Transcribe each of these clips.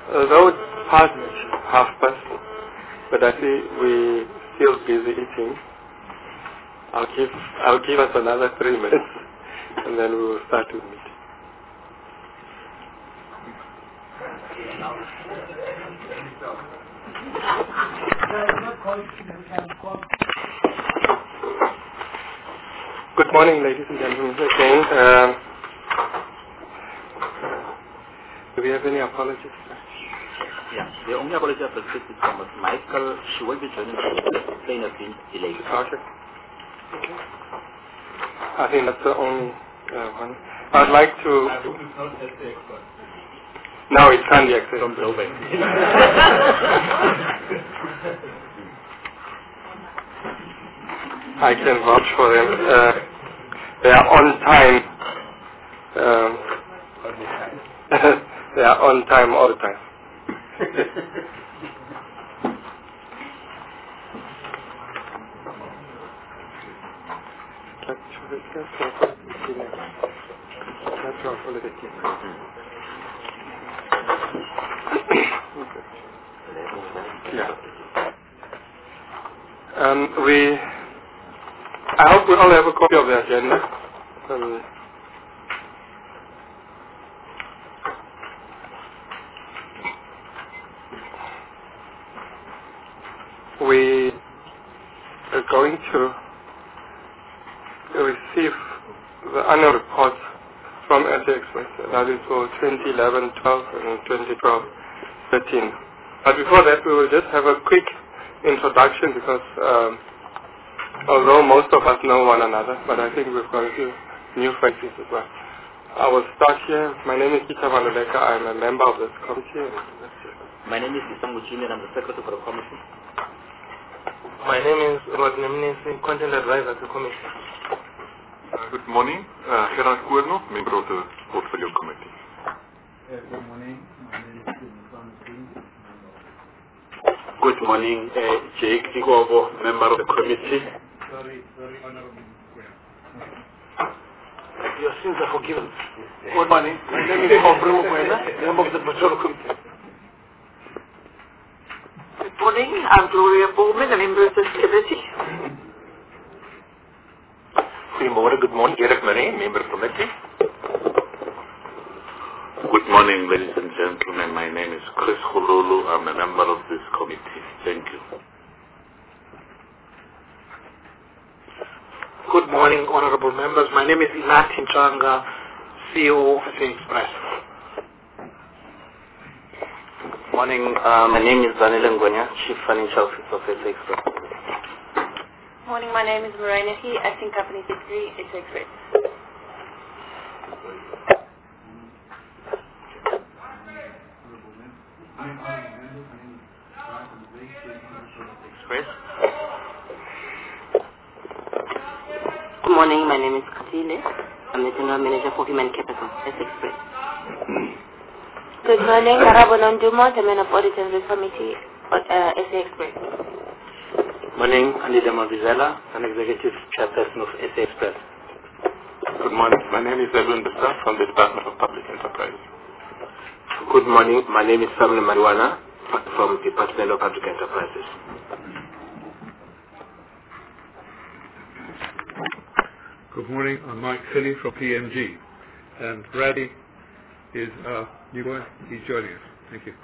Though it's past 1:30, but I see we still busy eating. I'll give us another 3 minutes, and then we will start to meet. Good morning, ladies and gentlemen. Again, do we have any apologies? Yeah, the only apology I've received is from Michael. She will be joining us. The plane has been delayed. Okay. I think that's the only one. I'd like to... No, it can't be accessed. From Joburg. I can vouch for them. They are on time. They are on time all the time. I hope we all have a copy of the agenda. We are going to receive the annual reports from SA Express. That is for 2011, 12, and 2012, 13. But before that, we will just have a quick introduction because although most of us know one another, but I think we've got a few new faces as well. I will start here. My name is Peter Vanoleka. I'm a member of this committee. My name is Isangu Jimmy and I'm the secretary for the committee. My name is Rodney Mnisi, content advisor to the committee. Good morning. Gerard Kuerno, member of the portfolio committee. Good morning. My name is Stephen. Good morning, Jake Digovo, member of the committee. Sorry, Honorable Square. Your sins are forgiven. Good morning. My name is Obru Mwena, member of the portfolio committee. Good morning. I'm Gloria Bowman, a member of this committee. Good morning. Eric Murray, member of the committee. Good morning, ladies and gentlemen. My name is Chris Hululu. I'm a member of this committee. Thank you. Good morning, honorable members. My name is Inati Nchanga, CEO of SA Express. Morning, my name is Daniel Ngonya, Chief Financial Officer of SA Express. Morning, my name is Morena He, Acting Company Secretary, SA Express. Express. Good morning, my name is Katile. I'm the General Manager for Human Capital, SA Express. Good morning, Marabon Dumont, the Man of Audit and Risk Committee, SA Express. Morning, Anita Mavizela, an Executive Chairperson of SA Express. Good morning. My name is Edwin Bessa from the Department of Public Enterprise. Good morning. My name is Samuel Marijuana from the Department of Public Enterprises. Good morning. I'm Mike Philly from PMG. And Brady is new one. He's joining us. Thank you.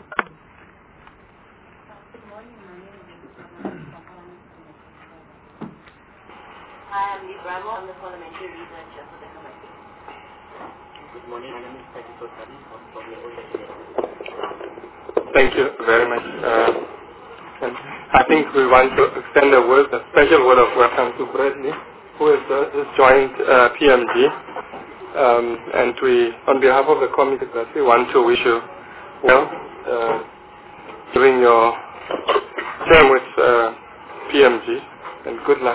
Hi, I'm Lee Bravo. I'm the Parliamentary Researcher for the committee. Good morning, my name is Patty Sotari from the Audit. Thank you very much. And I think we want to extend a special word of welcome to Bradley, who has joined PMG. And we, on behalf of the committee, we want to wish you well during your term with PMG, and good luck.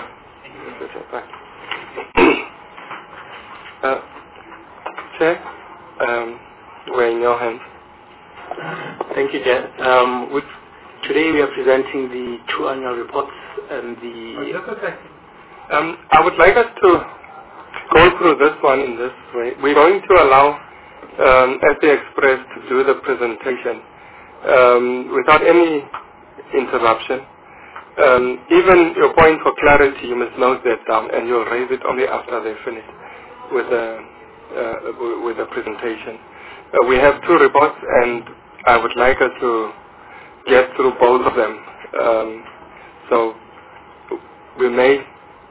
Chair, we're in your hands. Thank you, Chair. Today we are presenting the 2 annual reports and the... I would like us to go through this one in this way. We're going to allow SA Express to do the presentation, without any interruption. Even your point for clarity, you must note that down, and you'll raise it only after they finish with the presentation. We have 2 reports, and I would like us to get through both of them. So we may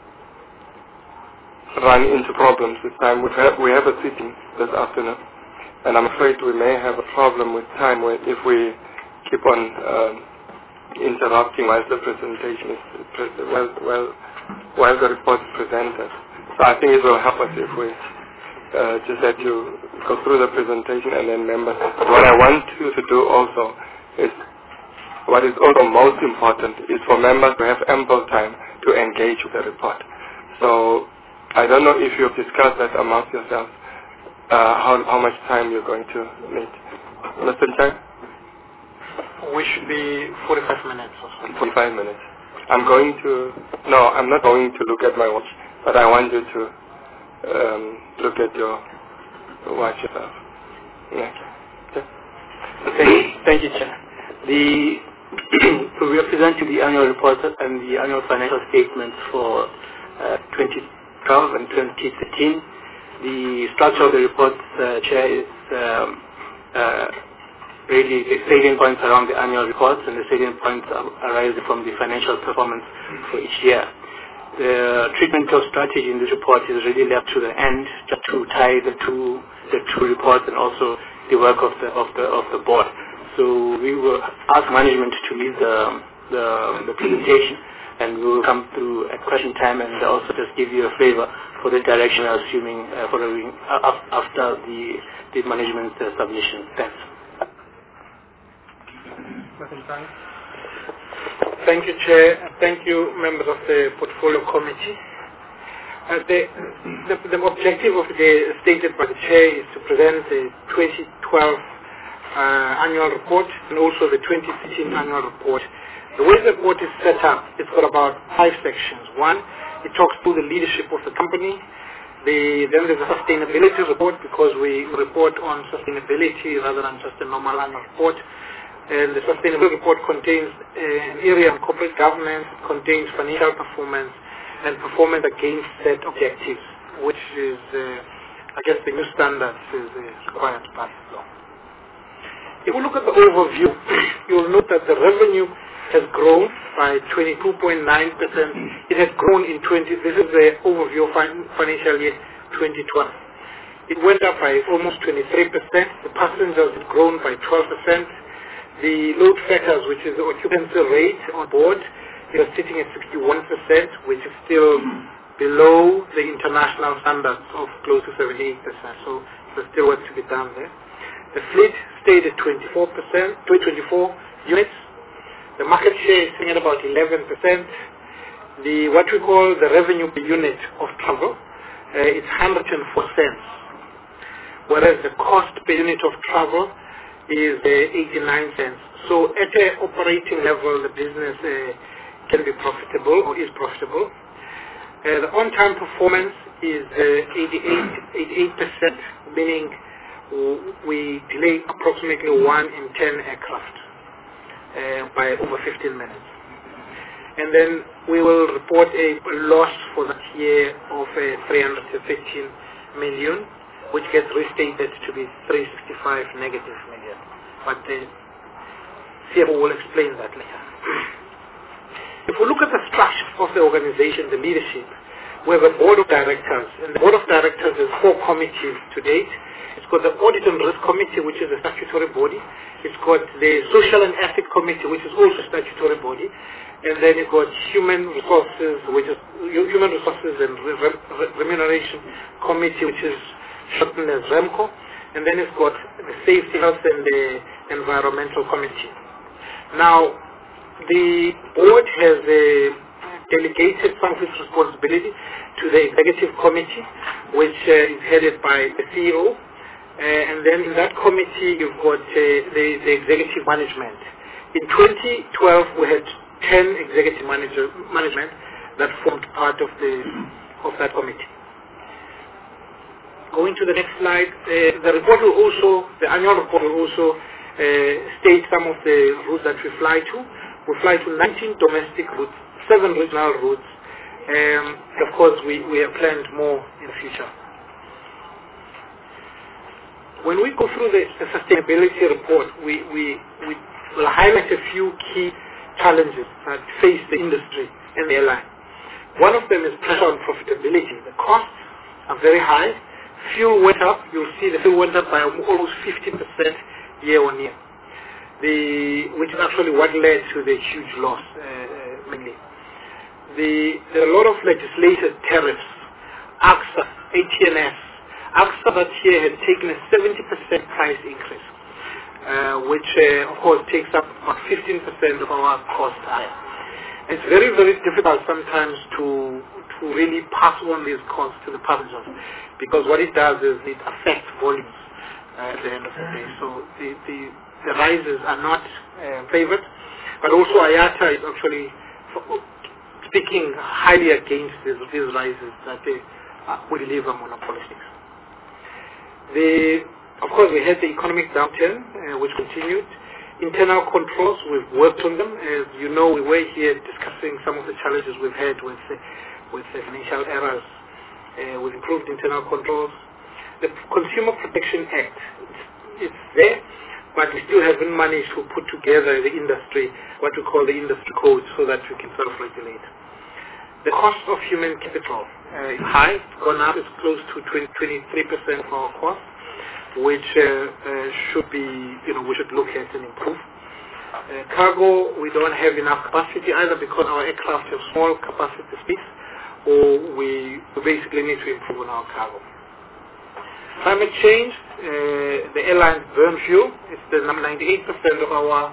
run into problems this time. We have a sitting this afternoon, and I'm afraid we may have a problem with time if we keep on interrupting while the presentation is while the report is presented. So I think it will help us if we just let you go through the presentation and then members. What I want you to do also is, what is also most important is for members to have ample time to engage with the report. So I don't know if you've discussed that amongst yourselves, how much time you're going to need. Mr. Chang? We should be 45 minutes or so. 45 minutes. I'm not going to look at my watch, but I want you to look at your watch yourself. Yeah. Thank you, Chair. We are presenting the annual report and the annual financial statements for 2012 and 2013. The structure of the report, Chair, is really the salient points around the annual reports and the salient points arising from the financial performance for each year. The treatment of strategy in this report is really left to the end, just to tie the two reports and also the work of the board. So we will ask management to lead the presentation, and we will come through at question time and also just give you a flavor for the direction, assuming following after the management submission. Thanks. Thank you, Chair, and thank you, members of the Portfolio Committee. The objective of the stated by the Chair is to present the 2012 annual report and also the 2013 annual report. The way the report is set up, it's got about 5 sections. 1, it talks through the leadership of the company. Then there's a sustainability report, because we report on sustainability rather than just a normal annual report. And the sustainability report contains an area on corporate governance, contains financial performance, and performance against set objectives, which is, I guess, the new standards is required by law. If we look at the overview, you'll note that the revenue has grown by 22.9%. It has grown in this is the overview of financial year 2012. It went up by almost 23%. The passengers have grown by 12%. The load factors, which is the occupancy rate on board, is sitting at 61%, which is still below the international standards of close to 78%. So there's still work to be done there. The fleet stayed at 24 units. The market share is sitting at about 11%. What we call the revenue per unit of travel, it's 104 cents, whereas the cost per unit of travel is 89 cents. So at an operating level, the business can be profitable or is profitable. The on-time performance is 88%, meaning we delay approximately 1 in 10 aircraft by over 15 minutes. And then we will report a loss for that year of 313 million, which gets restated to be 365 negative million. But the CFO will explain that later. If we look at the structure of the organization, the leadership, we have a board of directors, and the board of directors has 4 committees to date. It's got the Audit and Risk Committee, which is a statutory body. It's got the Social and Ethics Committee, which is also a statutory body. And then it's got Human Resources, which is Human Resources and Remuneration Committee, which is shortened as REMCO. And then it's got the Safety, Health and the Environmental Committee. Now, the board has delegated some of its responsibility to the Executive Committee, which is headed by the CEO. And then in that committee, you've got the Executive Management. In 2012, we had 10 Executive Management that formed part of that committee. Going to the next slide, the annual report will also state some of the routes that we fly to. We fly to 19 domestic routes, 7 regional routes. Of course, we have planned more in the future. When we go through the sustainability report, we will highlight a few key challenges that face the industry and the airline. One of them is pressure on profitability. The costs are very high. Fuel went up. You'll see the fuel went up by almost 50% year on year, which is actually what led to the huge loss mainly. There are a lot of legislated tariffs, AXA, ATNS. AXA that year had taken a 70% price increase, which of course takes up about 15% of our cost higher. It's very, very difficult sometimes to really pass on these costs to the passengers, because what it does is it affects volumes at the end of the day. So the rises are not favored, but also IATA is actually speaking highly against these rises that we believe are monopolistic. Of course, we had the economic downturn, which continued. Internal controls, we've worked on them. As you know, we were here discussing some of the challenges we've had with the financial errors. We've improved internal controls. The Consumer Protection Act, it's there, but we still haven't managed to put together the industry, what we call the industry code, so that we can self-regulate. The cost of human capital is high. It's gone up. It's close to 23% of our cost, which should be, we should look at and improve. Cargo, we don't have enough capacity either because our aircraft have small capacity space, or we basically need to improve on our cargo. Climate change, the airlines burn fuel. It's the 98% of our,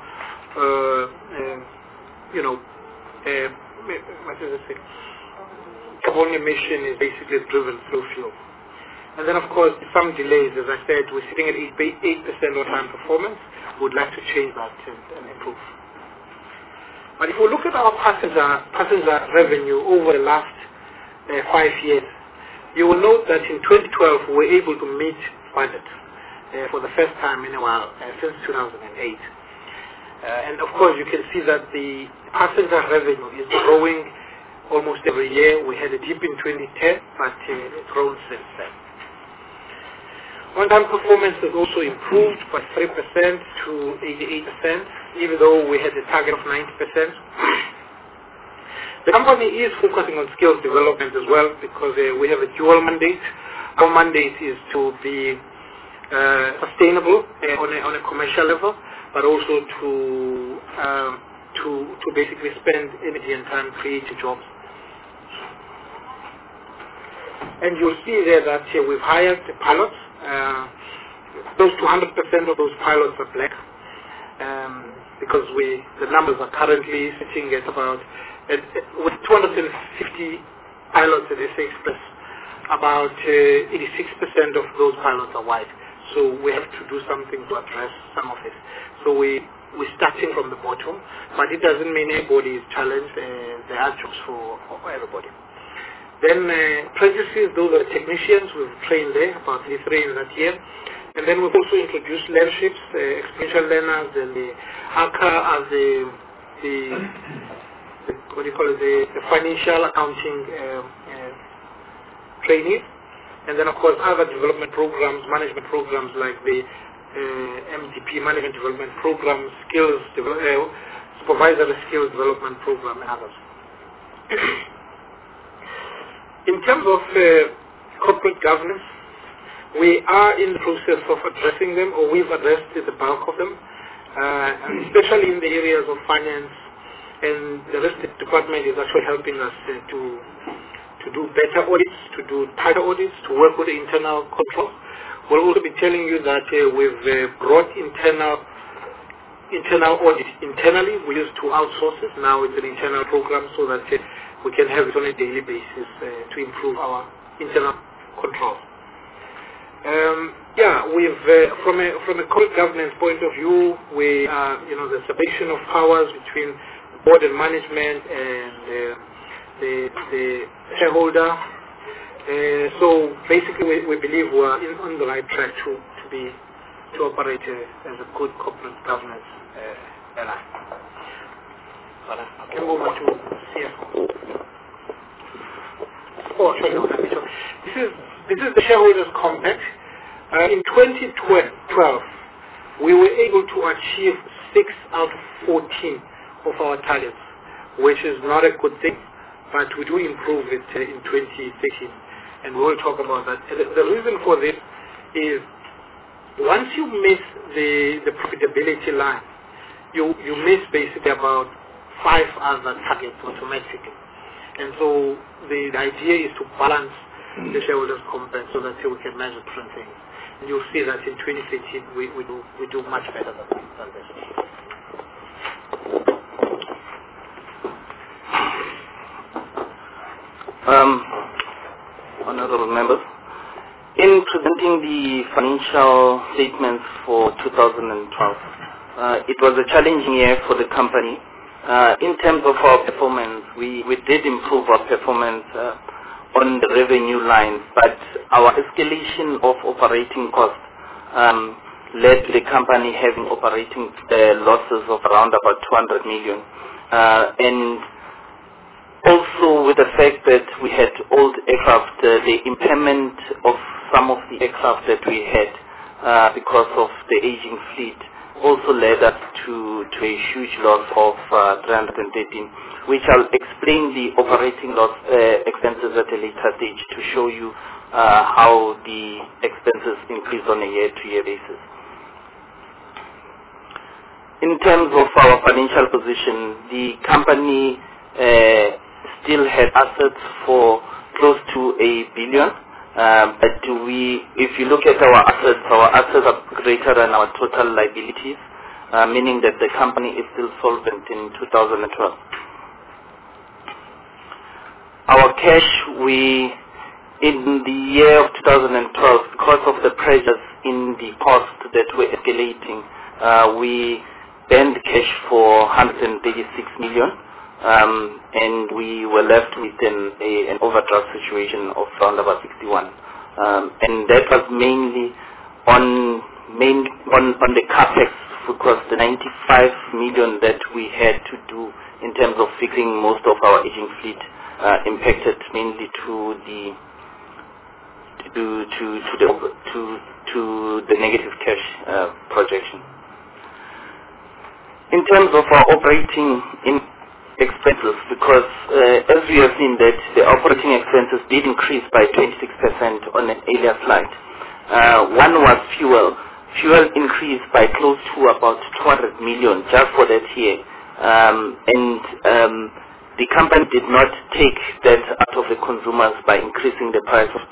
carbon emission is basically driven through fuel. And then, of course, some delays. As I said, we're sitting at 8% on-time performance. We'd like to change that and improve. But if we look at our passenger revenue over the last 5 years, you will note that in 2012 we were able to meet budget for the first time in a while since 2008. And of course, you can see that the passenger revenue is growing almost every year. We had a dip in 2010, but it's grown since then. On-time performance has also improved by 3% to 88%, even though we had a target of 90%. The company is focusing on skills development as well, because we have a dual mandate. Our mandate is to be sustainable on a commercial level, but also to basically spend energy and time creating jobs. And you'll see there that we've hired the pilots. Close to 100% of those pilots are black, because the numbers are currently sitting at about, with 250 pilots at SA Express, about 86% of those pilots are white. So we have to do something to address some of this. So we're starting from the bottom, but it doesn't mean everybody is challenged. There are jobs for everybody. Then apprentices, those are technicians. We've trained there, about 3 in that year. And then we've also introduced leaderships, experiential learners, and the ACA as the financial accounting trainees. And then, of course, other development programs, management programs like the MDP, Management Development Program, Supervisory Skills Development Program, and others. In terms of corporate governance, we are in the process of addressing them, or we've addressed the bulk of them, especially in the areas of finance, and the rest of the department is actually helping us to do better audits, to do tighter audits, to work with the internal control. We'll also be telling you that we've brought internal audit internally. We used to outsource it. Now it's an internal program so that we can have it on a daily basis to improve our internal control. We've from a corporate governance point of view, we the separation of powers between board and management and the shareholder. So basically, we believe we're on the right track to be to operate as a good corporate governance airline. I can move on to CFO. This is the shareholders' compact. In 2012, we were able to achieve 6 out of 14 of our targets, which is not a good thing, but we do improve it in 2013, and we will talk about that. The reason for this is once you miss the profitability line, you miss basically about 5 other targets automatically. And so the idea is to balance the shareholders' compact so that we can measure different things. And you'll see that in 2013 we do much better than this. Honorable members, in presenting the financial statements for 2012, it was a challenging year for the company. In terms of our performance, we did improve our performance on the revenue line, but our escalation of operating costs led to the company having operating losses of around about 200 million. And also with the fact that we had old aircraft, the impairment of some of the aircraft that we had because of the aging fleet also led us to a huge loss of 313, which I'll explain the operating loss expenses at a later stage to show you how the expenses increase on a year-to-year basis. In terms of our financial position, the company still had assets for close to $1 billion. But if you look at our assets are greater than our total liabilities, meaning that the company is still solvent in 2012. Our cash, in the year of 2012, because of the pressures in the cost that were escalating, we burned cash for 136 million. And we were left with an overdraft situation of around about 61, and that was mainly on the capex, because the 95 million that we had to do in terms of fixing most of our aging fleet impacted mainly to the negative cash projection. In terms of our operating expenses, because as we have seen that the operating expenses did increase by 26% on an earlier slide. One was fuel. Fuel increased by close to about 200 million just for that year. And the company did not take that out of the consumers by increasing the price of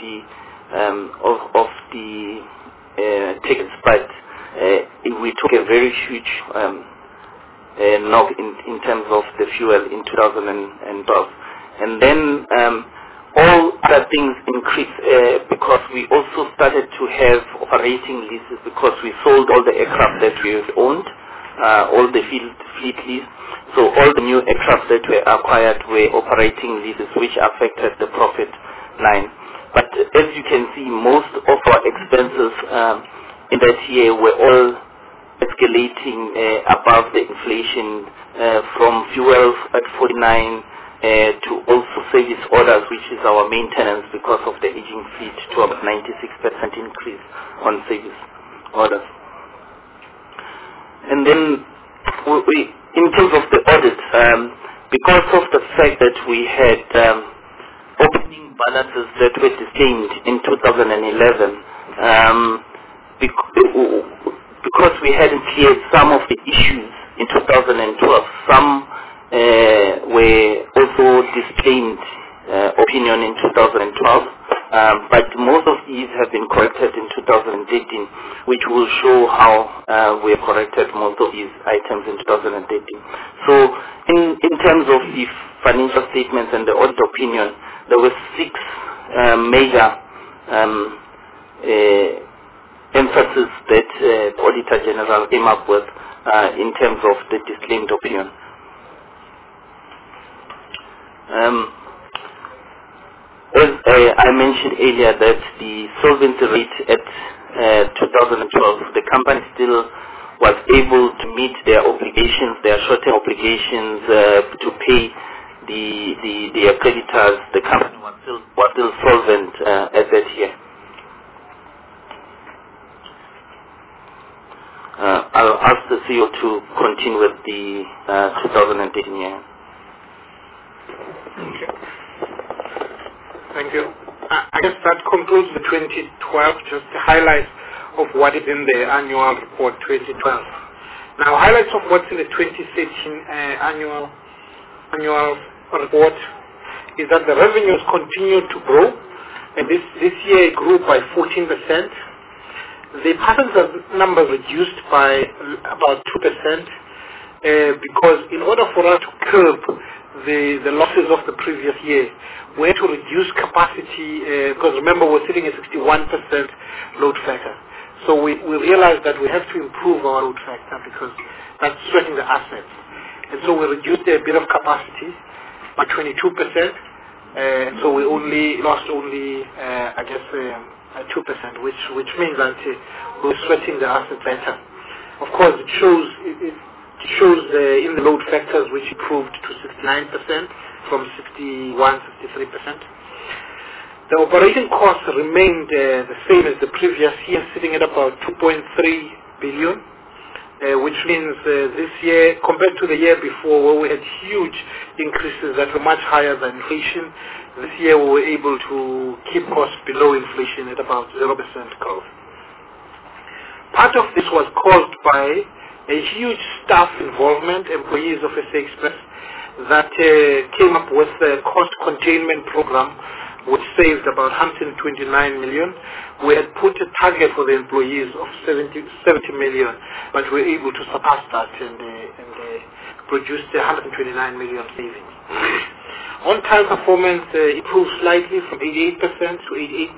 the tickets, but we took a very huge knock in terms of the fuel in 2012. And then all other things increased because we also started to have operating leases, because we sold all the aircraft that we had owned, all the fleet lease. So all the new aircraft that were acquired were operating leases, which affected the profit line. But as you can see, most of our expenses in that year were all escalating above the inflation, from fuel at 49 to also service orders, which is our maintenance because of the aging fleet, to about 96% increase on service orders. And then in terms of the audit, because of the fact that we had opening balances that were disclaimed in 2011, because we hadn't cleared some of the issues in 2012, some were also disclaimed opinion in 2012, but most of these have been corrected in 2013, which will show how we have corrected most of these items in 2013. So in terms of the financial statements and the audit opinion, there were 6 major emphasis that the Auditor General came up with in terms of the disclaimed opinion. As I mentioned earlier, that the solvency rate at 2012, the company still was able to meet their obligations, their short-term obligations to pay the creditors. The company was still solvent at that year. I'll ask the CEO to continue with the 2018 year. Okay. Thank you. I guess that concludes the 2012, just the highlights of what is in the annual report 2012. Now, highlights of what's in the 2013 annual report is that the revenues continue to grow, and this year it grew by 14%. The passenger numbers reduced by about 2% because in order for us to curb the losses of the previous year, we had to reduce capacity because remember we're sitting at 61% load factor. So we realized that we have to improve our load factor because that's sweating the assets. And so we reduced a bit of capacity by 22%. So we lost 2%, which means that we're sweating the asset better. Of course, it shows in the load factors which improved to 69% from 63%. The operating costs remained the same as the previous year, sitting at about 2.3 billion, which means this year, compared to the year before where we had huge increases that were much higher than inflation, this year we were able to keep costs below inflation at about 0% growth. Part of this was caused by a huge staff involvement, employees of SA Express, that came up with a cost containment program which saved about 129 million. We had put a target for the employees of 70 million, but we were able to surpass that and produced 129 million savings. On-time performance improved slightly from 88% to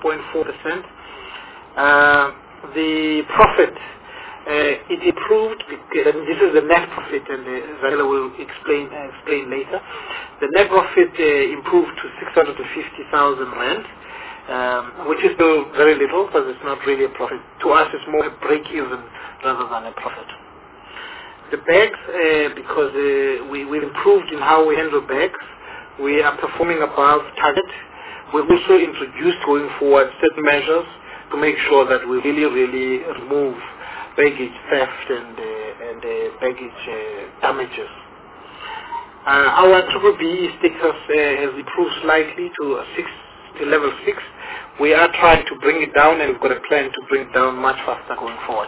88.4%. The profit, it improved, and this is the net profit, and Zahela will explain later. The net profit improved to 650,000 rand, which is still very little because it's not really a profit. To us, it's more a break-even rather than a profit. The bags, because we've improved in how we handle bags, we are performing above target. We've also introduced going forward certain measures to make sure that we really remove baggage theft and baggage damages. Our BBBE status has improved slightly to level 6. We are trying to bring it down, and we've got a plan to bring it down much faster going forward.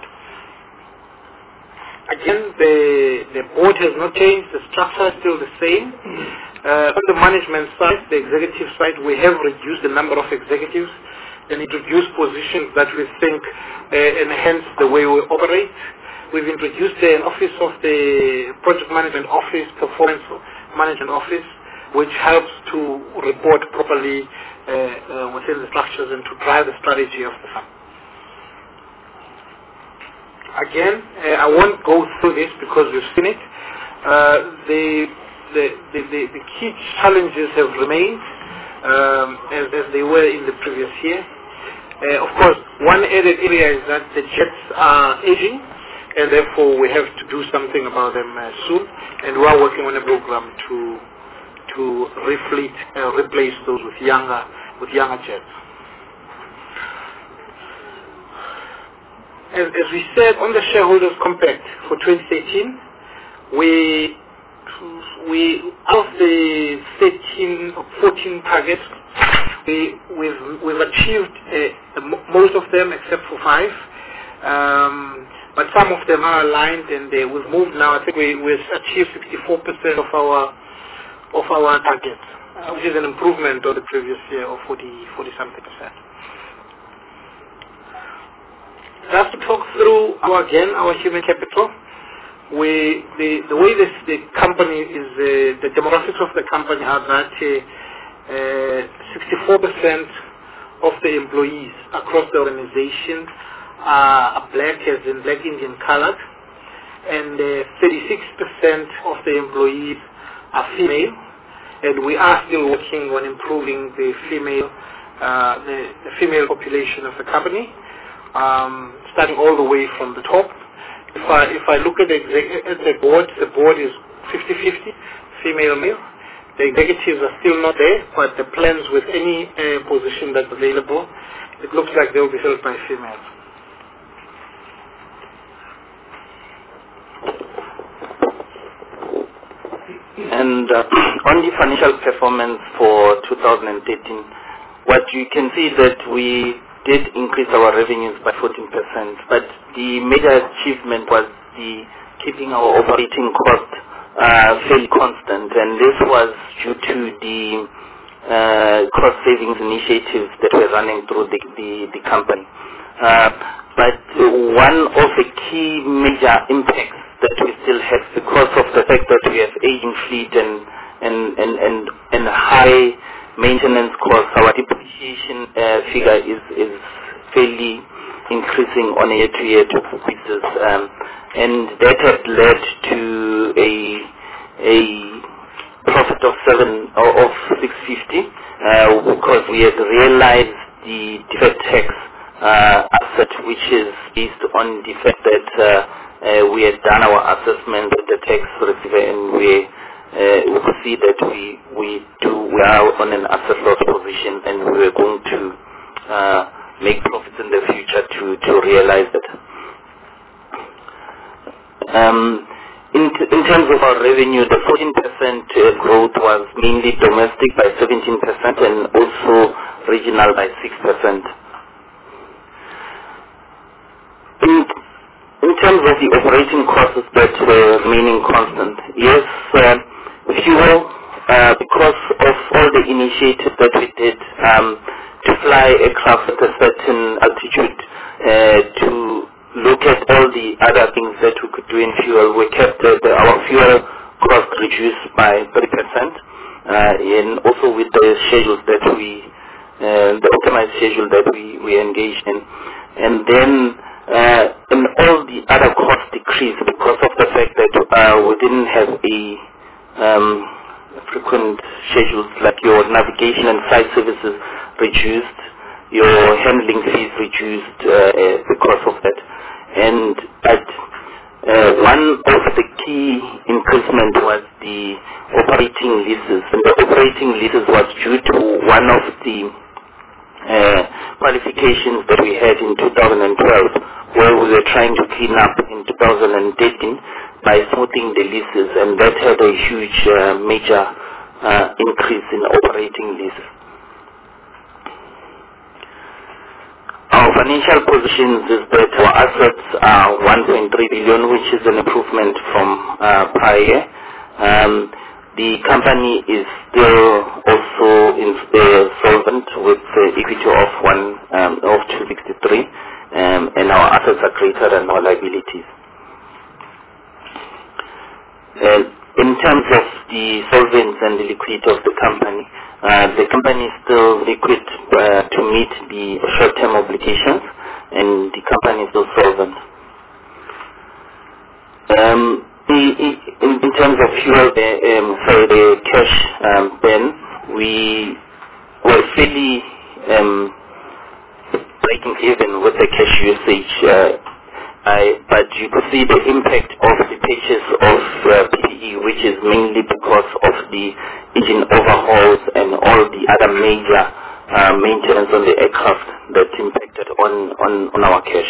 Again, the board has not changed. The structure is still the same. On the management side, the executive side, we have reduced the number of executives and introduced positions that we think enhance the way we operate. We've introduced an office of the project management office, performance management office, which helps to report properly within the structures and to drive the strategy of the firm. Again, I won't go through this because we've seen it. The key challenges have remained as they were in the previous year. Of course, one added area is that the jets are aging, and therefore we have to do something about them soon, and we are working on a program to refleet replace those with younger jets. As we said on the shareholders compact for 2018, we out of the 13 or 14 targets, we've achieved most of them except for 5, but some of them are aligned, and we've moved now. I think we've achieved 64% of our targets, which is an improvement on the previous year of 40-something percent. Just to talk through our human capital. The way the company is, the demographics of the company are that 64% of the employees across the organization are black, as in black Indian colored, and 36% of the employees are female, and we are still working on improving the female population of the company. starting all the way from the top. If I look at the board is 50-50, female male. The executives are still not there, but the plans with any position that's available, it looks like they will be filled by females. And on the financial performance for 2013, what you can see that we did increase our revenues by 14%, but the major achievement was the keeping our operating cost fairly constant, and this was due to the cost savings initiatives that were running through the company. But one of the key major impacts that we still have, because of the fact that we have aging fleet and high maintenance costs, our depreciation figure is fairly increasing on a year-to-year basis, and that has led to a profit of 650 because we had realized the deferred tax asset, which is based on the fact that we had done our assessment of the tax receiver, and we could see that we are on an asset loss position, and we are going to make profits in the future to realize that. In terms of our revenue, the 14% growth was mainly domestic by 17% and also regional by 6%. In terms of the operating costs that were remaining constant, yes, fuel, because of all the initiatives that we did to fly aircraft at a certain altitude, to look at all the other things that we could do in fuel, we kept our fuel cost reduced by 30%, and also with the schedules that the optimized schedule that we engaged in. And then and all the other costs decreased because of the fact that we didn't have frequent schedules, like your navigation and flight services reduced, your handling fees reduced because of that. And one of the key increasement was the operating leases, and the operating leases was due to one of the qualifications that we had in 2012, where we were trying to clean up in 2013 by smoothing the leases, and that had a huge major increase in operating leases. Our financial positions is that our assets are 1.3 billion, which is an improvement from prior year. The company is still also solvent with equity of 263, and our assets are greater than our liabilities. In terms of the solvency and the liquidity of the company is still liquid to meet the short-term obligations, and the company is still solvent. In terms of fuel, the cash burn, we were fairly breaking even with the cash usage, but you could see the impact of the purchase of PPE, which is mainly because of the engine overhauls and all the other major maintenance on the aircraft that impacted on our cash.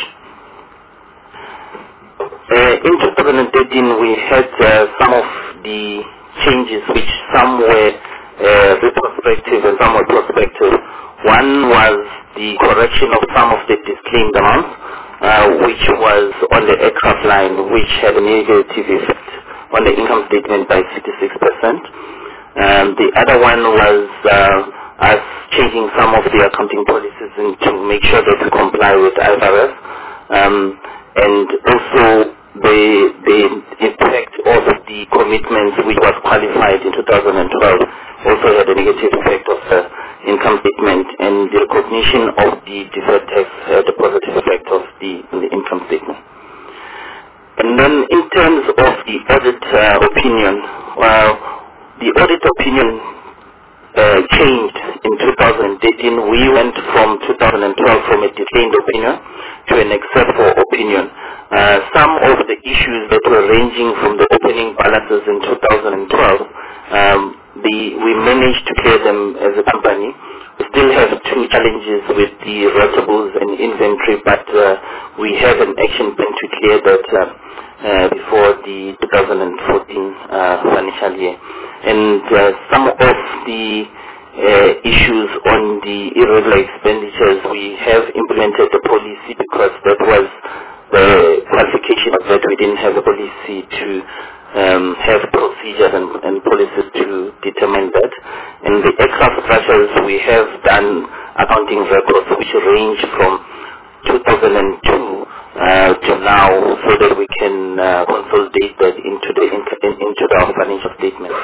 In 2013, we had some of the changes, which some were retrospective and some were prospective. One was the correction of some of the disclaimed amounts, which was on the aircraft line, which had a negative effect on the income statement by 56%. The other one was us changing some of the accounting policies to make sure that we comply with IFRS, and also the impact of the commitments which was qualified in 2012 also had a negative effect of the income statement, and the recognition of the deferred tax had a positive effect of the income statement. And then in terms of the audit opinion, the audit opinion changed in 2013. We went from 2012 from a declined opinion to an except for opinion. Some of the issues that were ranging from the opening balances in 2012, we managed to clear them as a company. We still have two challenges with the receivables and inventory, but we have an action plan to clear that before the 2014 financial year. And some of the issues on the irregular expenditures, we have implemented a policy because that was the qualification of that we didn't have a policy to have procedures and policies to determine that. In the aircraft structures, we have done accounting records which range from 2002 to now, so that we can consolidate that into our financial statements.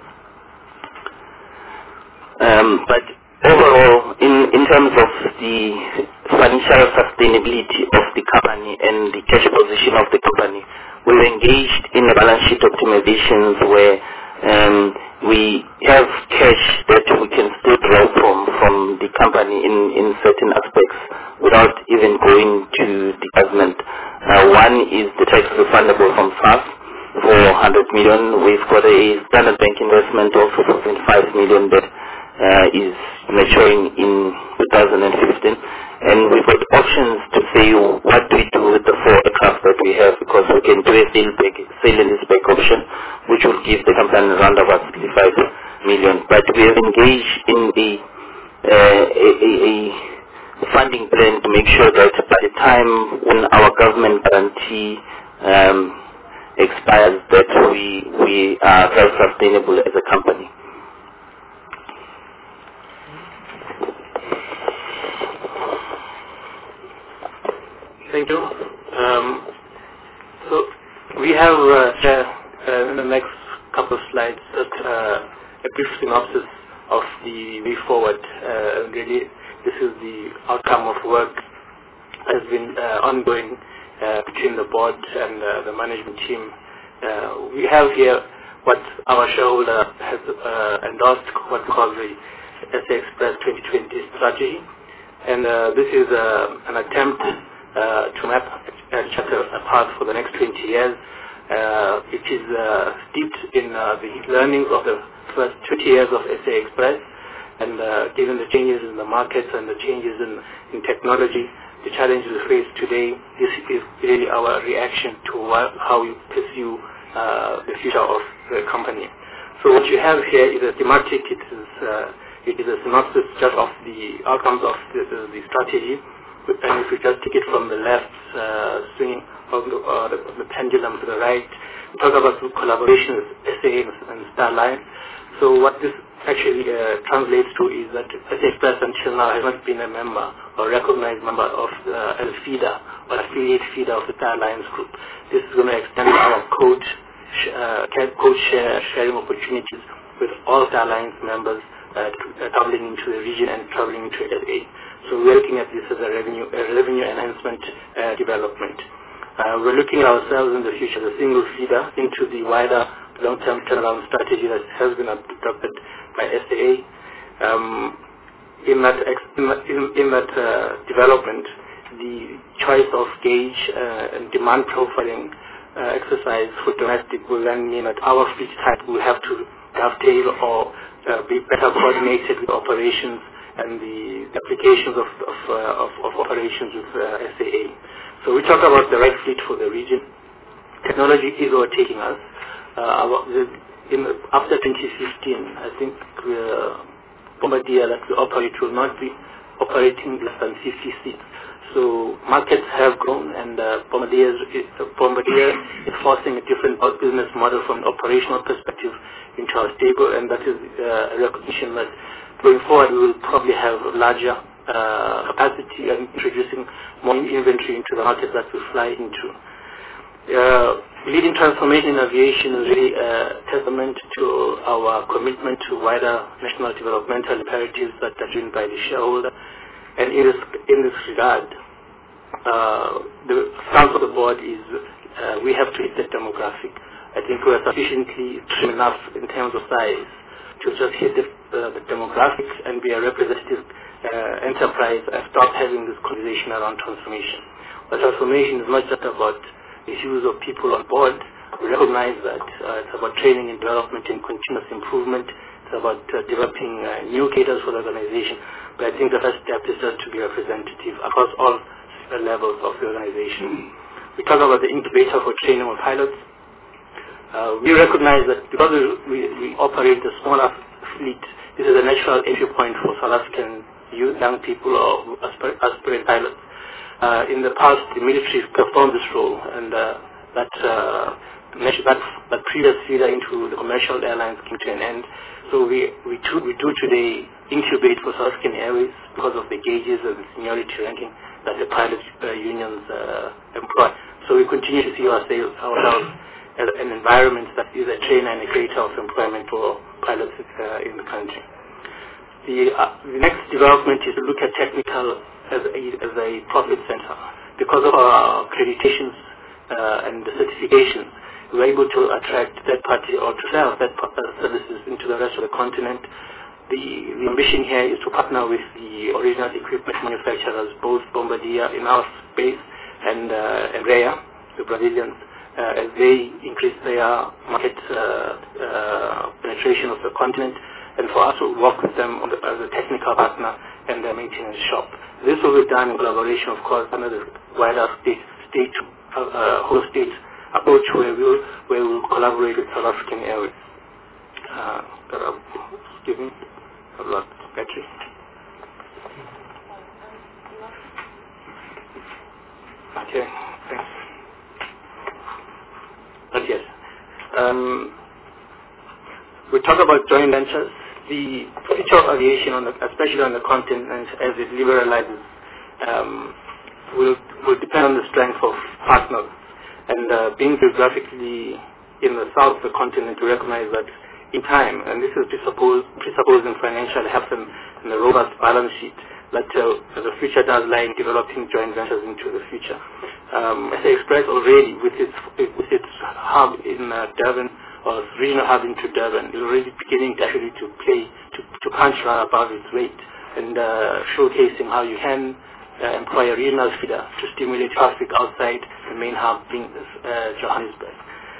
But overall, in terms of the financial sustainability of the company and the cash position of the company, we're engaged in the balance sheet optimizations where we have cash that we can still draw from the company in certain aspects without even going to the government. One is the tax refundable from SARS for 100 million. We've got a Standard Bank investment of 4.5 million that is maturing in 2015, and we've got options to say what do we do with the 4 aircraft that we have, because we can do a sale and leaseback option, which will give the company around about 65 million. But we have engaged in a funding plan to make sure that by the time when our government guarantee expires, that we are self-sustainable as a company. Thank you. So we have in the next couple of slides a brief synopsis of the way forward. Really, this is the outcome of work that has been ongoing between the board and the management team. We have here what our shareholder has endorsed, what we call the SA Express 2020 strategy, and this is an attempt to map and chart a path for the next 20 years. It is steeped in the learnings of the first 20 years of SA Express, and given the changes in the markets and the changes in technology, the challenges we face today, this is really our reaction to how we pursue the future of the company. So what you have here is a thematic. It is a synopsis just of the outcomes of the strategy. And if we just take it from the left, swinging the pendulum to the right, we talk about collaboration with SA and Starline. So what this actually translates to is that SA Express until now has not been a member or recognized member of as a feeder or affiliate feeder of the Starlines group. This is going to extend our code sharing opportunities with all Starlines members traveling into the region and traveling into SA. So we're looking at this as a revenue enhancement development. We're looking at ourselves in the future as a single feeder into the wider long-term turnaround strategy that has been adopted by SAA. In that development, the choice of gauge and demand profiling exercise for domestic will then mean that our fleet type will have to dovetail or be better coordinated with operations and the applications of operations with SAA. So we talk about the right fleet for the region. Technology is overtaking us. After 2015, I think Bombardier that we operate will not be operating less than 50 seats. So markets have grown, and Bombardier is forcing a different business model from an operational perspective into our stable, and that is a recognition that going forward we will probably have larger capacity and introducing more inventory into the market that we fly into. Leading transformation in aviation is really a testament to our commitment to wider national developmental imperatives that are driven by the shareholder. And in this regard, the stance of the board is we have to hit the demographic. I think we are sufficiently trim enough in terms of size to just hit the demographics and be a representative enterprise and stop having this conversation around transformation. But transformation is not just about the issues of people on board. We recognize that it's about training and development and continuous improvement. It's about developing new cadres for the organization. But I think the first step is just to be representative across all levels of the organization. We talk about the incubator for training of pilots. We recognize that because we operate a smaller fleet, this is a natural entry point for South African youth, young people or aspirant pilots. In the past, the military performed this role, and that previous feeder into the commercial airlines came to an end. So we do today incubate for South African Airways because of the gauges and the seniority ranking that the pilot unions employ. So we continue to see ourselves as an environment that is a trainer and a creator of employment for pilots in the country. The next development is to look at technical as a profit center. Because of our accreditations and the certifications, we're able to attract third party or to sell third services into the rest of the continent. The ambition here is to partner with the original equipment manufacturers, both Bombardier in our space and Embraer, the Brazilians, as they increase their market penetration of the continent, and for us to work with them as a technical partner and their maintenance shop. This will be done in collaboration, of course, under the wider whole state approach where we'll collaborate with South African Airways. Excuse me, I've lost battery. Okay, thanks. But yes, we talk about joint ventures. The future of aviation, especially on the continent, as it liberalizes, will depend on the strength of partners. And being geographically in the south of the continent, we recognize that in time, and this is presupposing financial health and a robust balance sheet, that the future does lie in developing joint ventures into the future. SA Express already, with its hub in Durban, or regional hub into Durban, is already beginning to punch right above its weight, and showcasing how you can employ a regional feeder to stimulate traffic outside the main hub being Johannesburg.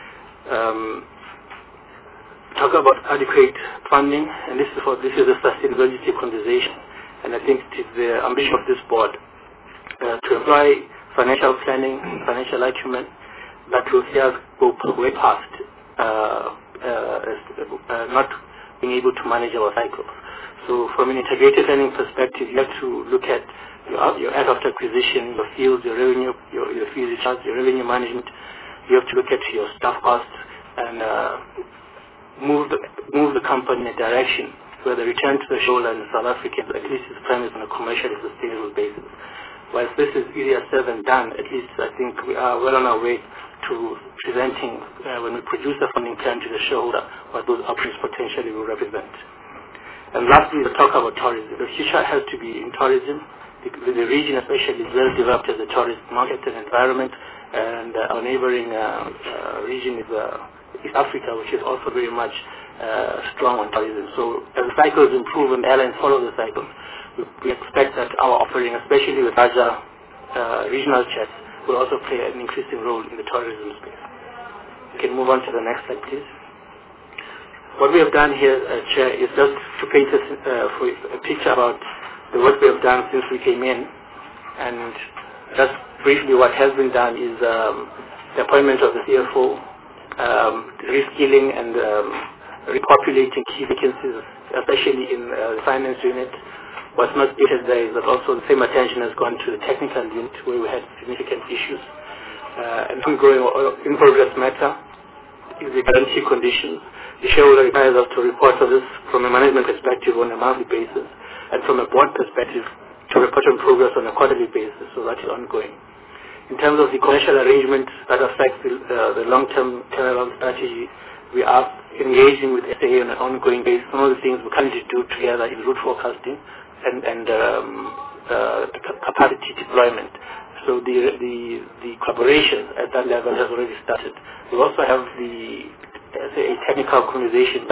Talk about adequate funding, and this is a sustainability conversation, and I think it is the ambition of this board to employ financial planning, financial acumen that will see us go way past not being able to manage our cycles. So from an integrated planning perspective, you have to look at your aircraft acquisition, your fuels, your revenue, your fuel recharge, your revenue management. You have to look at your staff costs and move the company in a direction where the return to the shoulder in South Africa at least is premised on a commercially sustainable basis. Whilst this is easier said than done, at least I think we are well on our way to presenting, when we produce a funding plan to the shareholder, what those options potentially will represent. And lastly, we talk about tourism. The future has to be in tourism. The region especially is well developed as a tourist market and environment, and our neighboring region is East Africa, which is also very much strong on tourism. So as the cycles improve and airlines follow the cycles, we expect that our offering, especially with larger regional jets, will also play an increasing role in the tourism space. We can move on to the next slide, please. What we have done here, Chair, is just to paint a picture about the work we have done since we came in, and just briefly what has been done is the appointment of the CFO, reskilling and repopulating key vacancies, especially in the finance unit. What's not stated there is that also the same attention has gone to the technical unit where we had significant issues. And ongoing in progress matter is the guarantee conditions. The shareholder requires us to report on this from a management perspective on a monthly basis, and from a board perspective to report on progress on a quarterly basis, so that is ongoing. In terms of the commercial arrangements that affect the long-term turnaround strategy, we are engaging with SA on an ongoing basis. Some of the things we currently do together is route forecasting and capacity deployment. So the collaboration at that level has already started. We also have the a technical conversation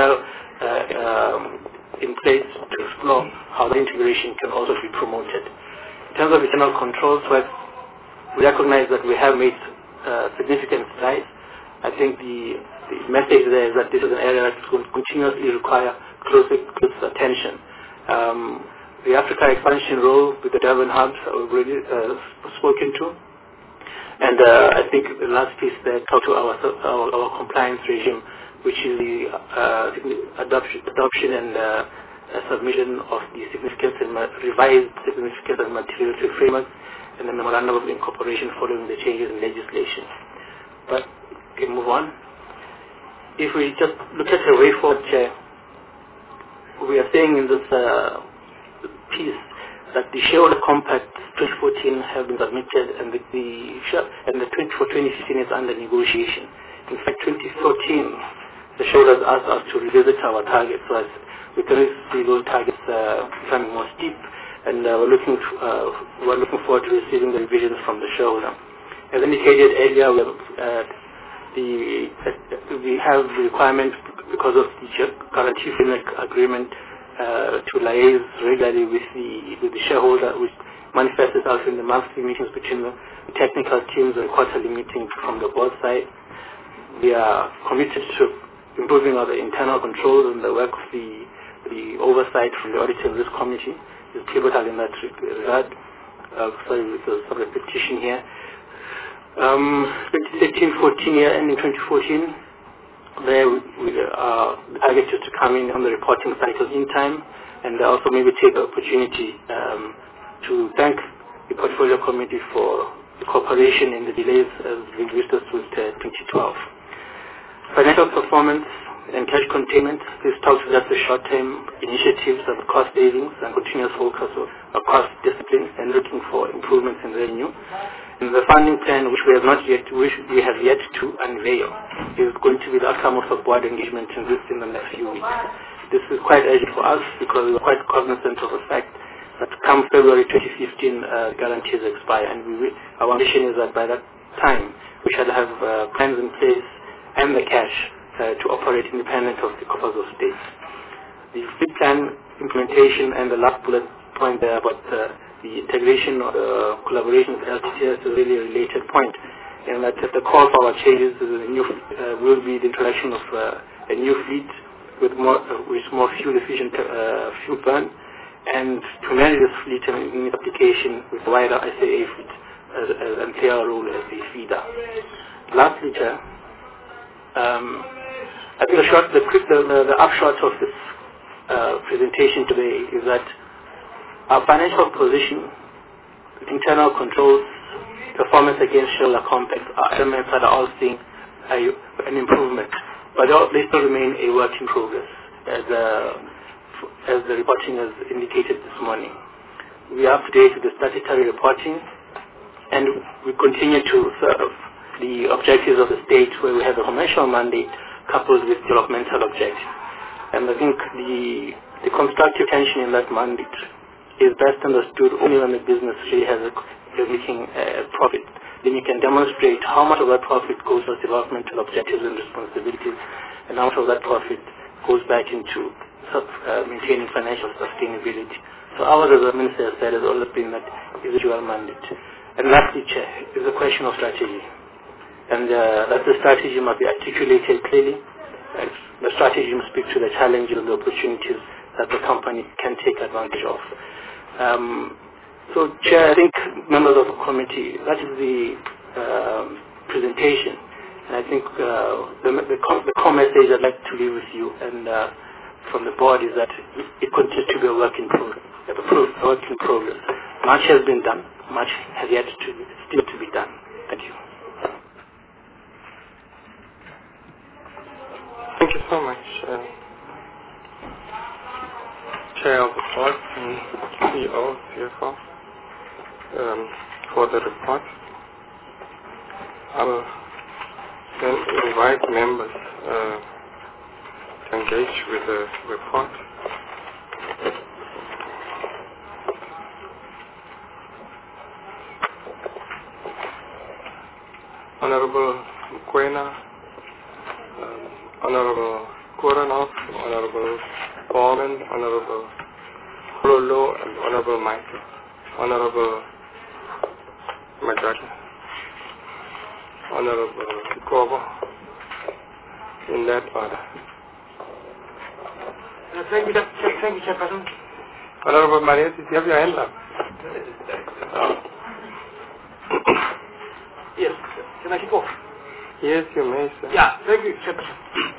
in place to explore how the integration can also be promoted. In terms of internal controls, we recognize that we have made significant strides. I think the message there is that this is an area that will continuously require close attention. The Africa expansion role with the Durban hubs we've already spoken to, and I think the last piece there talked to our compliance regime, which is the adoption and submission of the revised significance and materiality framework and the memorandum of incorporation following the changes in legislation. But we can move on. If we just look at the way forward, Chair, we are saying in this piece that the shareholder compact 2014 have been submitted and the 2015 is under negotiation. In fact, 2014, the shareholders asked us to revisit our targets, so as we can see those targets becoming more steep, and we're looking forward to receiving the revisions from the shareholder. As indicated earlier, we have the requirement because of the guarantee framework agreement to liaise regularly with the shareholder, which manifests itself in the monthly meetings between the technical teams and quarterly meetings from the board side. We are committed to improving our internal controls and the work of the oversight from the Audit and Risk Committee is pivotal in that regard. Sorry, with some repetition here. 2013-14 year ending 2014, there the target is to come in on the reporting cycle in time, and also maybe take the opportunity to thank the Portfolio Committee for the cooperation in the delays as we witnessed with 2012. Financial performance and cash containment. This talks about the short-term initiatives of cost savings and continuous focus of cost discipline and looking for improvements in revenue. And the funding plan, which we have yet to unveil, is going to be the outcome of a board engagement in the next few weeks. This is quite urgent for us because we are quite cognizant of the fact that come February 2015, guarantees expire, and our mission is that by that time we shall have plans in place and the cash to operate independent of the coffers of state. The fleet plan implementation and the last bullet point there about the integration or collaboration with LTTS is really a related point, and that at the core of our changes is will be the introduction of a new fleet with more fuel efficient fuel burn, and to manage this fleet in its application with wider SAA fleet and play our role as a feeder. Lastly, Chair, I think the upshot of this presentation today is that our financial position, internal controls, performance against shareholder compact are elements that are all seeing an improvement, but they still remain a work in progress, as the reporting has indicated this morning. We are up to date with the statutory reporting, and we continue to serve the objectives of the state where we have a commercial mandate coupled with developmental objectives. And I think the constructive tension in that mandate is best understood only when the business really is making a profit. Then you can demonstrate how much of that profit goes to developmental objectives and responsibilities, and how much of that profit goes back into maintaining financial sustainability. So ours, as the Minister said, has always been that individual mandate. And lastly, Chair, is a question of strategy. And that the strategy must be articulated clearly. The strategy must speak to the challenges and the opportunities that the company can take advantage of. So, Chair, I think members of the committee, that is the presentation. And I think the core message I'd like to leave with you and from the board is that it continues to be a work in progress. Much has been done. Much has yet still to be done. Thank you. Thank you so much, Chair of the Board and CEO, CFO, for the report. I will then invite members to engage with the report. Honorable Mokoena, Honorable Koranov, Honorable Bowman, Honorable Lolo, and Honorable Michael. Honorable Majaki, Honorable Kobo, in that order. Thank you, Chairperson. Honorable Maria, you have your hand up. Yes, can I kick off? Yes, you may, sir. Yeah, thank you, Chairperson.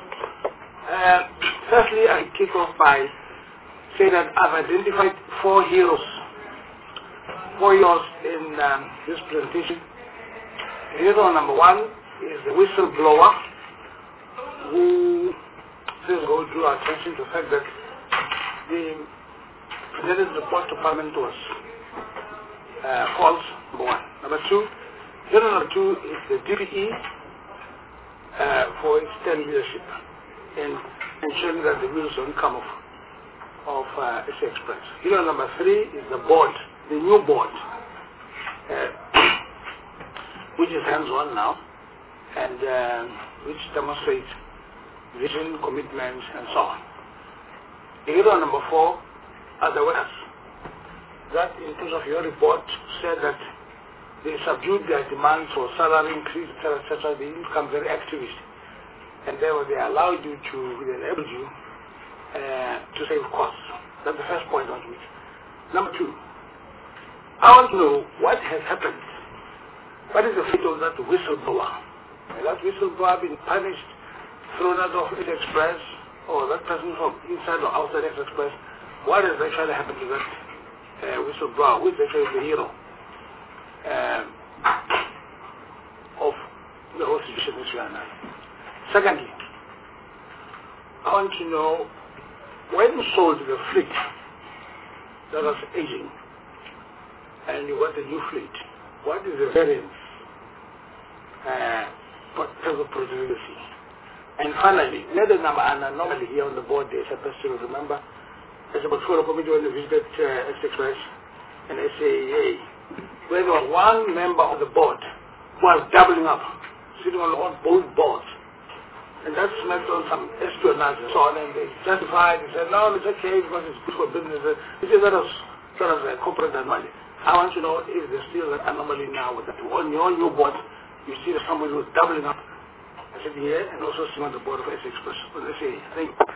Firstly, I kick off by saying that I've identified 4 heroes. 4 heroes in this presentation. Hero number 1 is the whistleblower, who go drew our attention to the fact that the presented report to Parliament was false, number 1. Number 2, hero number 2 is the DPE for its 10 leadership in ensuring that the wheels don't come off of SA Express. Hero number 3 is the board, the new board, which is hands-on now, and which demonstrates vision, commitment, and so on. Hero number 4 are the winners. That, in terms of your report, said that they subdued their demands for salary increase, etc. They become very activist, and therefore they allowed you to, they enabled you to save costs. That's the first point I want to make. Number 2, I want to know what has happened. What is the fate of that whistleblower? Has that whistleblower been punished, thrown out of X Express, or that person from inside or outside X Express? What has actually happened to that whistleblower, who is actually the hero of the whole situation which we are now? Secondly, I want to know, when you sold the fleet that was aging and you got a new fleet, what is the variance for terms of productivity? And finally, another number, and normally here on the board, there's a person to remember, as a portfolio committee when they visited X Express and SAA, where there was one member of the board who was doubling up, sitting on both boards. And that smacked on some espionage and so on, and they justified, they said, no, it's okay because it's good for business. This is sort of corporate anomaly. I want to know if there's still that anomaly now with that. On your new board, you see that somebody who's doubling up, I said here, and also sitting on the board of SA Express. But let's say, thank you.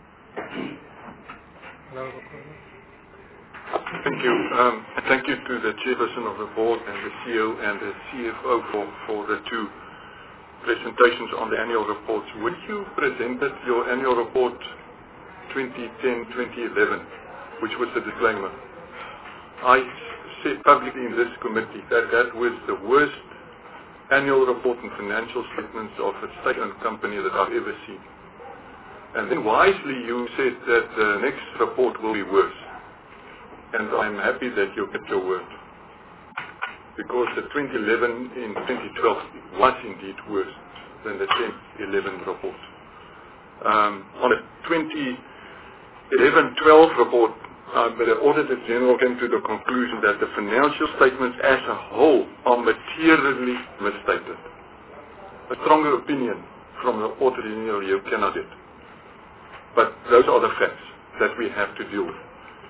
Thank you. Thank you to the chairperson of the board and the CEO and the CFO for the 2 presentations on the annual reports. When you presented your annual report 2010-2011, which was the disclaimer, I said publicly in this committee that that was the worst annual report and financial statements of a state-owned company that I've ever seen. And then wisely you said that the next report will be worse. And I'm happy that you kept your word. Because the 2011 in 2012 was indeed worse than the 2011 report. On a 2011-12 report, the Auditor General came to the conclusion that the financial statements as a whole are materially misstated. A stronger opinion from the Auditor General you cannot get. But those are the facts that we have to deal with.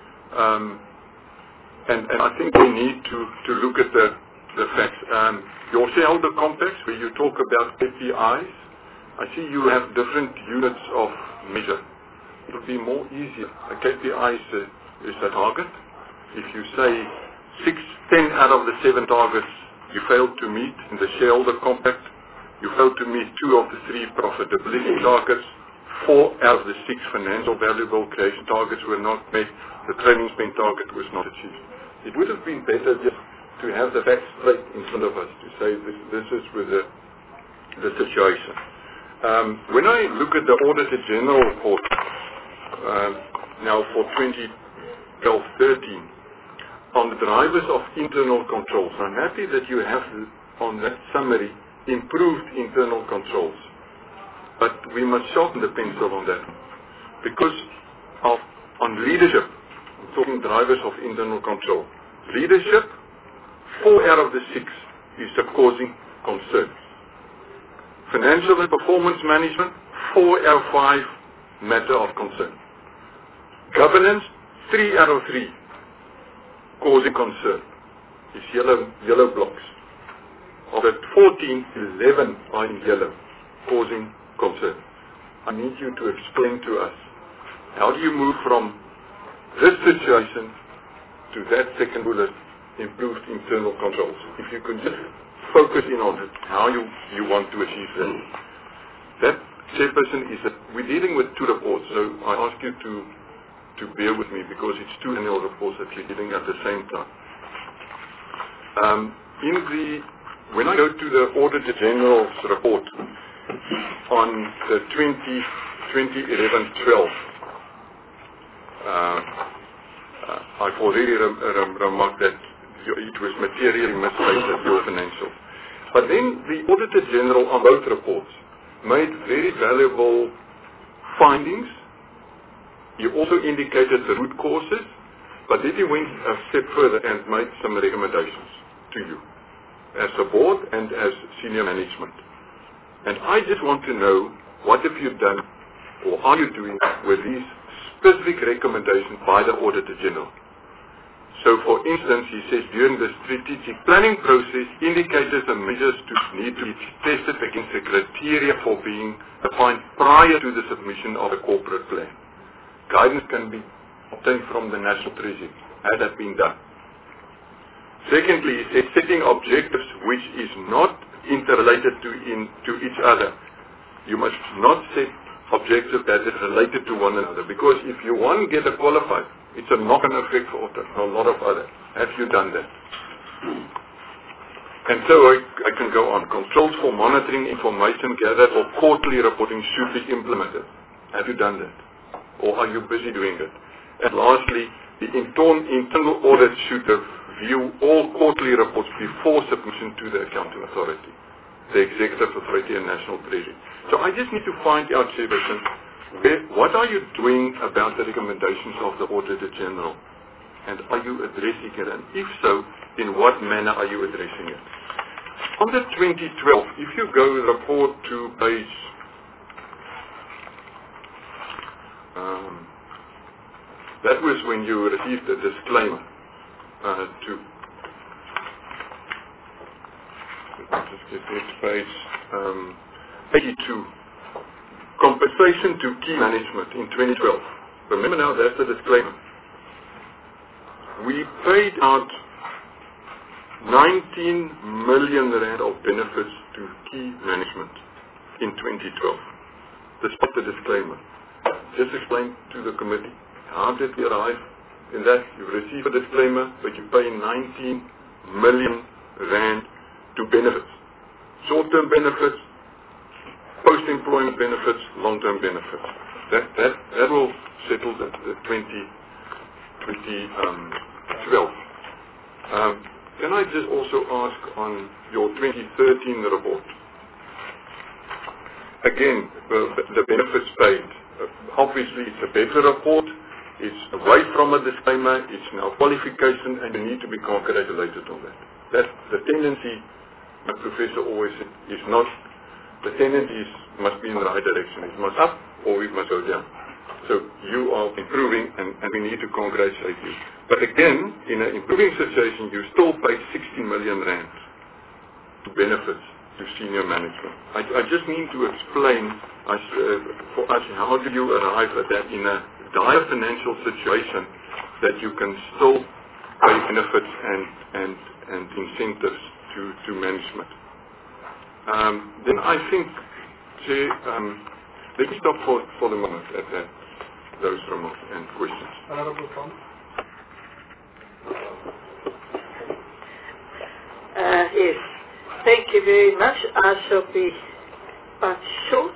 And I think we need to look at the facts. Your shareholder complex, where you talk about KPIs, I see you have different units of measure. It will be more easier. A KPI is a target. If you say 10 out of the 7 targets you failed to meet in the shareholder compact, you failed to meet 2 of the 3 profitability targets, 4 out of the 6 financial valuable creation targets were not met, the training spend target was not achieved. It would have been better just to have the facts straight in front of us, to say this is with the situation. When I look at the Auditor General report now for 2012-13 on the drivers of internal controls, I'm happy that you have on that summary improved internal controls. But we must sharpen the pencil on that. Because on leadership, I'm talking drivers of internal control. Leadership, 4 out of the 6 is causing concern. Financial and performance management, 4 out of 5 matter of concern. Governance, 3 out of 3 causing concern. It's yellow blocks. Of the 14, 11 are in yellow, causing concern. I need you to explain to us, how do you move from this situation to that second bullet, improved internal controls? If you can just focus in on it, how you want to achieve that. That, Chairperson, is that we're dealing with 2 reports, so I ask you to bear with me because it's 2 annual reports that you're dealing at the same time. When I go to the Auditor General's report on the 2011-12, I've already remarked that it was materially misstated, your financials. But then the Auditor General on both reports made very valuable findings. He also indicated the root causes, but then he went a step further and made some recommendations to you as a board and as senior management. And I just want to know, what have you done or are you doing with these specific recommendations by the Auditor General? So for instance, he says during the strategic planning process, indicators and measures need to be tested against the criteria for being defined prior to the submission of a corporate plan. Guidance can be obtained from the National Treasury. Had that been done? Secondly, he said setting objectives which is not interrelated to each other. You must not set objectives that is related to one another, because if you one get a qualified, it's a knock-on effect for a lot of others. Have you done that? And so I can go on. Controls for monitoring information gathered or quarterly reporting should be implemented. Have you done that? Or are you busy doing it? And lastly, the internal audit should review all quarterly reports before submission to the accounting authority, the executive authority and National Treasury. So I just need to find out, Chairperson, what are you doing about the recommendations of the Auditor General? And are you addressing it? And if so, in what manner are you addressing it? On the 2012, if you go report to page that was when you received a disclaimer just get this page 82. Compensation to key management in 2012. Remember now, that's the disclaimer. We paid out 19 million rand of benefits to key management in 2012. Despite the disclaimer. Just explain to the committee, how did we arrive in that? You receive a disclaimer, but you pay 19 million rand to benefits. Short-term benefits, post-employment benefits, long-term benefits. That will settle the 2012. Can I just also ask on your 2013 report? Again, the benefits paid. Obviously, it's a better report. It's away from a disclaimer. It's now qualification, and you need to be congratulated on that. That's the tendency. My professor always said, is not. The tendency must be in the right direction. It must up, or it must go down. So you are improving, and we need to congratulate you. But again, in an improving situation, you still pay 60 million rand to benefits to senior management. I just need to explain for us, how do you arrive at that in a dire financial situation that you can still pay benefits and incentives to management. Then I think, let me stop for the moment at those remarks and questions. Honorable Tom. Yes, thank you very much. I shall be but short.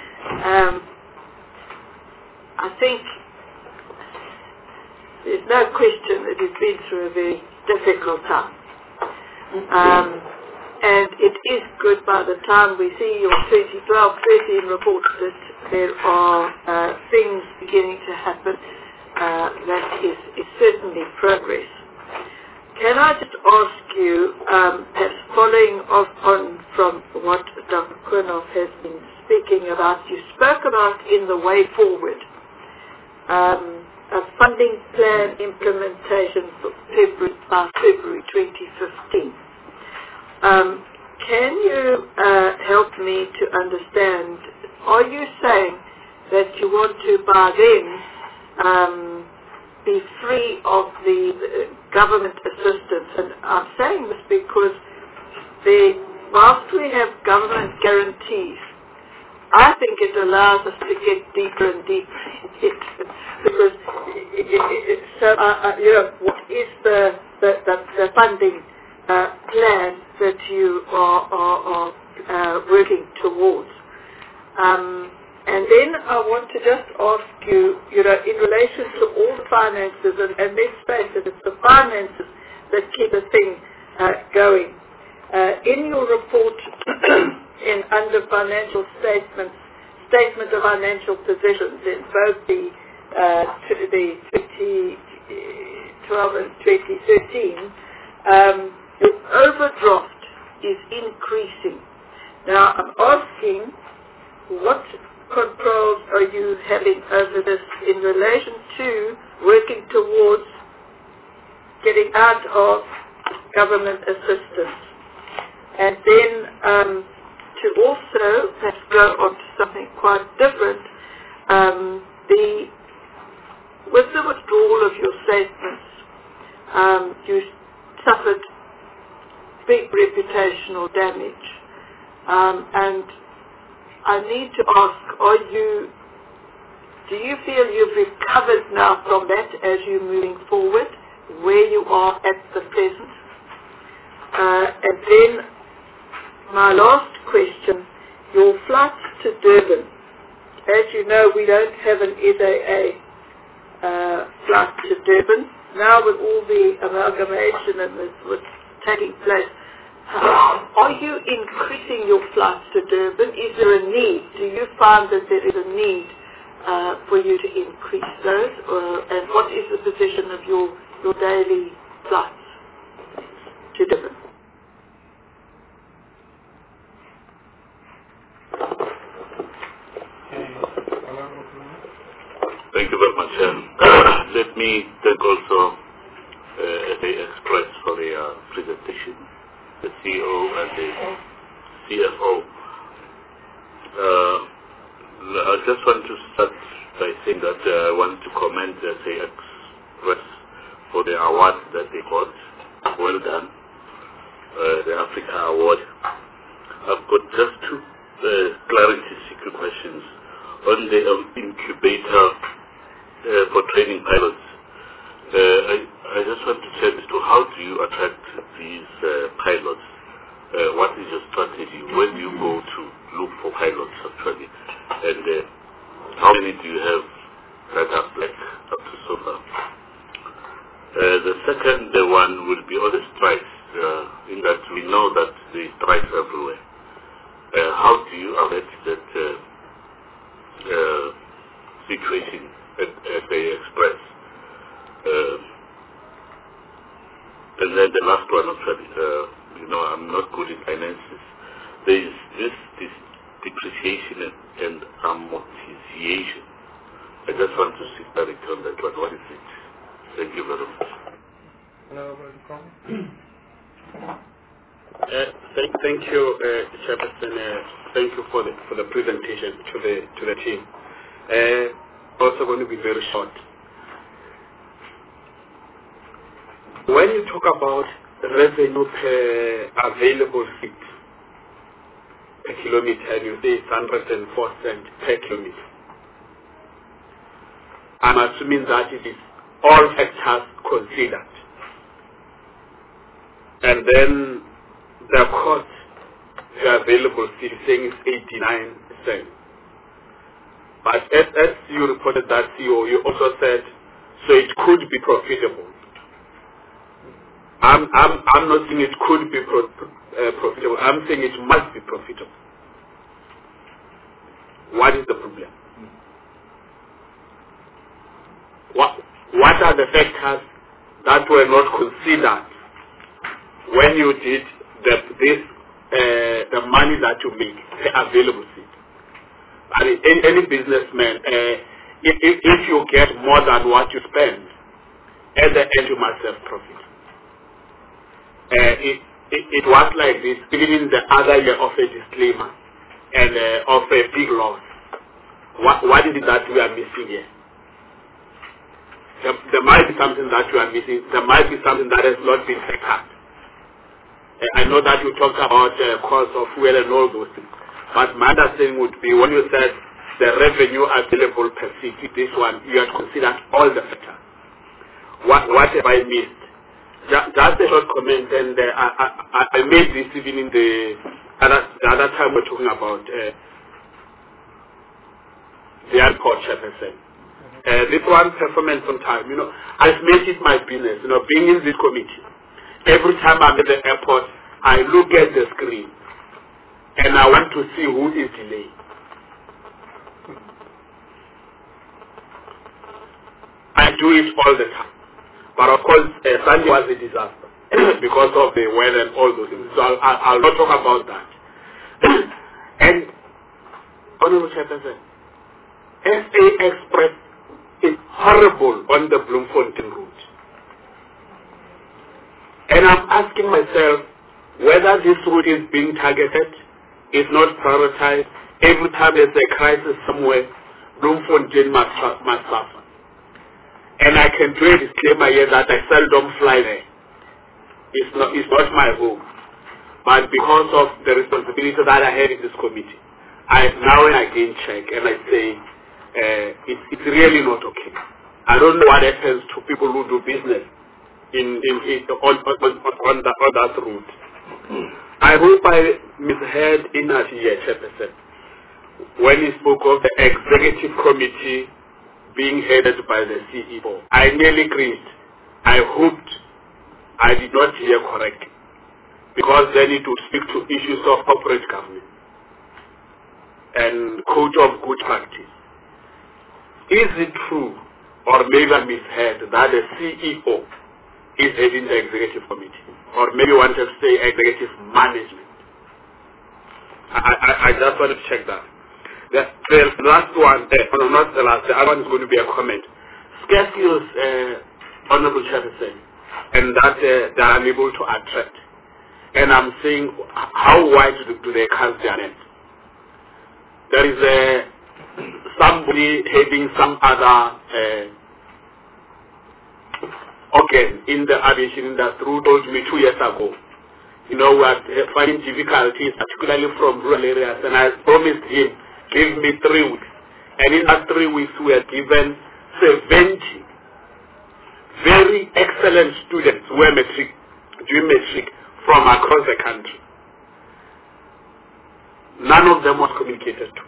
I think there's no question that we've been through a very difficult time. And it is good by the time we see your 2012-13 report that there are things beginning to happen. That is certainly progress. Can I just ask you, perhaps following on from what Dr. Konoff has been speaking about, you spoke about in the way forward, a funding plan implementation by February 2015. Can you help me to understand, are you saying that you want to by then be free of the government assistance? And I'm saying this because whilst we have government guarantees, I think it allows us to get deeper and deeper in it. Because, what is the funding plan that you are working towards? And then I want to just ask you, in relation to all the finances, and let's face it, it's the finances that keep the thing going. In your report, under financial statements, statement of financial positions in both the 2012 and 2013, your overdraft is increasing. Now I'm asking, what controls are you having over this in relation to working towards getting out of government assistance? And then to also, let's go on to something quite different, with the withdrawal of your statements, you suffered big reputational damage. And I need to ask, do you feel you've recovered now from that as you're moving forward, where you are at the present? And then my last question, your flights to Durban. As you know, we don't have an SAA flight to Durban. Now with all the amalgamation and what's taking place, are you increasing your flights to Durban? Is there a need? Do you find that there is a need for you to increase those? And what is the position of your daily flights to Durban? Thank you very much. Let me thank also SA Express for their presentation, the CEO and the CFO. I just want to start by saying that I want to commend SA Express for the award that they got. Well done. The Africa Award. I've got just two clarity-seeking questions on the incubator for training pilots. I just want to check as to how do you attract these pilots? What is your strategy? Where do you go to look for pilots actually? And how many do you have that are black up to so far? The second one will be all the strikes, in that we know that the strikes everywhere. How do you affect that situation at SA Express? And then the last one actually, I'm not good in finances. There is this depreciation and amortization. I just want to see clarity on that one. What is it? Thank you very much. Thank you, Chairperson. Thank you for the presentation to the team. Also going to be very short. When you talk about revenue per available seat per kilometer, and you say it's 104 cents per kilometer, I'm assuming that it is all factors considered. And then the cost per available seat saying is 89 cents. But as you reported that CEO, you also said, so it could be profitable. I'm not saying it could be profitable. I'm saying it must be profitable. What is the problem? What are the factors that were not considered when you did the money that you make, the available seat? I mean, any businessman, if you get more than what you spend, at the end you must have profit. It was like this, even in the other year of a disclaimer and of a big loss. What is it that we are missing here? There might be something that you are missing. There might be something that has not been set up. I know that you talked about cost of fuel and all those things. But my understanding would be when you said the revenue available per seat, this one, you had considered all the factors. What have I missed? Just a short comment, and I made this even in the other time we're talking about the airport chairperson. This one, performance on time, I've made it my business, being in this committee. Every time I'm at the airport, I look at the screen and I want to see who is delayed. I do it all the time. But of course, Sunday was a disaster because of the weather and all those things. So I'll not talk about that. And, Honorable Chairperson, SA Express is horrible on the Bloemfontein route. And I'm asking myself whether this route is being targeted, is not prioritized. Every time there's a crisis somewhere, Bloemfontein must suffer. And I can do a disclaimer here that I seldom fly there. It's not my home. But because of the responsibility that I have in this committee, I now and again check and I say, it's really not okay. I don't know what happens to people who do business on that route. I hope I misheard Inat here, Chairperson, when he spoke of the executive committee being headed by the CEO. I nearly cringed. I hoped I did not hear correctly, because then it would speak to issues of corporate governance and code of good practice. Is it true, or maybe I misheard, that the CEO is heading the executive committee? Or maybe you want to say executive management? I just want to check that. The last one, not the last, the other one is going to be a comment. Scarce skills, Honorable Chairperson, and that they are unable to attract. And I'm saying, how wide do they cast their net? There is somebody heading some other organ in the aviation industry who told me 2 years ago, we are finding difficulties, particularly from rural areas, and I promised him, give me 3 weeks. And in that 3 weeks, we are given 70 very excellent students who are doing matric from across the country. None of them was communicated to.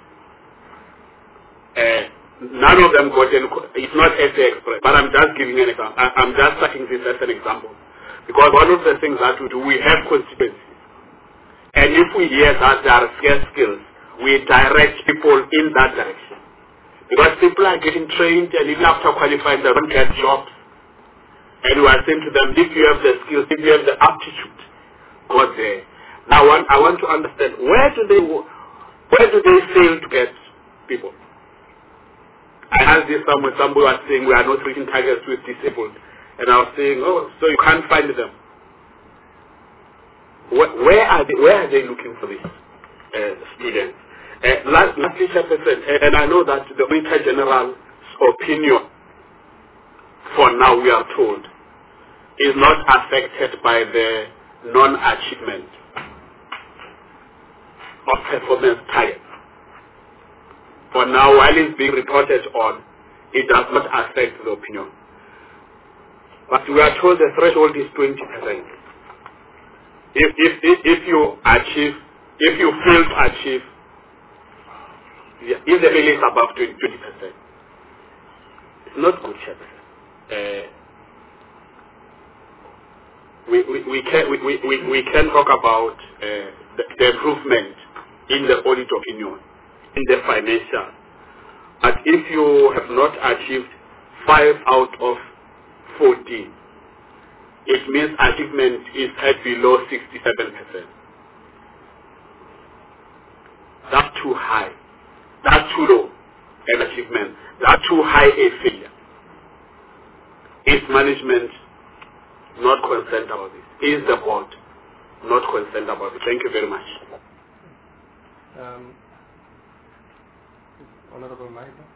None of them got any, it's not SA Express, but I'm just giving an example. I'm just citing this as an example. Because one of the things that we do, we have constituencies. And if we hear that there are scarce skills, we direct people in that direction. Because people are getting trained, and even after qualifying, they don't get jobs. And we are saying to them, if you have the skills, if you have the aptitude, go there. Now I want to understand, where do they fail to get people? I asked this somebody was saying we are not reaching targets with disabled. And I was saying, oh, so you can't find them. Where are they looking for these students? Lastly, Chairperson, and I know that the Auditor General's opinion, for now we are told, is not affected by the non-achievement of performance targets. For now, while it's being reported on, it does not affect the opinion. But we are told the threshold is 20%. If you fail to achieve, if the failure is above 20%, it's not good, Chairperson. We can talk about the improvement in the audit opinion, in the financial. But if you have not achieved 5 out of 14, it means achievement is at below 67%. That's too high. That's too low an achievement. That's too high a failure. Is management not concerned about this? Is the board not concerned about it? Thank you very much. Honorable Maida.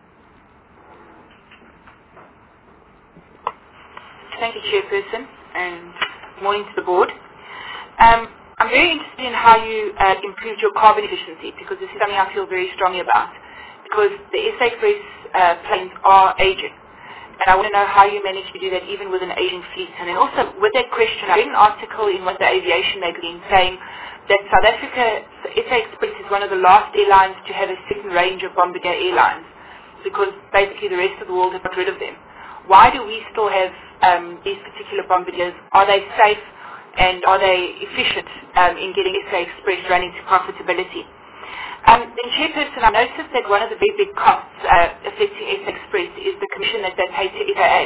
Thank you, Chairperson, and good morning to the board. I'm very interested in how you improved your carbon efficiency, because this is something I feel very strongly about, because the SA Express planes are aging. And I want to know how you managed to do that even with an aging fleet. And then also with that question, I read an article in one of the aviation magazines saying that South Africa, SA Express is one of the last airlines to have a certain range of Bombardier airlines, because basically the rest of the world have got rid of them. Why do we still have these particular Bombardiers? Are they safe and are they efficient in getting SA Express running to profitability? Then Chairperson, I noticed that one of the very big costs affecting SA Express is the commission that they pay to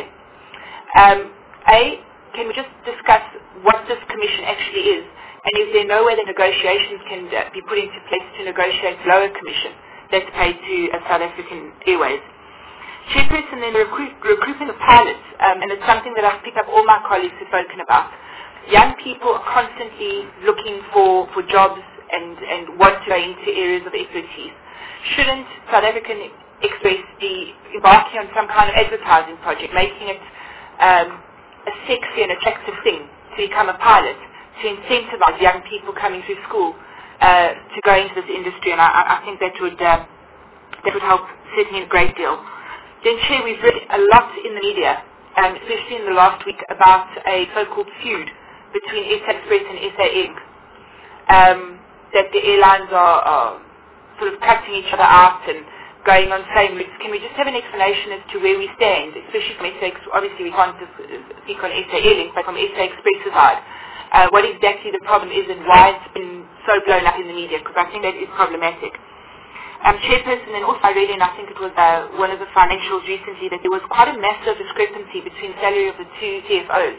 FAA. Can we just discuss what this commission actually is? And is there no way that negotiations can be put into place to negotiate lower commission that's paid to South African Airways? Chairperson, then recruitment of pilots, and it's something that I've picked up all my colleagues have spoken about. Young people are constantly looking for jobs and want to go into areas of expertise. Shouldn't South African Express be embarking on some kind of advertising project, making it a sexy and attractive thing to become a pilot, to incentivize young people coming through school to go into this industry? And I think that would help certainly a great deal. Then, Chair, we've read a lot in the media, especially in the last week, about a so-called feud between SA Express and SA Inc. That the airlines are sort of cutting each other out and going on same routes. Can we just have an explanation as to where we stand, especially from SA Express? Obviously we can't speak on SA Airlink, but from SA Express's side. What exactly the problem is and why it's been so blown up in the media, because I think that is problematic. Chairperson, and also I read in, I think it was one of the financials recently, that there was quite a massive discrepancy between the salary of the two CFOs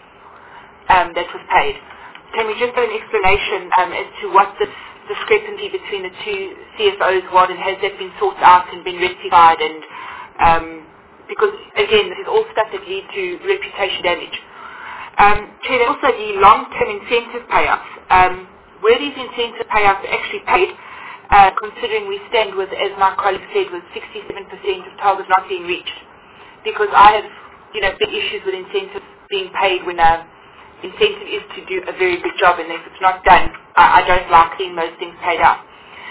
that was paid. Can we just have an explanation as to what this discrepancy between the two CFOs was, and has that been sorted out and been rectified? And because, again, this is all stuff that leads to reputation damage. Chair, also the long-term incentive payouts. Where these incentive payouts are actually paid, considering we stand with, as my colleague said, with 67% of targets not being reached. Because I have, big issues with incentives being paid when incentive is to do a very good job, and if it's not done, I don't like seeing those things paid out.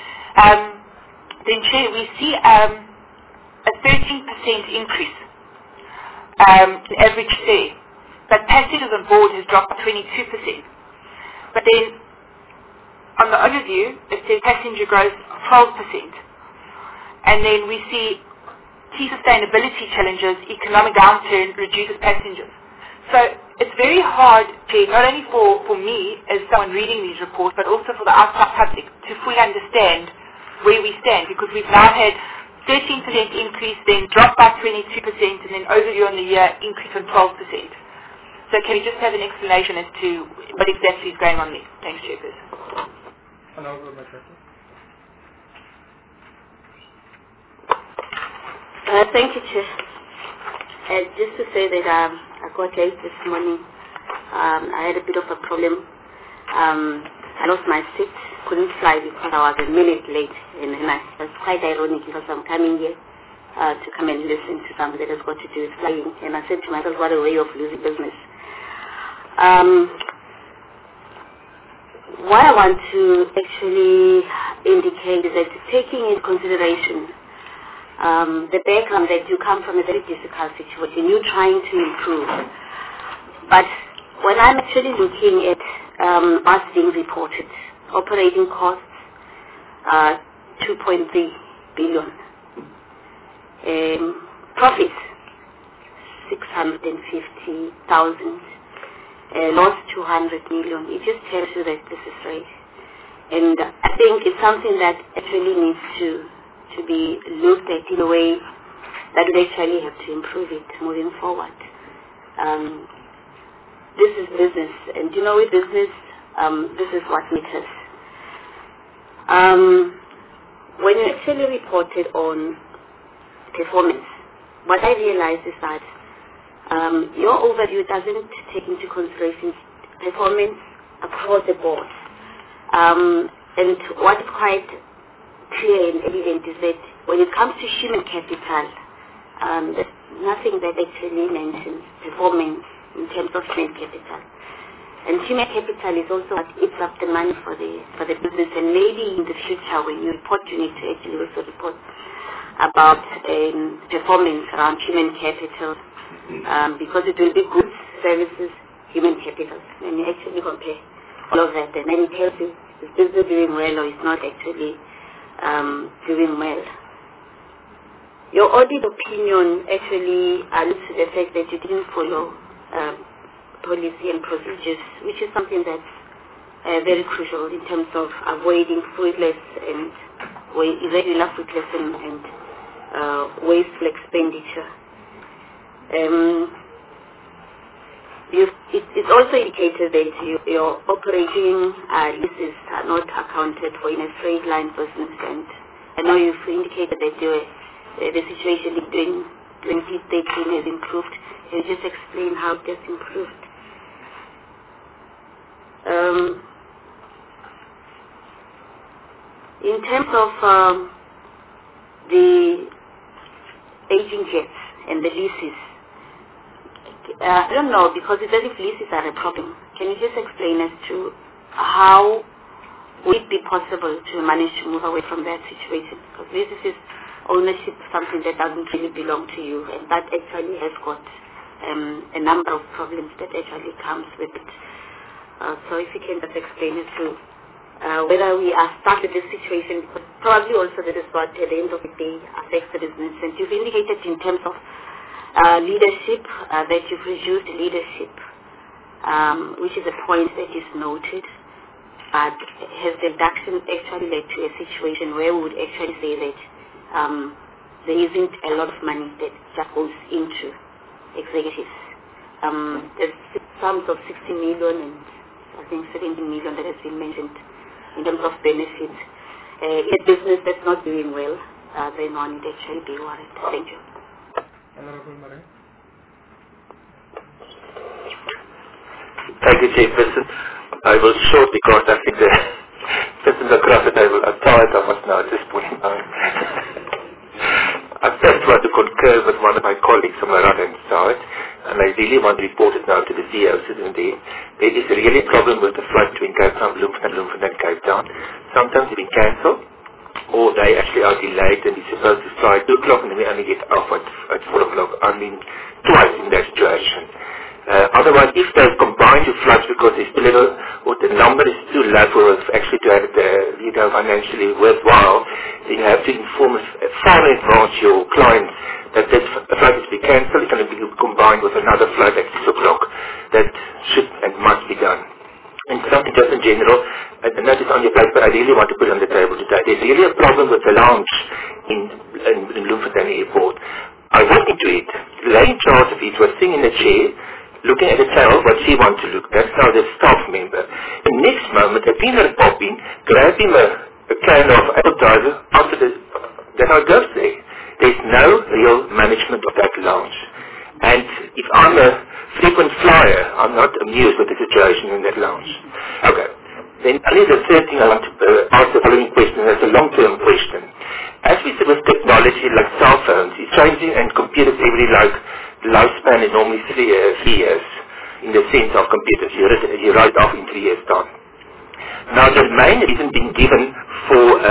Then, Chair, we see a 13% increase in average fare, but passengers on board has dropped by 22%. But then, on the overview, it says passenger growth of 12%. And then we see key sustainability challenges, economic downturn reduces passengers. So it's very hard, Chair, not only for me as someone reading these reports, but also for the outside public to fully understand where we stand, because we've now had 13% increase, then drop by 22%, and then overview on the year increase on 12%. So can you just have an explanation as to what exactly is going on there? Thanks, Chairperson. Thank you, Chair. Just to say that I got late this morning. I had a bit of a problem. I lost my seat, couldn't fly because I was a minute late. And it's quite ironic because I'm coming here to come and listen to something that has got to do with flying. And I said to myself, what a way of losing business. What I want to actually indicate is that taking into consideration the background that you come from a very difficult situation, you're trying to improve. But when I'm actually looking at what's being reported, operating costs, 2.3 billion. Profits, 650,000. Lost 200 million. It just tells you that this is right. And I think it's something that actually needs to be looked at in a way that we actually have to improve it moving forward. This is business, and with business, this is what matters. when you actually reported on performance, what I realized is that your overview doesn't take into consideration performance across the board. And what is quite clear and evident is that when it comes to human capital, there's nothing that actually mentions performance in terms of human capital. And human capital is also what eats up the money for the business, and maybe in the future when you report, you need to actually also report about performance around human capital, because it will be goods, services, human capital. And you actually compare all of that, and then it tells you is business doing well or is not actually doing well. Your audit opinion actually alludes to the fact that you didn't follow policy and procedures, which is something that's very crucial in terms of avoiding fruitless and irregular fruitless and wasteful expenditure. It's also indicated that your operating leases are not accounted for in a straight line business, and I know you've indicated that the situation in 2013 has improved. Can you just explain how it has improved? In terms of the aging jets and the leases, I don't know, because it's as if leases are a problem. Can you just explain as to how would it be possible to manage to move away from that situation? Because leases is ownership, something that doesn't really belong to you, and that actually has got a number of problems that actually comes with it. So if you can just explain as to whether we are stuck with this situation, because probably also that is what at the end of the day affects the business. And you've indicated in terms of leadership, that you've reduced leadership, which is a point that is noted. But has the reduction actually led to a situation where we would actually say that there isn't a lot of money that just goes into executives? There's sums of 60 million and I think 17 million that has been mentioned in terms of benefits. A business that's not doing well, then one would actually be worried. Thank you. Thank you, Chairperson. I will short because I think the person across the table are tired of us now at this point. I just want to concur with one of my colleagues on my right-hand side, and I really want to report it now to the CEO sitting there. There is a really problem with the flight between Cape Town, Bloemfontein, and Cape Town. Sometimes it's been cancelled, or they actually are delayed and it's supposed to fly at 2 o'clock and then we only get off at 4 o'clock. I mean, twice in that situation. Otherwise, if they combine the flights because it's too little, or the number is too low for us actually to have it financially worthwhile, then you have to inform far in advance your clients that this flight is to be cancelled. It's going to be combined with another flight at 6 o'clock. That should and must be done. And something just in general, and that is on your paper, I really want to put on the table today. There's really a problem with the lounge in Bloemfontein Airport. I went into it. The lady in charge of it was sitting in a chair, looking at the channel, what she wants to look. That's now the staff member. The next moment, a peanut pop in, grab him a can of appetizer after that I goes there. There's no real management of that lounge. And if I'm a frequent flyer, I'm not amused with the situation in that lounge. Okay. Then only the third thing I want to ask the following question, that's a long-term question. As we see with technology like cell phones, it's changing and computers every the lifespan is normally 3 years in the sense of computers. You write off in 3 years' time. Now the main reason being given for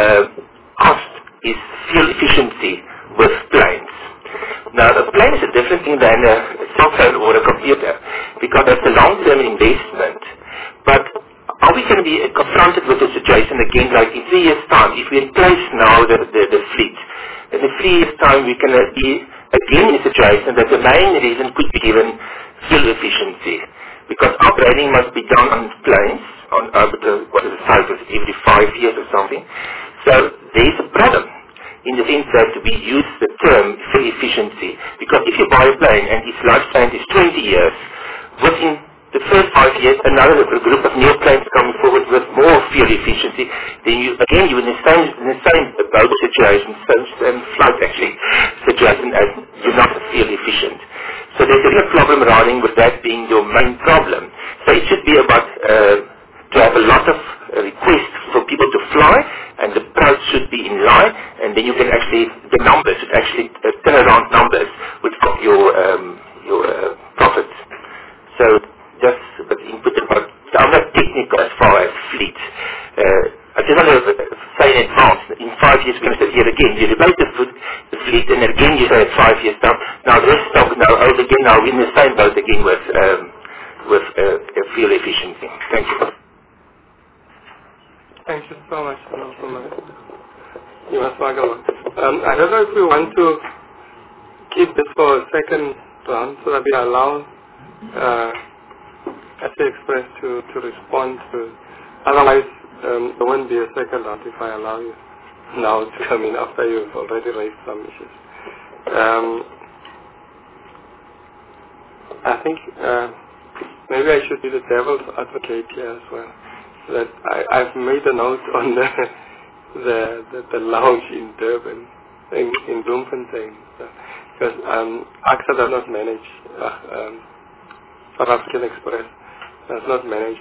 cost is fuel efficiency with planes. Now a plane is a different thing than a cell phone or a computer because that's a long-term investment. But are we going to be confronted with a situation again like in 3 years' time, if we replace now the fleet, in 3 years' time we can be again in a situation that the main reason could be given fuel efficiency, because upgrading must be done on planes, on what is the cycle, every 5 years or something. So there is a problem in the sense that we use the term fuel efficiency, because if you buy a plane and its lifespan is 20 years, within the first 5 years, another group of new planes coming forward with more fuel efficiency, then you're in the same boat situation, same flight actually situation, as you're not fuel efficient. So there's a real problem running with that being your main problem. So it should be about to have a lot of requests for people to fly, and the price should be in line, and then you can actually, the numbers should actually turn around numbers which got your profits. So just a bit input about, so I'm not technical as far as fleet. I just want to say in advance, in 5 years we're going to sit here again, you replace the fleet, and again you say 5 years down, now this stock, now over again, now we're in the same boat again with fuel efficiency. Thank you. Thank you so much. You must welcome. I don't know if we want to keep this for a second round so that we allow SA Express to respond to. Otherwise, there won't be a second round if I allow you now to come in after you've already raised some issues. I think maybe I should be the devil's advocate here as well. That I've made a note on the lounge in Durban, in Bloemfontein, because AXA does not manage South African Express does not manage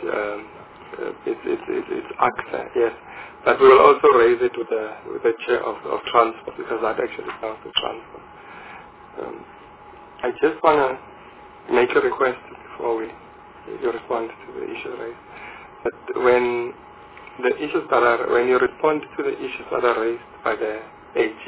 it's AXA, yes, but we will also raise it with the chair of transport, because that actually counts to transport. I just want to make a request before you respond to the issue raised. But when you respond to the issues that are raised by the AG,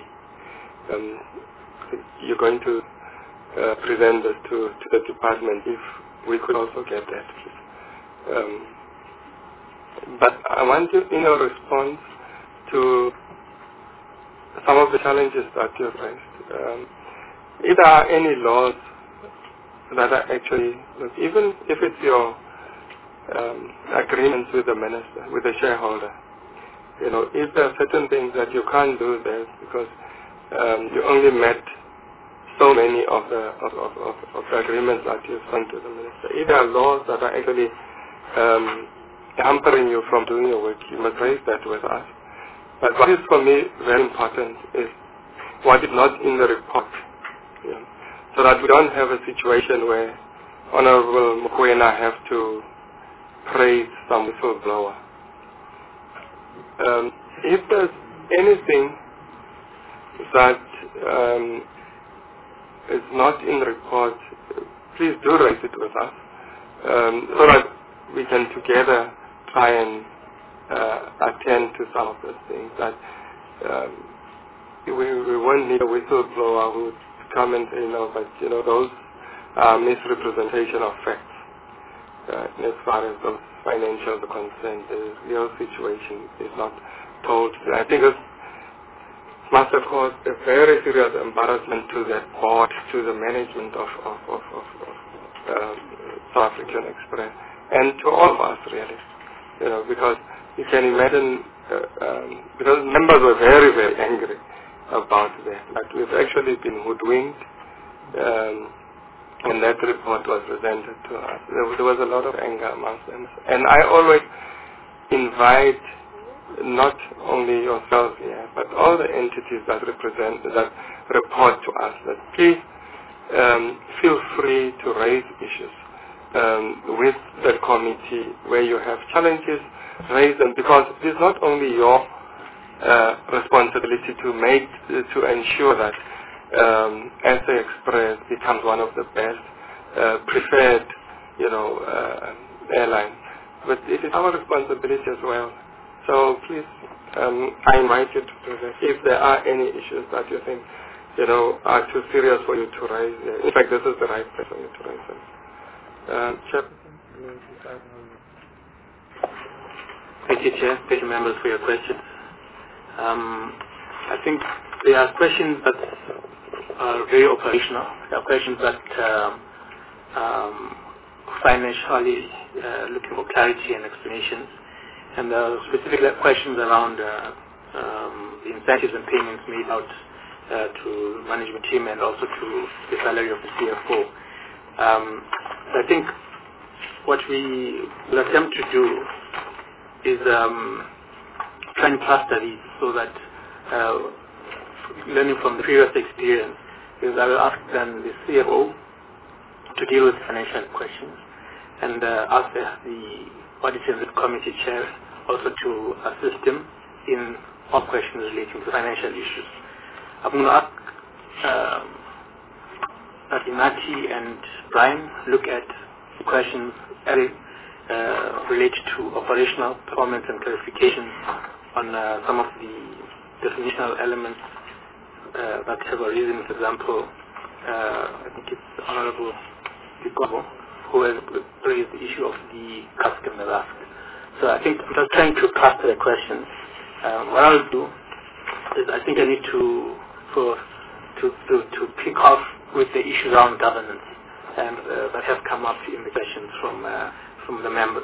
you're going to present this to the department. If we could also get that, please. But I want you, in your response to some of the challenges that you've raised, if there are any laws that are actually, even if it's your agreements with the minister, with the shareholder, if there are certain things that you can't do there because you only met so many of the agreements that you've signed to the minister. If there are laws that are actually hampering you from doing your work, you must raise that with us. But what is for me very important is what is not in the report, so that we don't have a situation where Honorable Mokoena have to praise some whistleblower. If there's anything that is not in the report, please do raise it with us, so that we can together try and attend to some of those things. That we won't need a whistleblower who would come and say, but those are misrepresentation of facts. As far as those financials are concerned, the real situation is not told. I think it must have caused a very serious embarrassment to that board, to the management of South African Express, and to all of us really. Because you can imagine, because members were very, very angry about that. But we've actually been hoodwinked. And that report was presented to us. There was a lot of anger amongst them. And I always invite not only yourselves here, but all the entities that report to us, that please feel free to raise issues with the committee where you have challenges, raise them, because it is not only your responsibility to ensure that SA Express becomes one of the best preferred, airlines, but it is our responsibility as well. So please, I invite you to do that. If there are any issues that you think, are too serious for you to raise, in fact, this is the right place for you to raise them. Thank you, Chair. Thank you, members, for your questions. I think there are questions that are very operational. There are questions that financially looking for clarity and explanations. And there are specific questions around the incentives and payments made out to management team and also to the salary of the CFO. I think what we will attempt to do is try and cluster these so that learning from the previous experience is I will ask then the CFO to deal with financial questions and ask the Audit and Risk Committee Chair also to assist him in all questions relating to financial issues. I'm going to ask that Inati and Brian look at questions related to operational performance and clarification on some of the definitional elements that have arisen. For example, I think it's Honorable Kikobo who has raised the issue of the customer ask. So I think I'm just trying to cluster the questions. What I'll do is I think I need to pick off with the issues around governance and that have come up in the questions from the members.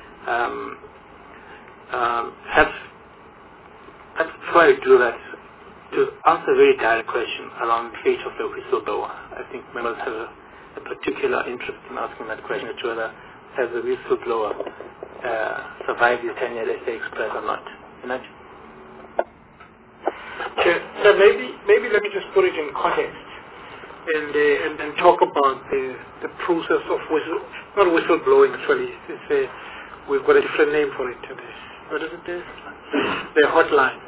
Let's try to do that to answer a very direct question around the fate of the whistleblower. I think members have a particular interest in asking that question as to whether has the whistleblower survived his tenure at SA Express or not. So maybe let me just put it in context and talk about the process of not whistleblowing actually. We've got a different name for it today. What is it there? The hotline.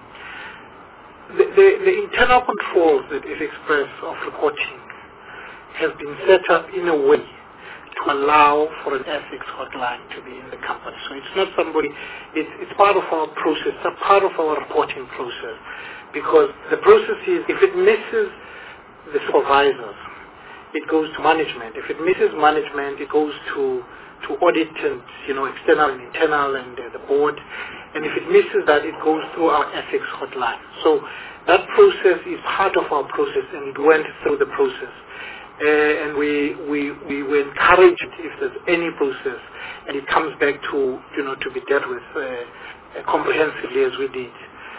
The internal controls that is expressed of reporting has been set up in a way to allow for an ethics hotline to be in the company. So it's not somebody, it's part of our process, it's a part of our reporting process. Because the process is, if it misses the supervisors, it goes to management. If it misses management, it goes to audit and, external and internal and the board. And if it misses that, it goes through our ethics hotline. So that process is part of our process, and it went through the process. And we encourage it if there's any process, and it comes back to, to be dealt with comprehensively as we did.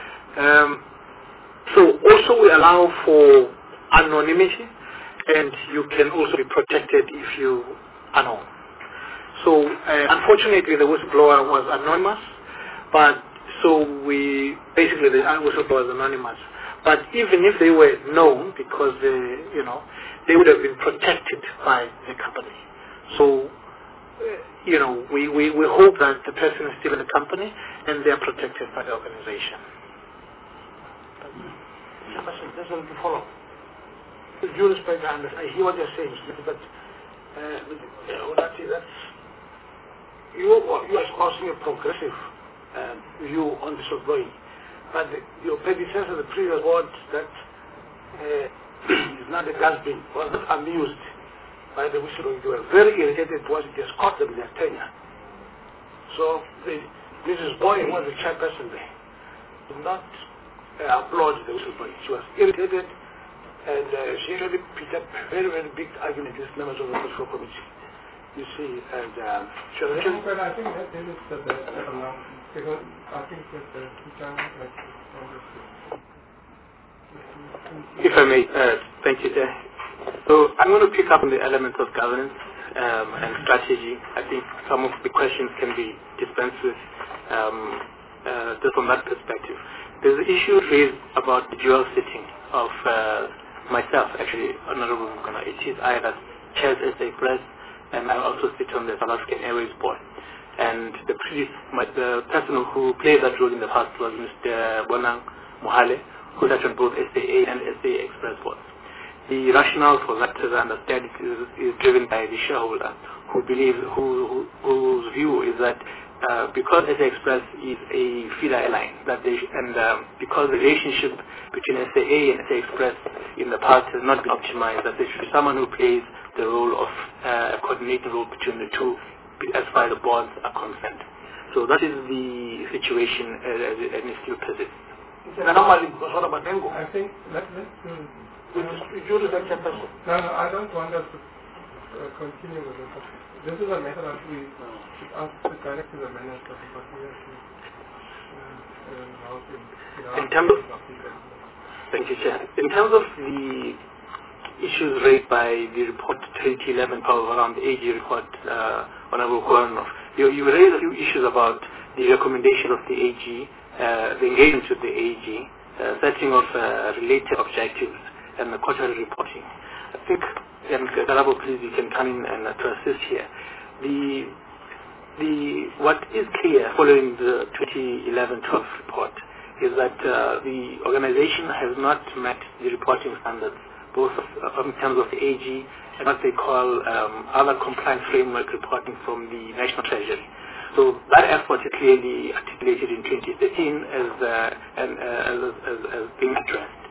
So also we allow for anonymity, and you can also be protected if you are known. So unfortunately the whistleblower was anonymous, but so the whistleblower was anonymous. But even if they were known, because they would have been protected by the company. So we hope that the person is still in the company and they are protected by the organization. Just want to follow. With due respect, I hear what you're saying, but you are espousing a progressive view on the whistleblowing. But your predecessor, the previous board that is not a dustbin, was not amused by the whistleblowing. They were very irritated towards it. They scored them in their tenure. So Mrs. Boyne was the chairperson there. Did not applaud the whistleblowing. She was irritated, and she really picked up a very, very big argument against members of the Control Committee. You see, and but I think that is the best because I think that the If I may, thank you, Chair. So I'm going to pick up on the elements of governance and strategy. I think some of the questions can be dispensed with just from that perspective. There's an issue raised about the dual sitting of myself, actually, Honorable Mukana. It is I that chairs SA Press, and I also sit on the South African Airways Board. And the person who played that role in the past was Mr. Bonang Mohale, who sat on both SAA and SA Express boards. The rationale for that, as I understand it, is driven by the shareholder, whose view is that because SA Express is a feeder airline, because the relationship between SAA and SA Express in the past has not been optimized, that there should be someone who plays the role of a coordinating role between the two as far as the boards are concerned. So that is the situation as it still persists. It's an anomaly because what about Dengo? I think let's No, I don't want us to continue with it. This is a matter that we should ask the director of the minister, but we have to in terms of, thank you, Chair. In terms of the issues raised by the report 2011 around the AG report Honorable Kuanov. You raised a few issues about the recommendation of the AG, the engagement with the AG, setting of related objectives, and the quarterly reporting. I think, and Garabo, please, you can come in and to assist here. What is clear following the 2011-12 report is that the organization has not met the reporting standards, both in terms of the AG and what they call other compliance framework reporting from the National Treasury. So that effort is clearly articulated in 2013 as being addressed.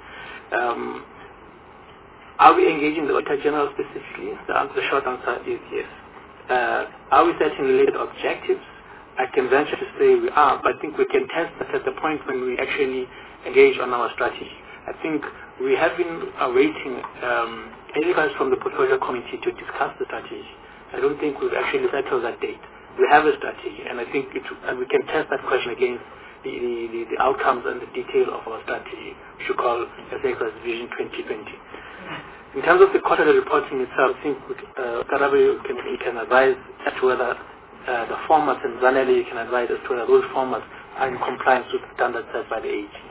Are we engaging the Auditor General specifically? The short answer is yes. Are we setting related objectives? I can venture to say we are, but I think we can test that at the point when we actually engage on our strategy. I think we have been awaiting any request from the Portfolio Committee to discuss the strategy. I don't think we've actually settled that date. We have a strategy, and I think we can test that question against the outcomes and the detail of our strategy, which we call SX Vision 2020. In terms of the quarterly reporting itself, I think Karabe can advise as to whether the formats, and Zanelli you can advise as to whether those formats are in compliance with the standards set by the AG.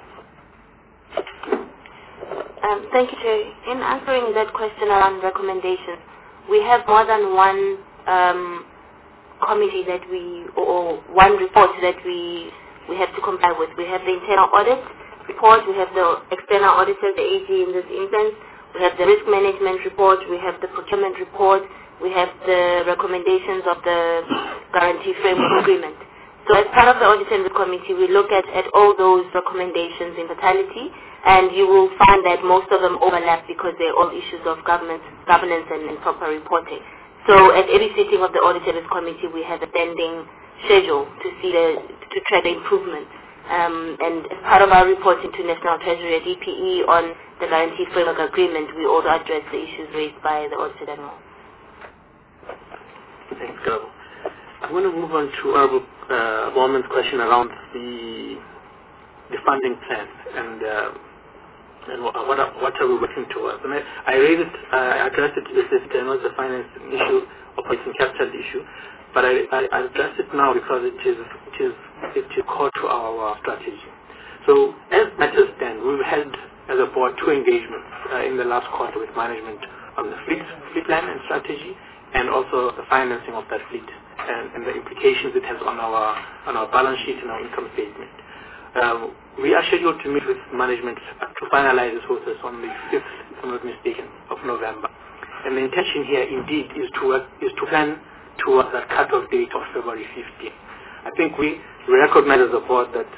Thank you, Chair. In answering that question around recommendations, we have more than one committee that or one report that we have to comply with. We have the internal audit report, we have the external auditor, the AG in this instance, we have the risk management report, we have the procurement report, we have the recommendations of the guarantee framework agreement. So as part of the audit and risk committee, we look at all those recommendations in totality, and you will find that most of them overlap because they're all issues of governance and proper reporting. So at every sitting of the audit and risk committee, we have a pending schedule to track the improvements. And as part of our reporting to National Treasury at EPE on the guarantee framework agreement, we also address the issues raised by the Auditor General. Thanks, Garabo. I'm going to move on to Honorable Bowman's question around the funding plan and what are we working towards. And I raised it, I addressed it specifically, I know it's a finance issue, operating capital issue, but I address it now because it is core to our strategy. So as matters stand, we've had as a board 2 engagements in the last quarter with management on the fleet plan and strategy, and also the financing of that fleet and the implications it has on our balance sheet and our income statement. We are scheduled to meet with management to finalize this process on the 5th, if I'm not mistaken, of November. And the intention here indeed is to plan towards that cut-off date of February 15. I think we recognize as a board that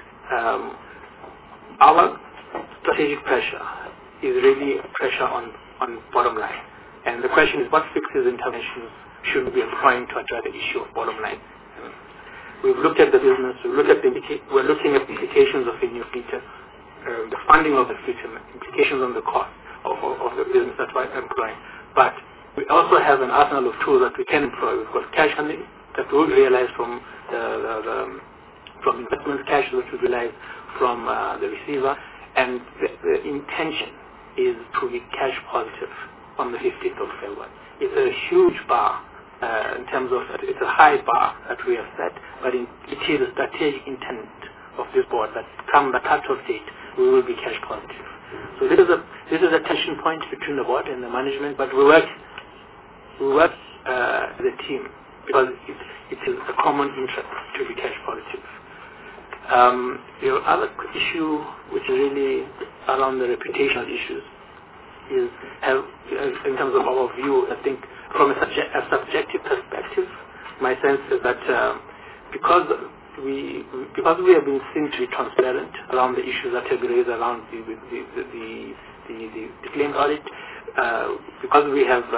our strategic pressure is really pressure on bottom line. And the question is, what fixes interventions should we be employing to address the issue of bottom line? We've looked at the business, we're looking at the implications of a new fleet, the funding of the fleet, and implications on the cost of the business that we're employing. But we also have an arsenal of tools that we can employ. We've got cash funding that we will realize from investment cash that we realize from the receiver, and the intention is to be cash positive on the 15th of February. It's a huge bar. In terms of, it's a high bar that we have set, but it is a strategic intent of this board that come the cut-off date, we will be cash positive. So this is a tension point between the board and the management, but we work as a team because it is a common interest to be cash positive. The other issue, which is really around the reputational issues, is in terms of our view, I think from a subjective perspective, my sense is that because we have been seen to be transparent around the issues that have been raised around the claim audit, because we have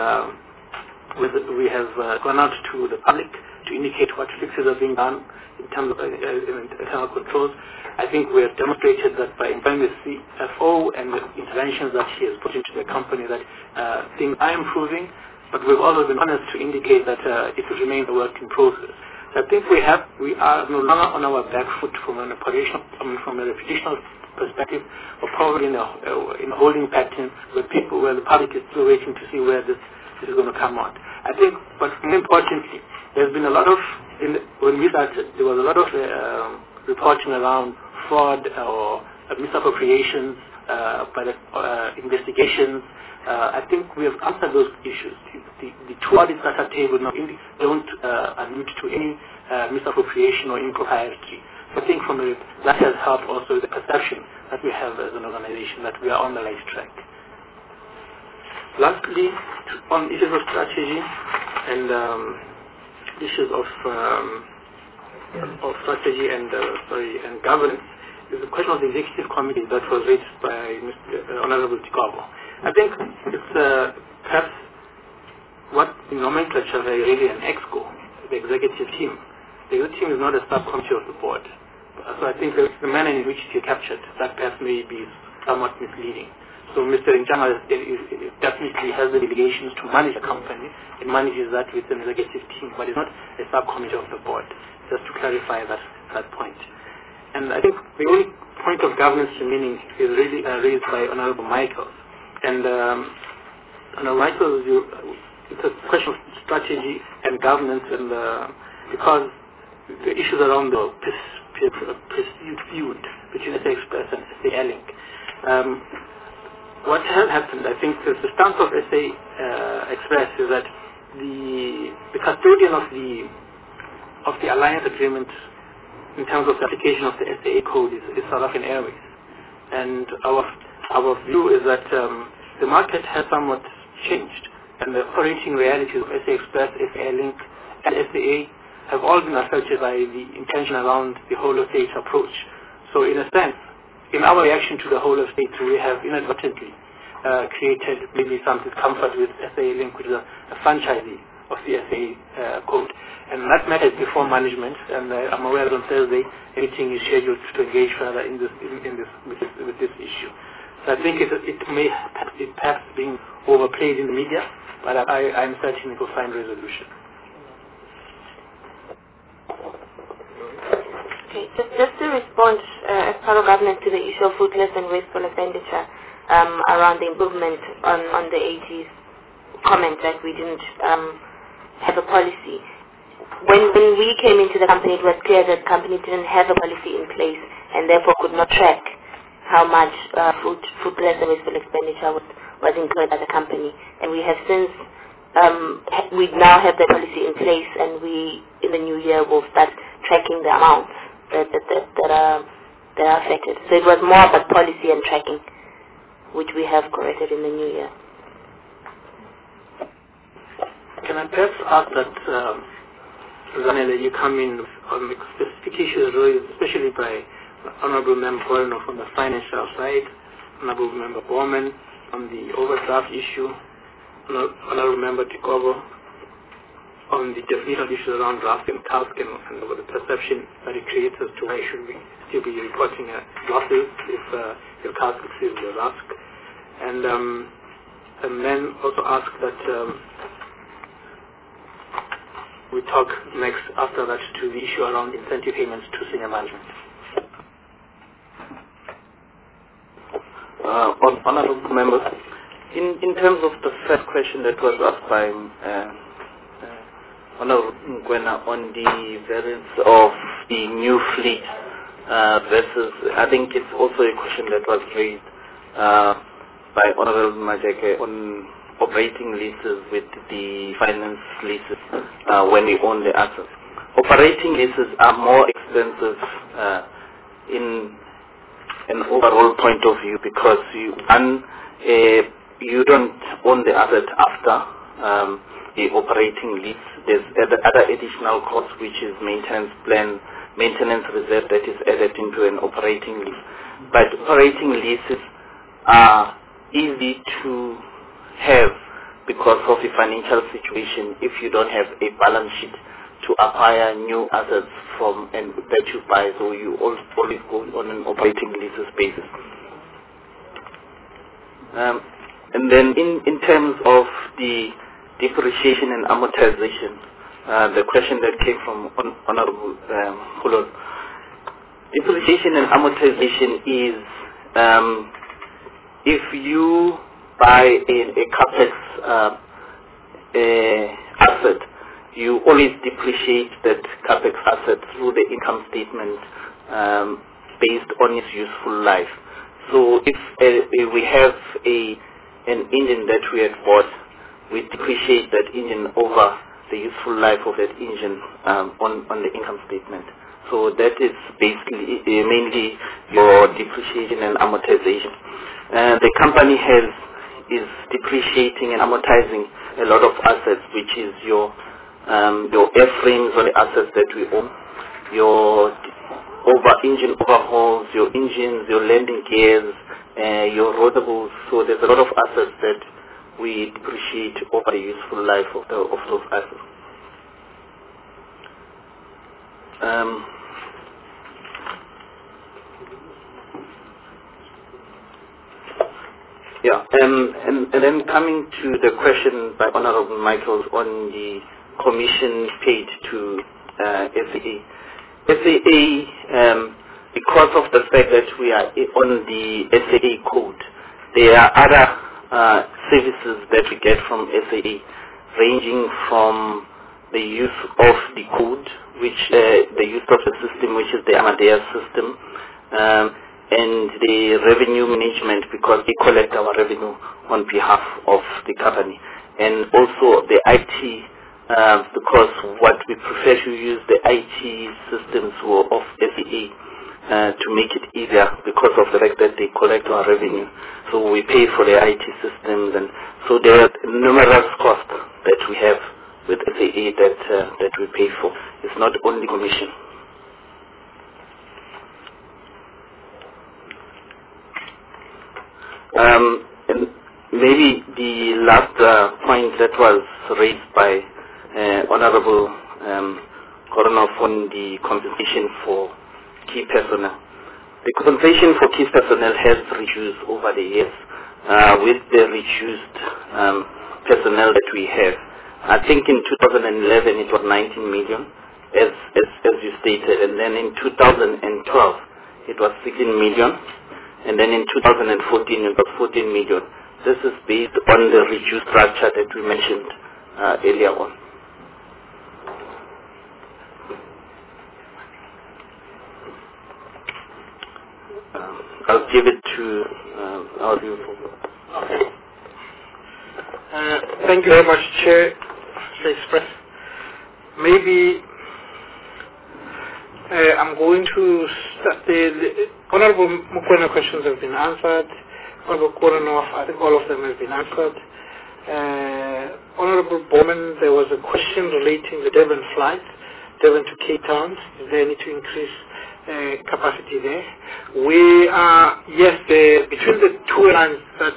gone out to the public to indicate what fixes are being done in terms of internal controls. I think we have demonstrated that by employing the CFO and the interventions that he has put into the company that things are improving, but we've also been honest to indicate that it remains a work in process. So I think we are no longer on our back foot from an operational, from a reputational perspective, or probably in a holding pattern where the public is still waiting to see where this is going to come out. I think, but more importantly, there's been a lot of, when we started, there was a lot of reporting around fraud or misappropriations by the investigations. I think we have answered those issues. The two audits that are tabled now don't allude to any misappropriation or impropriety. So I think that has helped also the perception that we have as an organization that we are on the right track. Lastly, on issues of strategy and issues of strategy and governance, is the question of the executive committee that was raised by Mr. Honorable Tikabo. I think it's perhaps what in nomenclature is really an EXCO, the executive team. The executive team is not a subcommittee of the board. So I think the manner in which it is captured, that perhaps may be somewhat misleading. So Mr. Njama definitely has the delegations to manage the company. It manages that with an executive team, but it's not a subcommittee of the board, just to clarify that point. And I think the only point of governance remaining is really raised by Honorable Michael. And Honorable Michael, it's a question of strategy and governance, and because the issues around the perceived feud between SA Express and SA Airlink. What has happened, I think, the stance of SA Express is that the custodian of the alliance agreement in terms of the application of the SAA code is South African Airways. And our view is that the market has somewhat changed, and the operating realities of SA Express, SA Airlink, and SAA have all been affected by the intention around the whole of state approach. So in a sense, in our reaction to the whole of state, we have inadvertently created maybe some discomfort with SAA Link, which is a franchisee of the SAA code. And that matter is before management, and I'm aware that on Thursday, everything is scheduled to engage further with this issue. So I think it may perhaps being overplayed in the media, but I'm certain it will find resolution. Okay, just to respond as part of government to the issue of fruitless and wasteful expenditure around the improvement on the 80s comment that we didn't have a policy. When we came into the company, it was clear that the company didn't have a policy in place and therefore could not track how much fruitless and wasteful expenditure was incurred by the company. And we have since, we now have the policy in place, and we, in the new year, will start tracking the amounts that are affected. So it was more about policy and tracking, which we have corrected in the new year. Can I perhaps ask that, Zanele, you come in on the specific issues raised, especially by Honorable Member Boyno from the financial side, Honorable Member Borman on the overdraft issue, Honorable Member Tikobo on the definitional issues around RASK and CASK and the perception that it creates as to why should we still be reporting losses if your CASK exceeds your RASK. And then also ask that we talk next after that to the issue around incentive payments to senior management. Honorable members, in terms of the first question that was asked by Honorable Ngwena on the variance of the new fleet versus, I think it's also a question that was raised by Honorable Majeke on operating leases with the finance leases when we own the assets. Operating leases are more expensive in an overall point of view because you don't own the asset after the operating lease. There's other additional costs, which is maintenance reserve that is added into an operating lease. But operating leases are easy to have because of the financial situation if you don't have a balance sheet to acquire new assets from and that you buy, so you always go on an operating leases basis. And then in terms of the depreciation and amortization, the question that came from Honorable Hulon. Depreciation and amortization is if you buy a CapEx asset you always depreciate that capex asset through the income statement based on its useful life. So if we have an engine that we had bought, we depreciate that engine over the useful life of that engine on the income statement. So that is basically mainly your depreciation and amortization. The company is depreciating and amortizing a lot of assets, which is your airframes or the assets that we own, your engine overhauls, your engines, your landing gears, your rotables. So there's a lot of assets that we depreciate over the useful life of those assets. And then coming to the question by Honorable Michael on the commission paid to SAA. SAA, because of the fact that we are on the SAA code, there are other services that we get from SAA, ranging from the use of the code, which the use of the system, which is the Amadeus system, and the revenue management, because we collect our revenue on behalf of the company, and also the IT, because what we prefer to use the IT systems of SAA to make it easier because of the fact that they collect our revenue. So we pay for the IT systems, and so there are numerous costs that we have with SAA that we pay for. It's not only commission. And maybe the last point that was raised by Honorable Koronov on the compensation for key personnel. The compensation for key personnel has reduced over the years with the reduced personnel that we have. I think in 2011 it was 19 million, as you stated, and then in 2012 it was 16 million, and then in 2014 it was 14 million. This is based on the reduced structure that we mentioned earlier on. I'll give it to our view. Okay. Thank you very much, Chair Express. Maybe I'm going to start. The Honorable Mukwena questions have been answered. Honorable Koronov, I think all of them have been answered. Honorable Bowman, there was a question relating the Durban flight, Durban to Cape Town. Is there any to increase capacity there? We are, yes, between the two lines that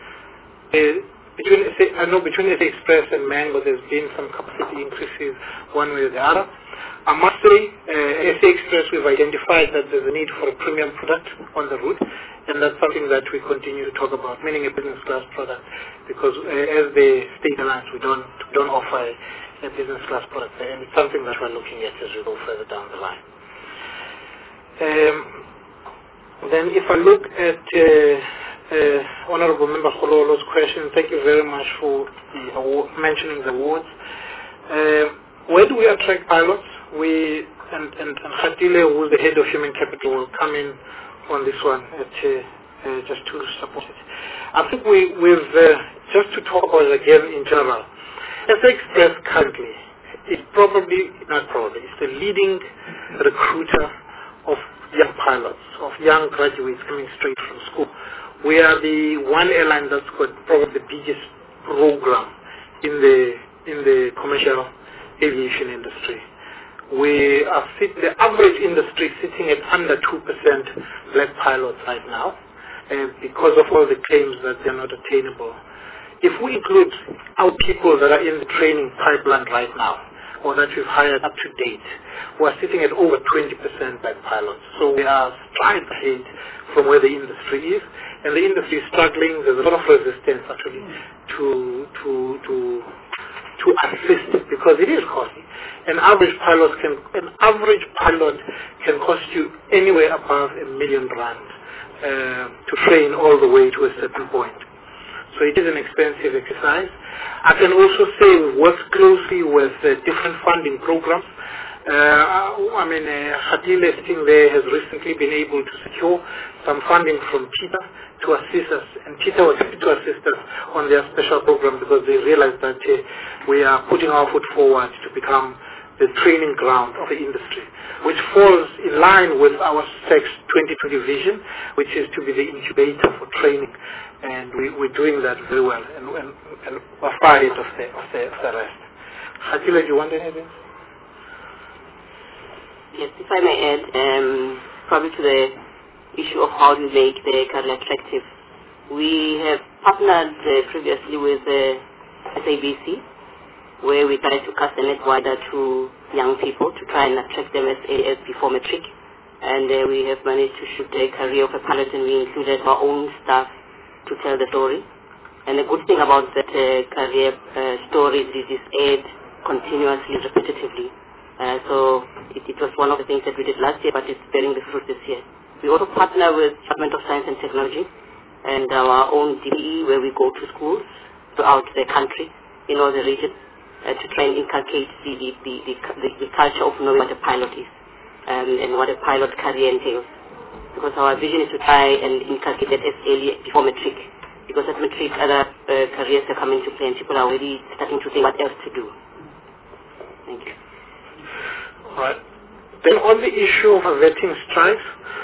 between SA Express and Mango, there's been some capacity increases one way or the other. I must say, SA Express, we've identified that there's a need for a premium product on the route, and that's something that we continue to talk about, meaning a business class product, because as the state alliance, we don't offer a business class product there, and it's something that we're looking at as we go further down the line. Then if I look at Honorable Member Khololo's question, thank you very much for mentioning the awards. Where do we attract pilots? And Khatile, who is the head of human capital, will come in on this one just to support it. I think we've just to talk about it again in general. SA Express currently is it's the leading recruiter of young pilots, of young graduates coming straight from school. We are the one airline that's got probably the biggest program in the commercial aviation industry. We are the average industry sitting at under 2% black pilots right now because of all the claims that they're not attainable. If we include our people that are in the training pipeline right now, or that we've hired up to date, we're sitting at over 20% black pilots. So we are strides ahead from where the industry is, and the industry is struggling. There's a lot of resistance actually to assist because it is costly. An average pilot can cost you anywhere above R1 million to train all the way to a certain point. So it is an expensive exercise. I can also say we work closely with different funding programs. Khatile sitting there has recently been able to secure some funding from TITA to assist us, and TITA was happy to assist us on their special program because they realized that we are putting our foot forward to become the training ground of the industry, which falls in line with our SEX 2020 vision, which is to be the incubator for training, and we're doing that very well, and we're far ahead of the rest. Khatile, do you want anything? Yes, if I may add, probably to the issue of how we make the career attractive. We have partnered previously with SABC, where we try to cast a net wider to young people to try and attract them as before matric. And we have managed to shoot a career of a pilot, and we included our own staff to tell the story. And the good thing about that career story is it is aired continuously, repetitively. So it was one of the things that we did last year, but it's bearing the fruit this year. We also partner with Department of Science and Technology and our own DBE, where we go to schools throughout the country, in all the regions, to try and inculcate the culture of knowing what a pilot is and what a pilot career entails. Because our vision is to try and inculcate that as early before matric. Because at matric, other careers are coming to play, and people are already starting to think what else to do. Thank you. Right. Then on the issue of vetting strikes,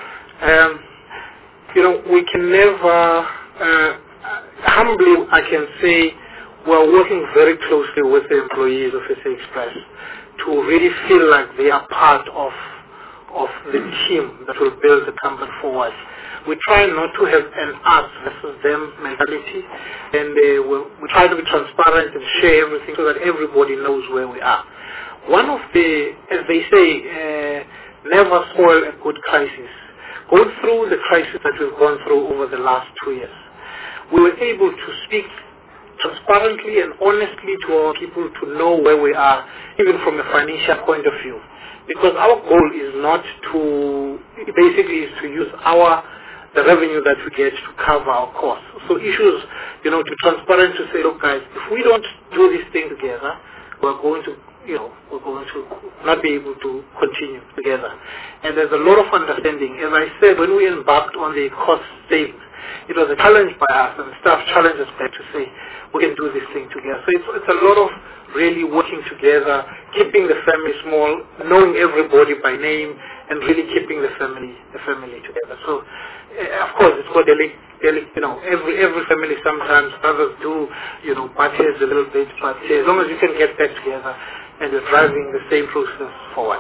we can never, humbly I can say, we're working very closely with the employees of SA Express to really feel like they are part of the team that will build the company forward. We try not to have an us versus them mentality, and we try to be transparent and share everything so that everybody knows where we are. One of the, as they say, never spoil a good crisis. Going through the crisis that we've gone through over the last 2 years, we were able to speak transparently and honestly to our people to know where we are, even from a financial point of view. Because our goal is not to, basically is to use the revenue that we get to cover our costs. So issues, to transparent to say, look guys, if we don't do this thing together, we're going to not be able to continue together. And there's a lot of understanding. As I said, when we embarked on the cost savings, it was a challenge by us, and the staff challenged us back to say, we can do this thing together. So it's a lot of really working together, keeping the family small, knowing everybody by name, and really keeping the family together. So, of course, it's got every family sometimes, others do, butt heads a little bit, but as long as you can get that together, and you're driving the same process forward.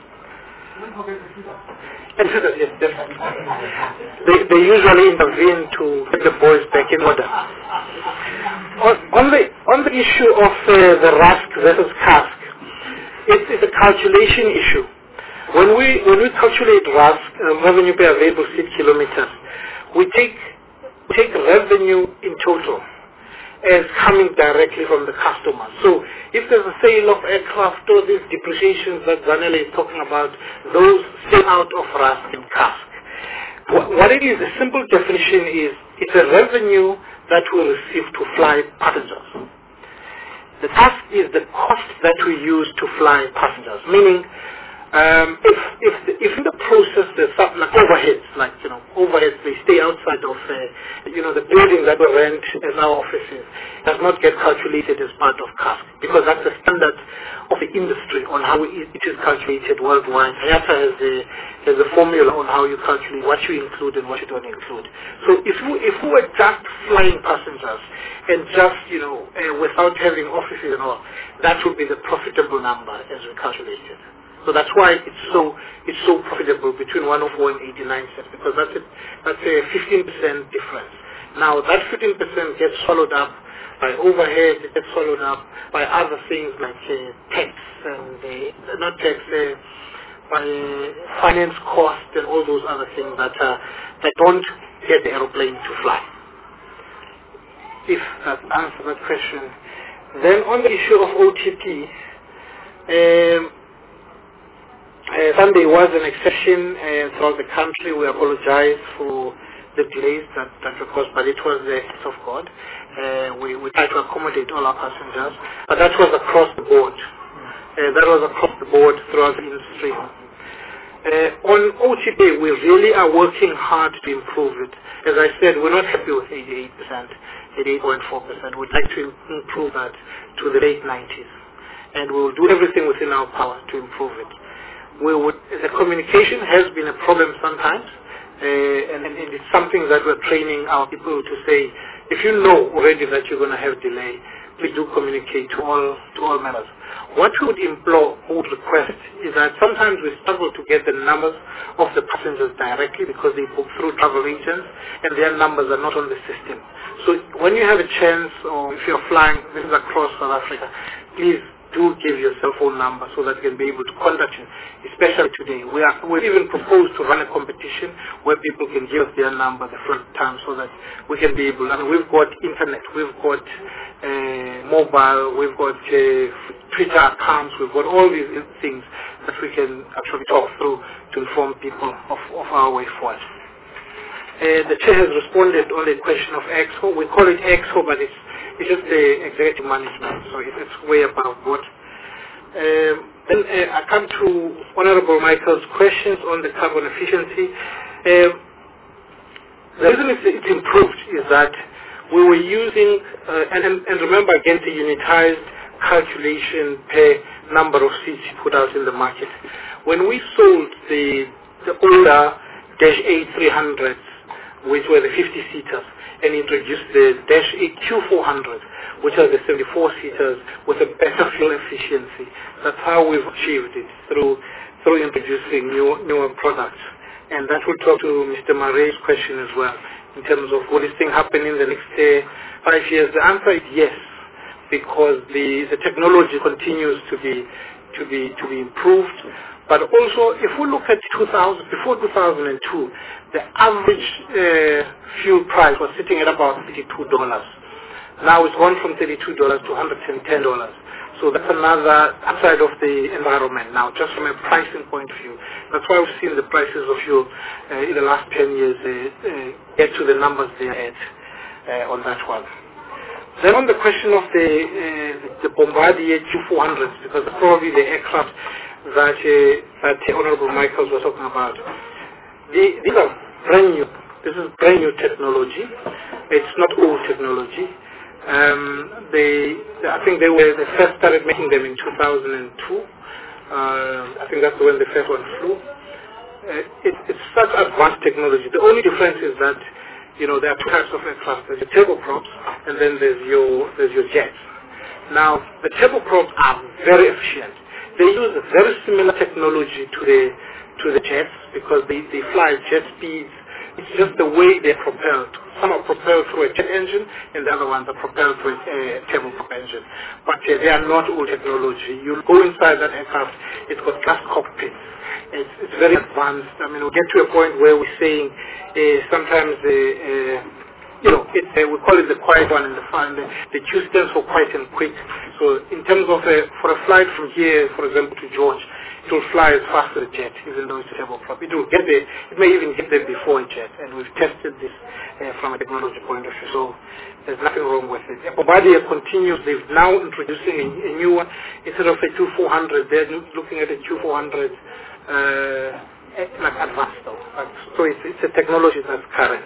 And yes, definitely. They usually intervene to get the boys back in order. On the issue of the RASK versus CASK, it's a calculation issue. When we calculate RASK, revenue per available seat kilometers, we take revenue in total as coming directly from the customer. So if there's a sale of aircraft or these depreciations that Zanele is talking about, those stay out of RASK and CASK. What it is, a simple definition is, it's a revenue that we receive to fly passengers. The CASK is the cost that we use to fly passengers, meaning if in the process there's something like overheads, overheads, they stay outside of the building that we rent as our offices, does not get calculated as part of CASK, because that's the standard of the industry on how it is calculated worldwide. IATA has a formula on how you calculate what you include and what you don't include. So if we were just flying passengers and just without having offices and all, that would be the profitable number as we calculate it. So that's why it's so profitable between 104 and 89 cents, because that's a 15% difference. Now that 15% gets swallowed up by overhead, it gets swallowed up by other things like tax and by finance costs and all those other things that don't get the aeroplane to fly. If that answers that question. Then on the issue of OTP, Sunday was an exception throughout the country. We apologize for the delays that were caused, but it was the act of God. We tried to accommodate all our passengers, but that was across the board. That was across the board throughout the industry. On OTP, we really are working hard to improve it. As I said, we're not happy with 88%, 88.4%. We'd like to improve that to the late 90s. And we'll do everything within our power to improve it. The communication has been a problem sometimes, and it's something that we're training our people to say, if you know already that you're going to have delay, please do communicate to all members. What we would implore, would request, is that sometimes we struggle to get the numbers of the passengers directly because they book through travel agents and their numbers are not on the system. So when you have a chance, or if you're flying, this is across South Africa, please do give your cell phone number so that you can be able to contact you, especially today. We've even proposed to run a competition where people can give us their number the first time so that we can be able, and we've got internet, we've got mobile, we've got Twitter accounts, we've got all these things that we can actually talk through to inform people of our way forward. The chair has responded on the question of EXCO. We call it EXCO, but it's just the executive management, so it's way above board. Then I come to Honorable Michael's questions on the carbon efficiency. The reason it's improved is that we were using, and remember again, the unitized calculation per number of seats put out in the market. When we sold the older Dash A300s, which were the 50-seaters, and introduced the Dash Q400, which are the 74-seaters with a better fuel efficiency. That's how we've achieved it, through introducing newer products. And that will talk to Mr. Marais' question as well, in terms of will this thing happen in the next 5 years. The answer is yes, because the technology continues to be improved. But also, if we look at before 2002, the average fuel price was sitting at about $32. Now it's gone from $32 to $110. So that's another upside of the environment now, just from a pricing point of view. That's why we've seen the prices of fuel in the last 10 years get to the numbers they are at on that one. Then on the question of the Bombardier Q400s, because probably the aircraft that Honorable Michaels was talking about, these are brand new. This is brand new technology. It's not old technology. I think they first started making them in 2002. I think that's when the first one flew. It's such advanced technology. The only difference is that there are two types of aircraft. There's your turboprops, and then there's your jets. Now the turboprops are very efficient. They use a very similar technology to the jets because they fly jet speeds. It's just the way they're propelled. Some are propelled through a jet engine, and the other ones are propelled through a turboprop engine. But they are not old technology. You go inside that aircraft, it's got glass cockpits. It's very advanced. I mean, we get to a point where we're saying sometimes we call it the quiet one and the fun. The Q stands for quiet and quick. So in terms of for a flight from here, for example, to George, it will fly as fast as a jet, even though it's a turboprop. It will get there. It may even get there before a jet, and we've tested this from a technology point of view. So there's nothing wrong with it. Bombardier continues. They're now introducing a new one. Instead of a Q400, they're looking at a Q400 like advanced though. So it's a technology that's current.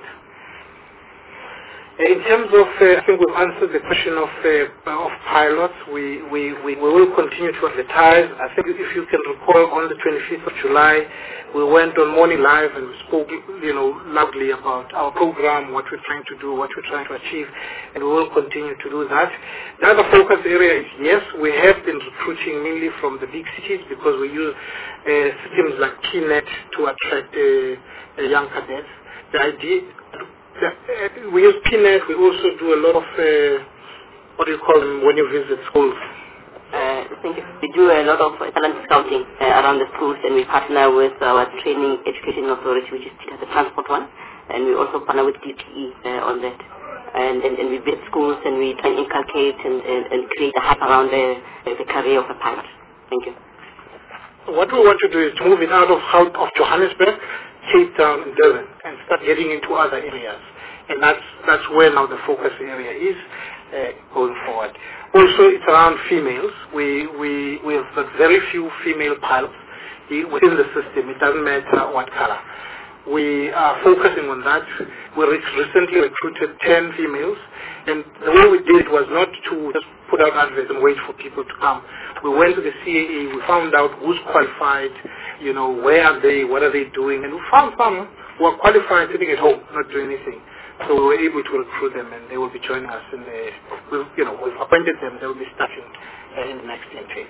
In terms of, I think we've answered the question of pilots. We will continue to advertise. I think if you can recall, on the 25th of July, we went on Morning Live and we spoke, loudly about our program, what we're trying to do, what we're trying to achieve, and we will continue to do that. The other focus area is, yes, we have been recruiting mainly from the big cities because we use systems like KeyNet to attract young cadets. The idea. We use PNet. We also do a lot of, what do you call them when you visit schools? We do a lot of talent scouting around the schools, and we partner with our training education authority, which is the transport one, and we also partner with DTE on that. And we visit schools and we try and inculcate and create a hype around the career of a pilot. Thank you. What we want to do is to move it out of Johannesburg Cape Town and Durban and start getting into other areas. And that's where now the focus area is going forward. Also, it's around females. We have got very few female pilots within the system. It doesn't matter what color. We are focusing on that. We recently recruited 10 females, and the way we did it was not to just put out adverts and wait for people to come. We went to the CAA, we found out who's qualified, where are they, what are they doing, and we found some who are qualified sitting at home, not doing anything. So we were able to recruit them, and they will be joining us in we've appointed them, they will be starting in the next intake.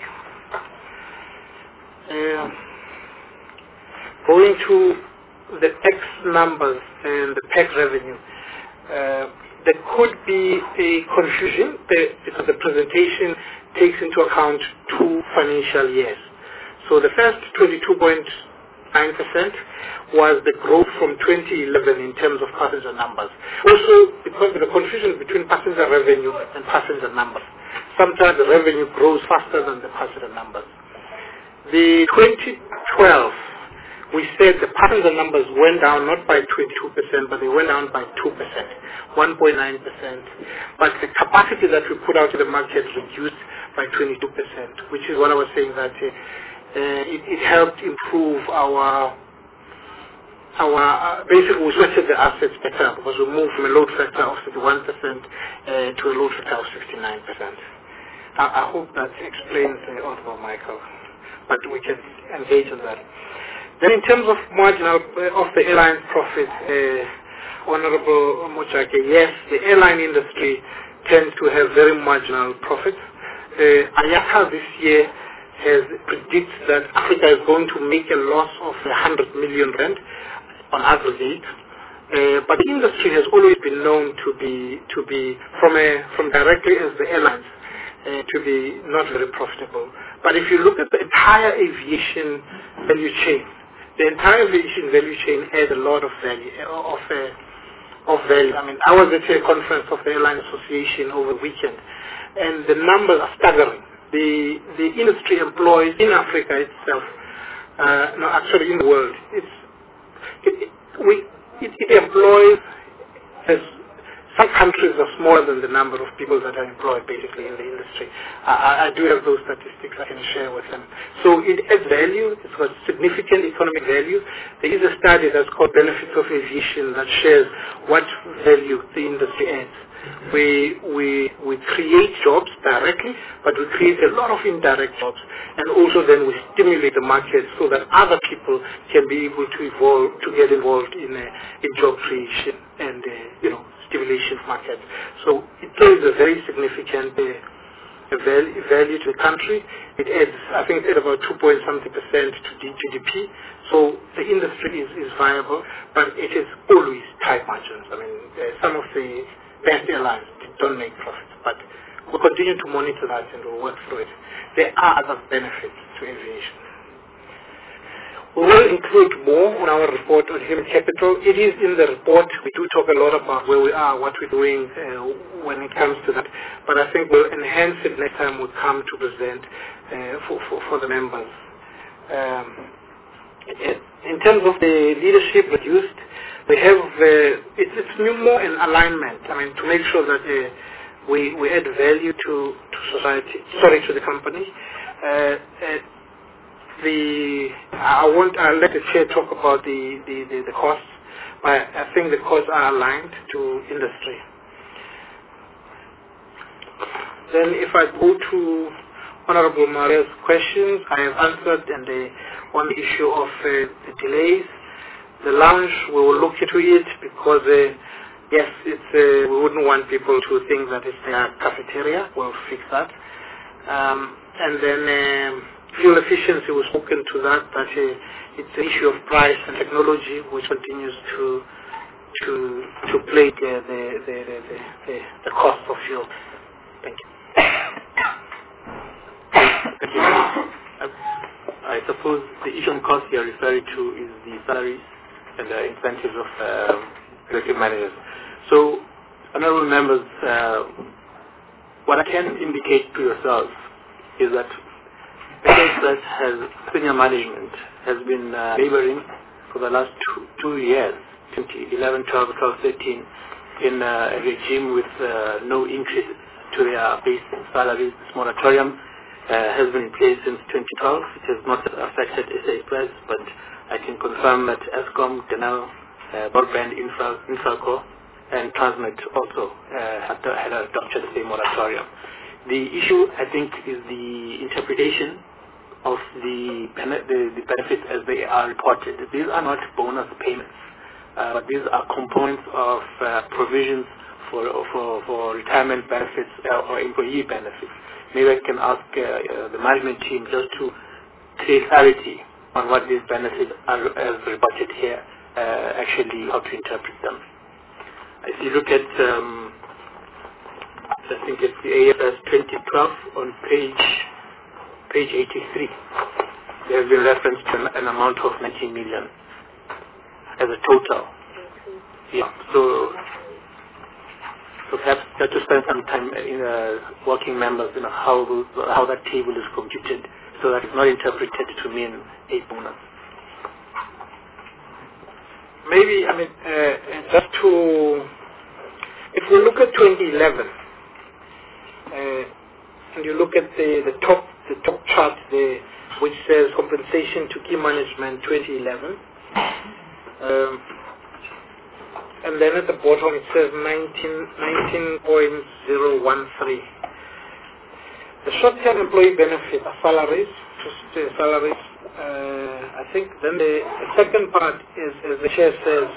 Going to the X numbers and the PEC revenue, there could be a confusion because the presentation takes into account 2 financial years. So the first 22.9% was the growth from 2011 in terms of passenger numbers. Also, because of the confusion between passenger revenue and passenger numbers. Sometimes the revenue grows faster than the passenger numbers. The 2012, we said the passenger numbers went down not by 22%, but they went down by 2%, 1.9%. But the capacity that we put out to the market reduced by 22%, which is what I was saying that it helped improve our basically we sweated the assets better because we moved from a load factor of 61% to a load factor of 69%. I hope that explains also, Michael, but we can engage on that. Then in terms of marginal of the airline profit, Honorable Mochake, yes, the airline industry tends to have very marginal profits. IATA this year predicts that Africa is going to make a loss of 100 million rand on aggregate. But the industry has always been known to be from directly as the airlines to be not very profitable. But if you look at the entire aviation value chain, the entire aviation value chain adds a lot of value. I mean, I was at a conference of the Airline Association over the weekend, and the numbers are staggering. The industry employs in Africa itself, no, actually in the world, it employs some countries are smaller than the number of people that are employed basically in the industry. I do have those statistics I can share with them. So it adds value. It's got significant economic value. There is a study that's called Benefits of Aviation that shares what value the industry adds. We create jobs directly, but we create a lot of indirect jobs, and also then we stimulate the market so that other people can be able to get involved in job creation and stimulation market. So it plays a very significant value to the country. It adds, I think, at about 2.something% to GDP. So the industry is viable, but it is always tight margins. I mean, some of the best airlines don't make profits, but we'll continue to monitor that and we'll work through it. There are other benefits to aviation. We will include more on our report on human capital. It is in the report. We do talk a lot about where we are, what we're doing when it comes to that. But I think we'll enhance it next time we come to present for the members. In terms of the leadership reduced, we have it's more in alignment. I mean, to make sure that we add value to society. Sorry, to the company. I'll let the chair talk about the costs, but I think the costs are aligned to industry. Then if I go to Honorable Maria's questions, I have answered, and on the issue of the delays, the lounge, we will look into it because yes, we wouldn't want people to think that it's their cafeteria. We'll fix that. And then fuel efficiency, we've spoken to that, but it's an issue of price and technology which continues to play the cost of fuel. Thank you. Thank you. I suppose the issue on cost you're referring to is the salaries and the incentives of executive managers. So, honorable members, what I can indicate to yourself is that that has senior management has been laboring for the last two years, 2011, 12, 13, in a regime with no increases to their base salaries. This moratorium has been in place since 2012. It has not affected SA Express, but I can confirm that Eskom, Denel, Broadband, Infraco, and Transnet also had adopted the same moratorium. The issue, I think, is the interpretation of the benefits as they are reported. These are not bonus payments, but these are components of provisions for retirement benefits or employee benefits. Maybe I can ask the management team just to create clarity on what these benefits are as reported here, actually how to interpret them. If you look at, I think it's the AFS 2012 on page 83, there has been reference to an amount of 19 million as a total. Yeah, so perhaps that to spend some time in working members, how that table is computed, so that it's not interpreted to mean a bonus. Maybe, just to, if we look at 2011, and you look at the top chart there, which says compensation to key management 2011, and then at the bottom it says 19.013. The short-term employee benefit are salaries, just salaries. I think then the second part is, as the chair says,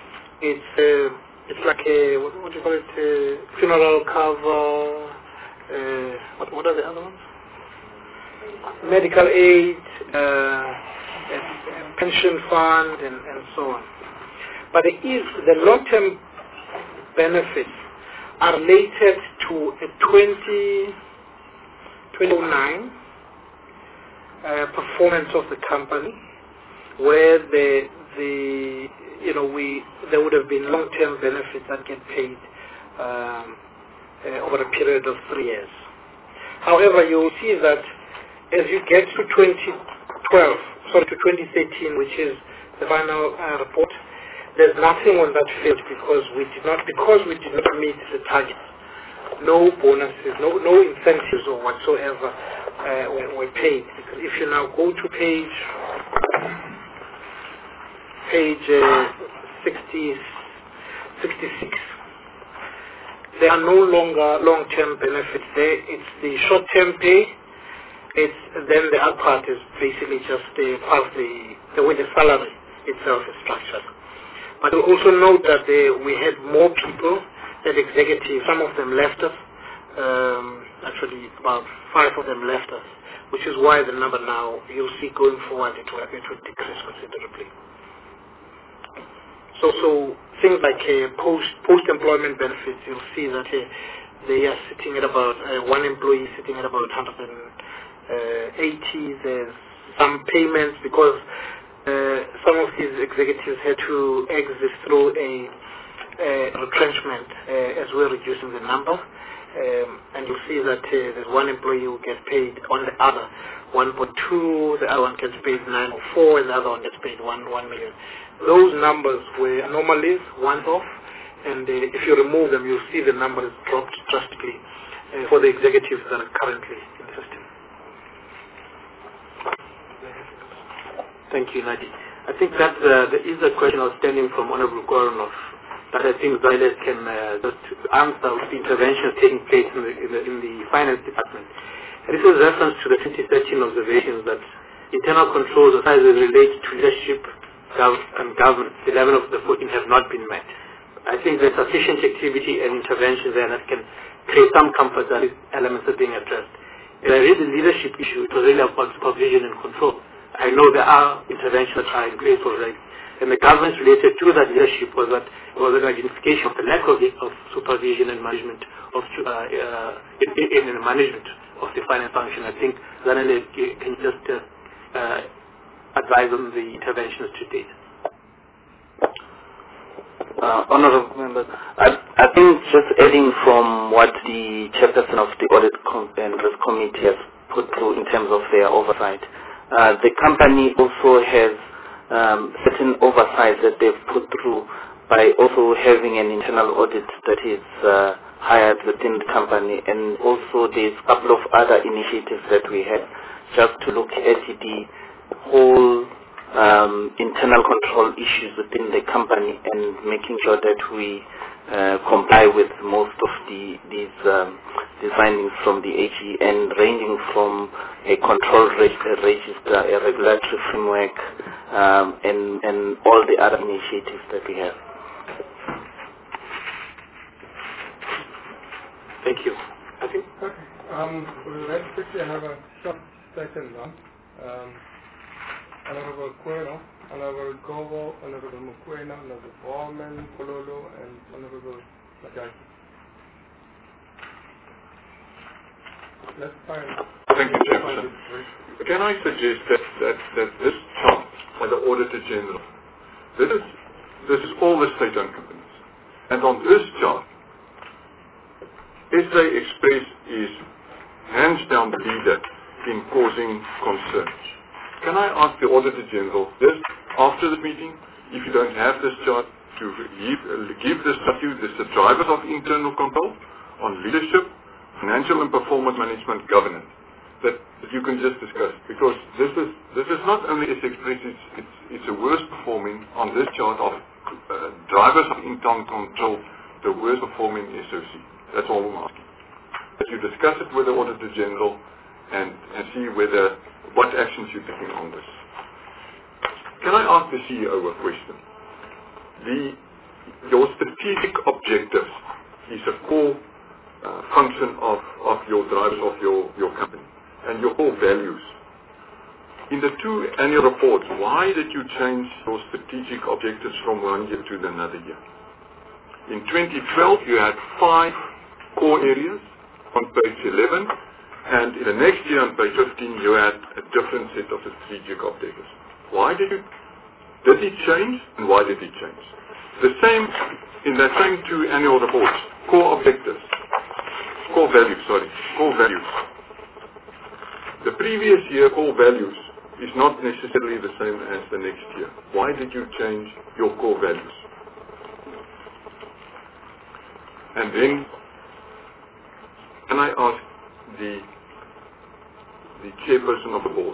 it's like a, what do you call it, funeral cover, what are the other ones? Medical aid, pension fund, and so on. But the long-term benefits are related to a 2009 performance of the company, where there would have been long-term benefits that get paid over a period of 3 years. However, you will see that as you get to 2013, which is the final report, there's nothing on that field because we did not meet the target. No bonuses, no incentives or whatsoever were paid. Because if you now go to page 66, there are no longer long-term benefits there. It's the short-term pay. Then the other part is basically just part of the way the salary itself is structured. But we also note that we had more people than executives. Some of them left us. Actually, about 5 of them left us, which is why the number now, you'll see going forward, it will decrease considerably. So things like post-employment benefits, you'll see that they are sitting at about, one employee sitting at about 180. There's some payments because some of these executives had to exit through a retrenchment as we're reducing the number. And you'll see that there's one employee who gets paid on the other 1.2, the other one gets paid 9.4, and the other one gets paid 1 million. Those numbers were anomalies, one-off, and if you remove them, you'll see the numbers dropped drastically for the executives that are currently in the system. Thank you, Nadi. I think that there is a question outstanding from Honorable Goronov that I think Ziles can just answer with the interventions taking place in the finance department. And this is reference to the 2013 observations that internal controls as they relate to leadership and governance, 11 of the 14 have not been met. I think there's sufficient activity and intervention there that can create some comfort that these elements are being addressed. If I read the leadership issue, it was really about supervision and control. I know there are interventions that are in place already. And the governance related to that leadership was an identification of the lack of supervision and management in the management of the finance function. I think Zanele can just advise on the interventions to date. Honorable members, I think just adding from what the chairperson of the Audit and Risk Committee has put through in terms of their oversight, the company also has certain oversight that they've put through by also having an internal audit that is hired within the company, and also there's a couple of other initiatives that we have just to look at the whole internal control issues within the company and making sure that we comply with most of these findings from the AG, and ranging from a control register, a regulatory framework, and all the other initiatives that we have. Thank you. I think. Okay. Let's quickly have a short second now. Honorable Kweno, Honorable Govo, Honorable Mukwena, Honorable Bowman, Kololo, and Honorable Majaki. Let's find. Thank you, Chairman. Can I suggest that this chart by the Auditor General, this is all the state-owned companies, and on this chart, SA Express is hands down the leader in causing concerns. Can I ask the Auditor General, just after the meeting, if you don't have this chart, to give this to you, this is the drivers of internal control on leadership, financial and performance management governance, that you can just discuss, because this is not only SA Express, it's the worst performing on this chart of drivers of internal control, the worst performing SOC. That's all I'm asking. That you discuss it with the Auditor General and see what actions you're taking on this. Can I ask the CEO a question? Your strategic objectives is a core function of your drivers of your company and your core values. In the two annual reports, why did you change your strategic objectives from one year to another year? In 2012, you had 5 core areas on page 11, and in the next year on page 15 you had a different set of strategic objectives. Why did it change, and why did it change? The same in the same 2 annual reports, core values. The previous year core values is not necessarily the same as the next year. Why did you change your core values? And then, can I ask the chairperson of the board,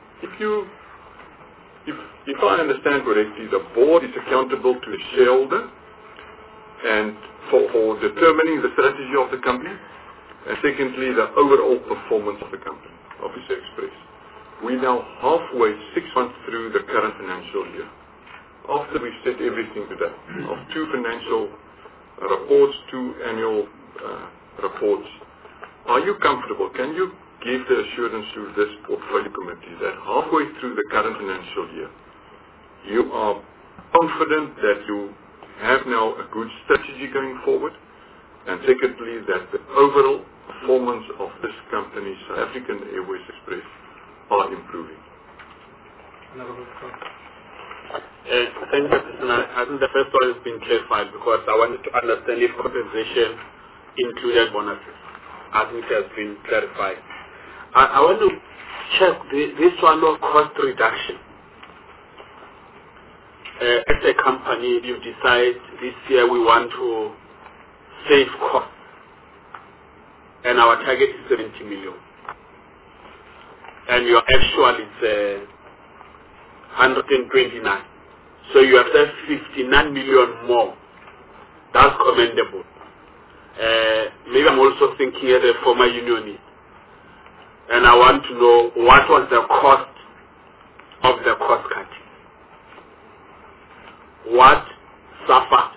if I understand correctly, the board is accountable to the shareholder and for determining the strategy of the company, and secondly, the overall performance of the company, of SA Express. We're now halfway, 6 months through the current financial year. After we've said everything today, of 2 financial reports, 2 annual reports, are you comfortable? Can you give the assurance to this portfolio committee that halfway through the current financial year, you are confident that you have now a good strategy going forward, and secondly, that the overall performance of this company, South African Airways Express, are improving? Thank you, President. I think the first one has been clarified because I wanted to understand if compensation included bonuses. I think it has been clarified. I want to check this one of cost reduction. As a company, you decide this year we want to save costs, and our target is 70 million. And your actual is 129. So you have said 59 million more. That's commendable. Maybe I'm also thinking as a former unionist, and I want to know what was the cost of the cost cutting. What suffered?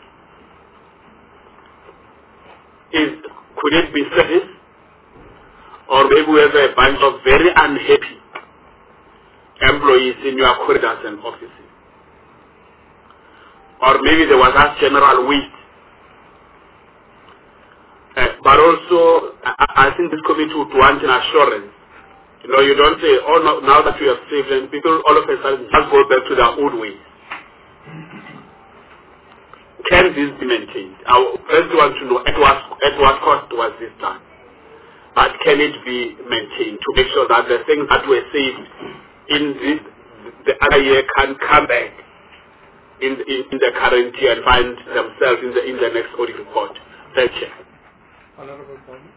Could it be service? Or maybe we have a bunch of very unhappy employees in your corridors and offices. Or maybe there was a general waste. But also, I think this committee would want an assurance. You don't say, oh, no, now that we have saved, and people all of a sudden just go back to their old ways. Can this be maintained? I first want to know at what cost was this done. But can it be maintained to make sure that the things that were saved in the other year can come back in the current year and find themselves in the next audit report. Thank you. Honorable Bobby.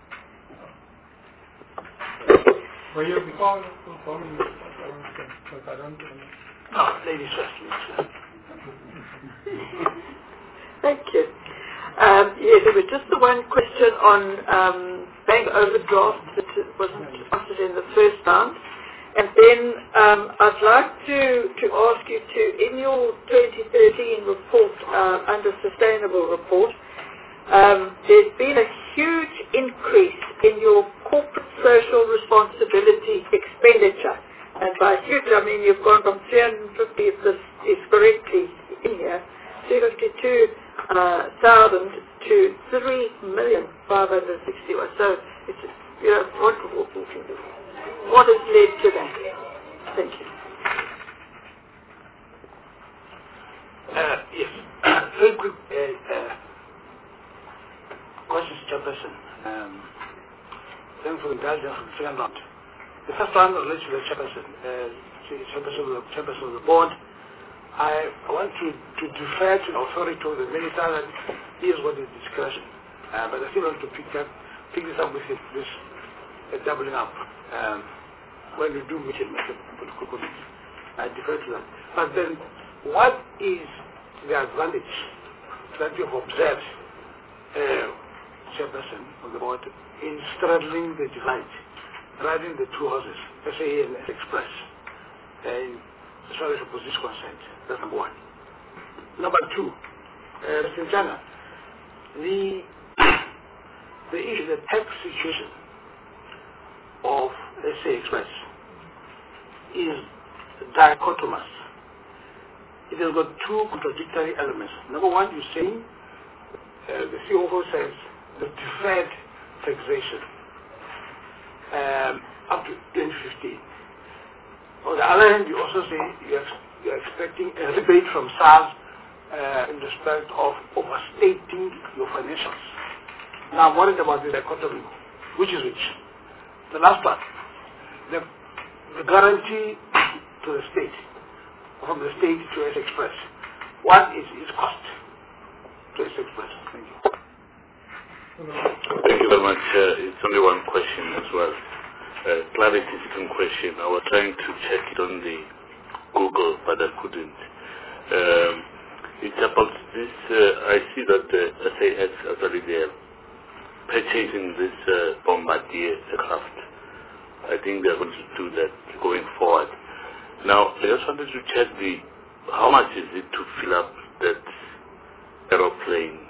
Were you before performing this? Because I don't know. No, ladies first, please. Thank you. Yes, there was just the one question on bank overdraft that wasn't answered in the first round. And then I'd like to ask you to, in your 2013 report, under sustainable report, there's been a huge increase in your corporate social responsibility expenditure. And by huge, I mean you've gone from 350, if this is correctly in here, 352,000 to 3,561,000. So it's, wonderful. What has led to that? Thank you. Yes. Very quick questions, Chairperson. Thank you for the indulgence for the second round. The first round relates to the Chairperson. Chairperson of the board. I want to defer to the authority of the minister that he has got his discretion. But I still want to pick this up with this doubling up. When we do meet in the political committee, I defer to that. But then, what is the advantage that you have observed, Chairperson of the board, in straddling the divide, riding the two horses, SAA and Express, as far as the position is concerned? That's number one. Number two, Mr. Njana, the issue, the tax situation of SA Express is dichotomous. It has got two contradictory elements. Number one, you're saying, the COO says, the deferred taxation up to 2015. On the other hand, you also say you're expecting a rebate from SARS in respect of overstating your financials. Now I'm worried about the dichotomy. Which is which? The last part, the guarantee to the state, from the state to S Express. What is its cost to S Express? Thank you. Thank you very much. It's only one question as well. Clarity second question. I was trying to check it on the Google, but I couldn't. It's about this. I see that SAS actually they're purchasing this Bombardier aircraft. I think they're going to do that going forward. Now, I just wanted to check how much is it to fill up that aeroplane?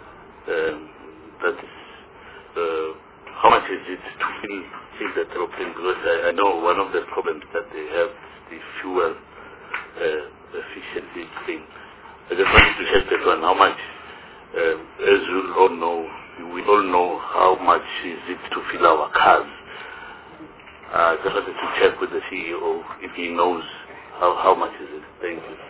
How much is it to fill that aeroplane? Because I know one of the problems that they have is the fuel efficiency thing. I just wanted to check that one. How much, as we all know how much is it to fill our cars. I just wanted to check with the CEO if he knows how much is it. Thank you.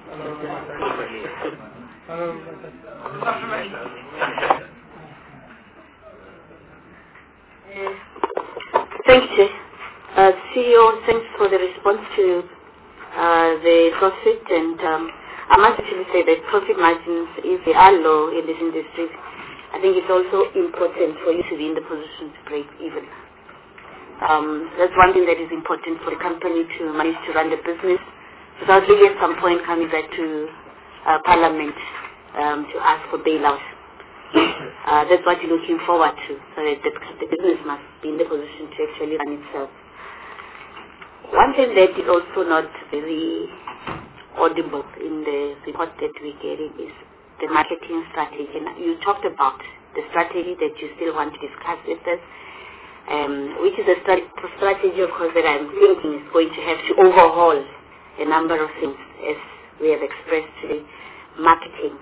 Thank you. CEO, thanks for the response to the profit, and I must actually say that profit margins, if they are low in this industry, I think it's also important for you to be in the position to break even. That's one thing that is important for the company to manage to run the business without really at some point coming back to Parliament to ask for bailout. That's what you're looking forward to, so that the business must be in the position to actually run itself. One thing that is also not very audible in the report that we're getting is the marketing strategy. And you talked about the strategy that you still want to discuss with us, which is a strategy, of course, that I'm thinking is going to have to overhaul a number of things, as we have expressed today. Marketing.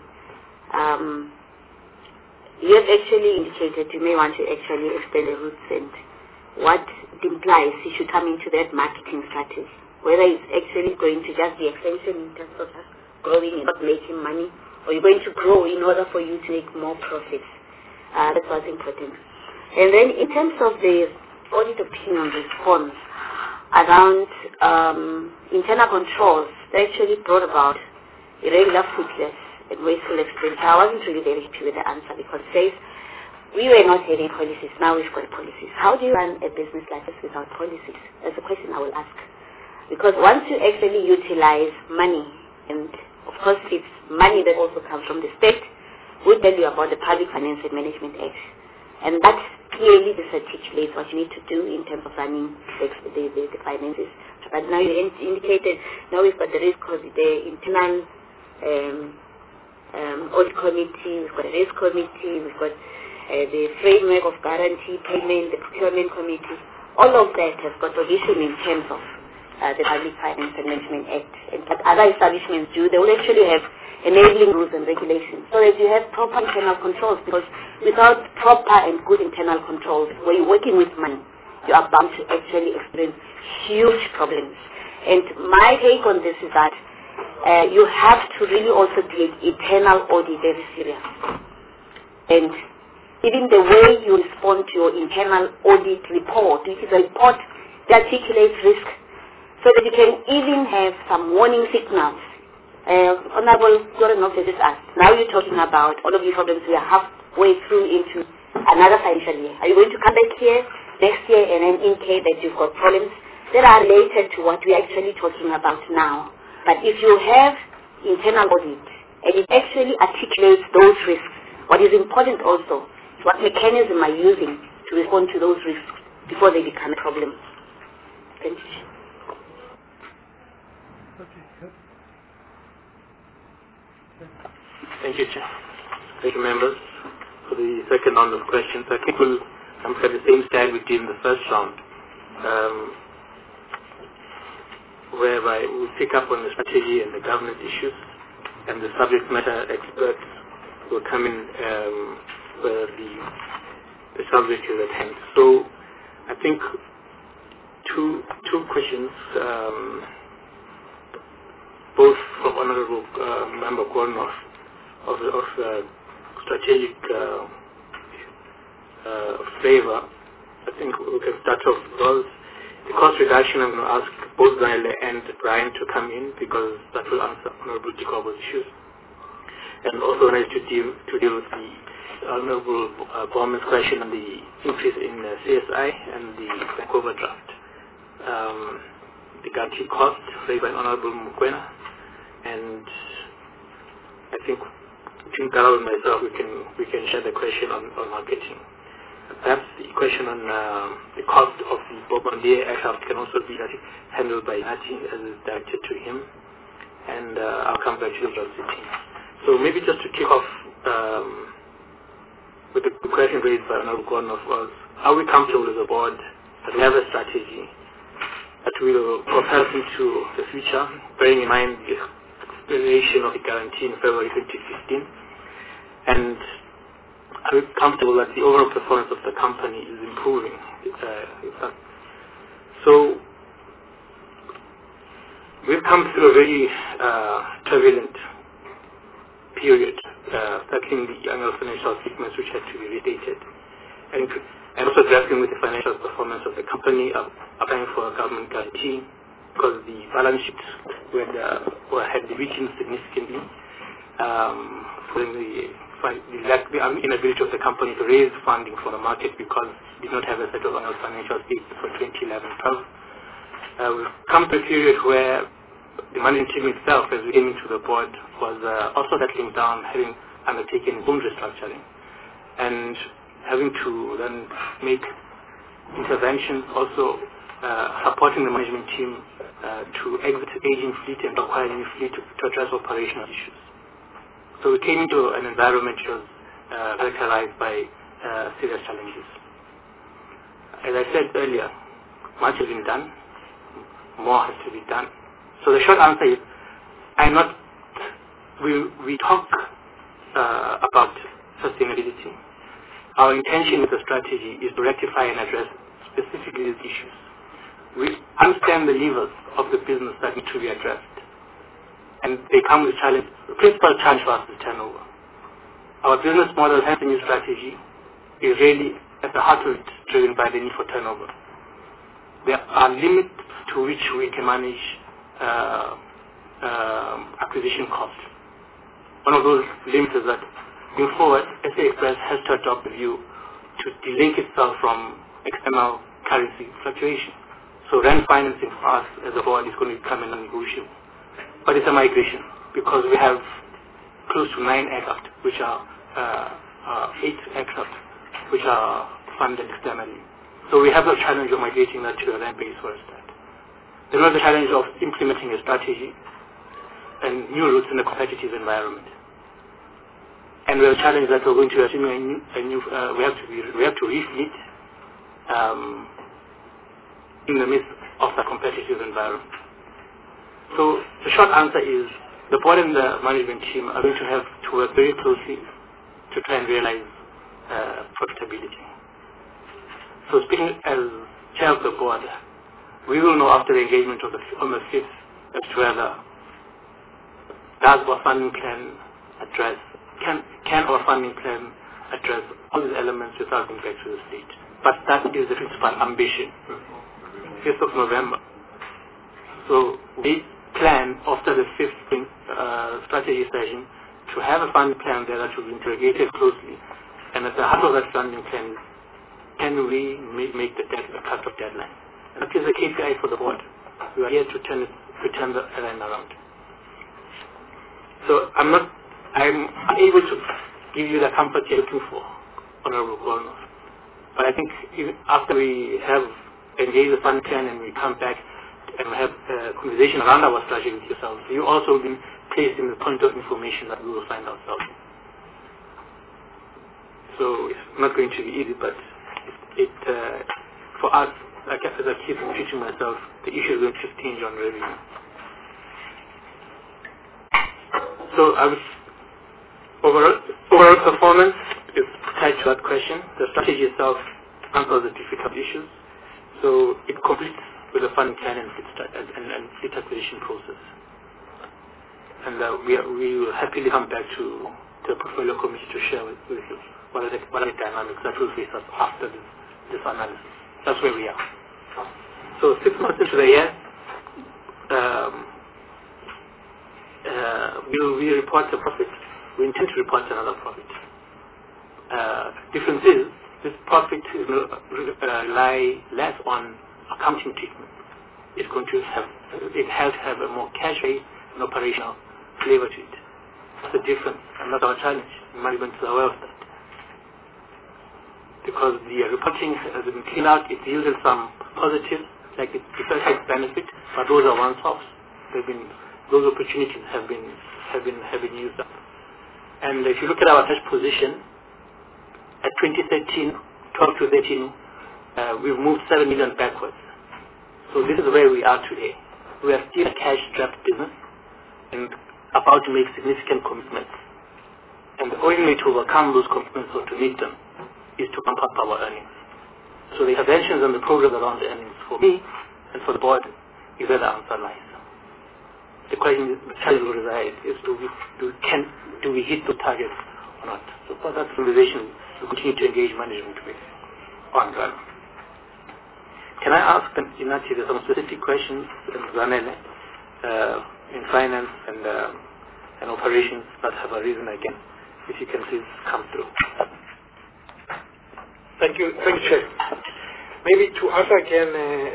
You have actually indicated you may want to actually explain the roots and what it implies you should come into that marketing strategy. Whether it's actually going to just be extension in terms of growing and not making money, or you're going to grow in order for you to make more profits. That's what's important. And then in terms of the audit opinion response, around internal controls that actually brought about irregular, fruitless, and wasteful expenditure. I wasn't really very happy with the answer because it says we were not having policies, now we've got policies. How do you run a business like this without policies? That's a question I will ask. Because once you actually utilize money, and of course it's money that also comes from the state, we'll tell you about the Public Finance and Management Act. And that clearly articulates what you need to do in terms of running the finances. But now you indicated, now we've got the risk, the internal audit committee, we've got a risk committee, we've got the framework of guarantee payment, the procurement committee. All of that has got provision in terms of the Public Finance and Management Act. And what other establishments do, they will actually have enabling rules and regulations so that you have proper internal controls, because without proper and good internal controls, where you're working with money, you are bound to actually experience huge problems. And my take on this is that you have to really also take internal audit very serious. And even the way you respond to your internal audit report, which is a report that articulates risk, so that you can even have some warning signals. Honorable Gordon Officer just asked, now you're talking about all of these problems, we are halfway through into another financial year. Are you going to come back here next year and then indicate that you've got problems that are related to what we're actually talking about now? But if you have internal audit and it actually articulates those risks, what is important also is what mechanism are you using to respond to those risks before they become a problem. Thank you. Thank you, Chair. Thank you, members, for the second round of questions. I think we'll have the same style we did in the first round, whereby we'll pick up on the strategy and the governance issues, and the subject matter experts will come in where the subject is at hand. So I think two questions, both from Honorable Member Gordon of strategic flavor. I think we can start off with those. The cost reduction, I'm going to ask both Daniel and Brian to come in because that will answer Honorable Jacobo's issues. And also I need to deal with the Honorable Bowman's question on the increase in CSI and the bank overdraft. The guarantee cost raised by Honorable Mukwena, and I think between Carol and myself we can share the question on marketing. Perhaps the question on the cost of the Bombardier aircraft can also be handled by Nati as is directed to him, and I'll come back to the George team. So maybe just to kick off with the question raised by Honorable Gordon was, are we comfortable as a board that we have a strategy that will propel us into the future, bearing in mind the expiration of the guarantee in February 2015, and are we comfortable that the overall performance of the company is improving? So we've come through a very turbulent period, starting the annual financial statements which had to be restated, and also grappling with the financial performance of the company, applying for a government guarantee because the balance sheets had weakened significantly, following the inability of the company to raise funding from the market because it did not have a set of annual financial statements for 2011-12. We've come to a period where the management team itself, as we came into the board, was also settling down, having undertaken boom restructuring, and having to then make interventions, also supporting the management team to exit aging fleet and acquire new fleet to address operational issues. So we came into an environment which was characterized by serious challenges. As I said earlier, much has been done, more has to be done. So the short answer is, we talk about sustainability. Our intention with the strategy is to rectify and address specifically these issues. We understand the levers of the business that need to be addressed, and they come with challenge. The principal challenge for us is turnover. Our business model, hence the new strategy, is really at the heart of it driven by the need for turnover. there are limits to which we can manage acquisition costs. One of those limits is that going forward, SA Express has to adopt the view to delink itself from external currency fluctuation. So rand financing for us as a board is going to become a non-negotiable. But it's a migration because we have close to 9 aircraft, which are 8 aircraft, which are funded externally. So we have the challenge of migrating that to a rand base for a start. Then we have the challenge of implementing a strategy and new routes in a competitive environment. And we have a challenge that we're going to assume we have to refleet in the midst of the competitive environment. So the short answer is the board and the management team are going to have to work very closely to try and realize profitability. So speaking as chair of the board, we will know after the engagement on the 5th as to whether does our funding plan address, can our funding plan address all these elements without going back to the state. But that is the principal ambition. 5th of November. So we plan after the 5th strategy session to have a funding plan there that will be interrogated closely. And at the heart of that funding plan, can we make the cut-off deadline? And that is a KPI for the board. We are here to turn the line around. So I'm unable to give you the comfort you're looking for, Honorable Governor. But I think even after we have engaged the fund plan and we come back and we have a conversation around our strategy with yourselves, you also will be placed in the point of information that we will find ourselves. So it's not going to be easy, but for us, as I keep repeating myself, the issue is going to change on revenue. So overall performance is tied to that question. The strategy itself answers the difficult issues. So it completes with the funding plan and fleet acquisition process. And we will happily come back to the portfolio committee to share with you what are the dynamics that will face us after this analysis. That's where we are. So 6 months into the year, we report a profit. We intend to report another profit. Difference is this profit is rely less on accounting treatment. It's going to have a more cash-based and operational flavor to it. That's the difference, and that's our challenge. Management is aware of that. Because the reporting has been cleaned out, it yielded some positives, like the deferred tax benefit, but those are one-offs. Those opportunities have been used up. And if you look at our cash position, at 2013, 12 to 13, we've moved 7 million backwards. So this is where we are today. We are still a cash-strapped business and about to make significant commitments. And the only way to overcome those commitments or to meet them is to pump up our earnings. So the interventions and the progress around the earnings for me and for the board is where the answer lies. The question, the challenge will reside is do we hit the targets or not? So for that conversation, we continue to engage management with ongoing. Can I ask Inati some specific questions in Zanele, in finance and operations that have arisen again? If you can please come through. Thank you, Chair. Maybe to answer again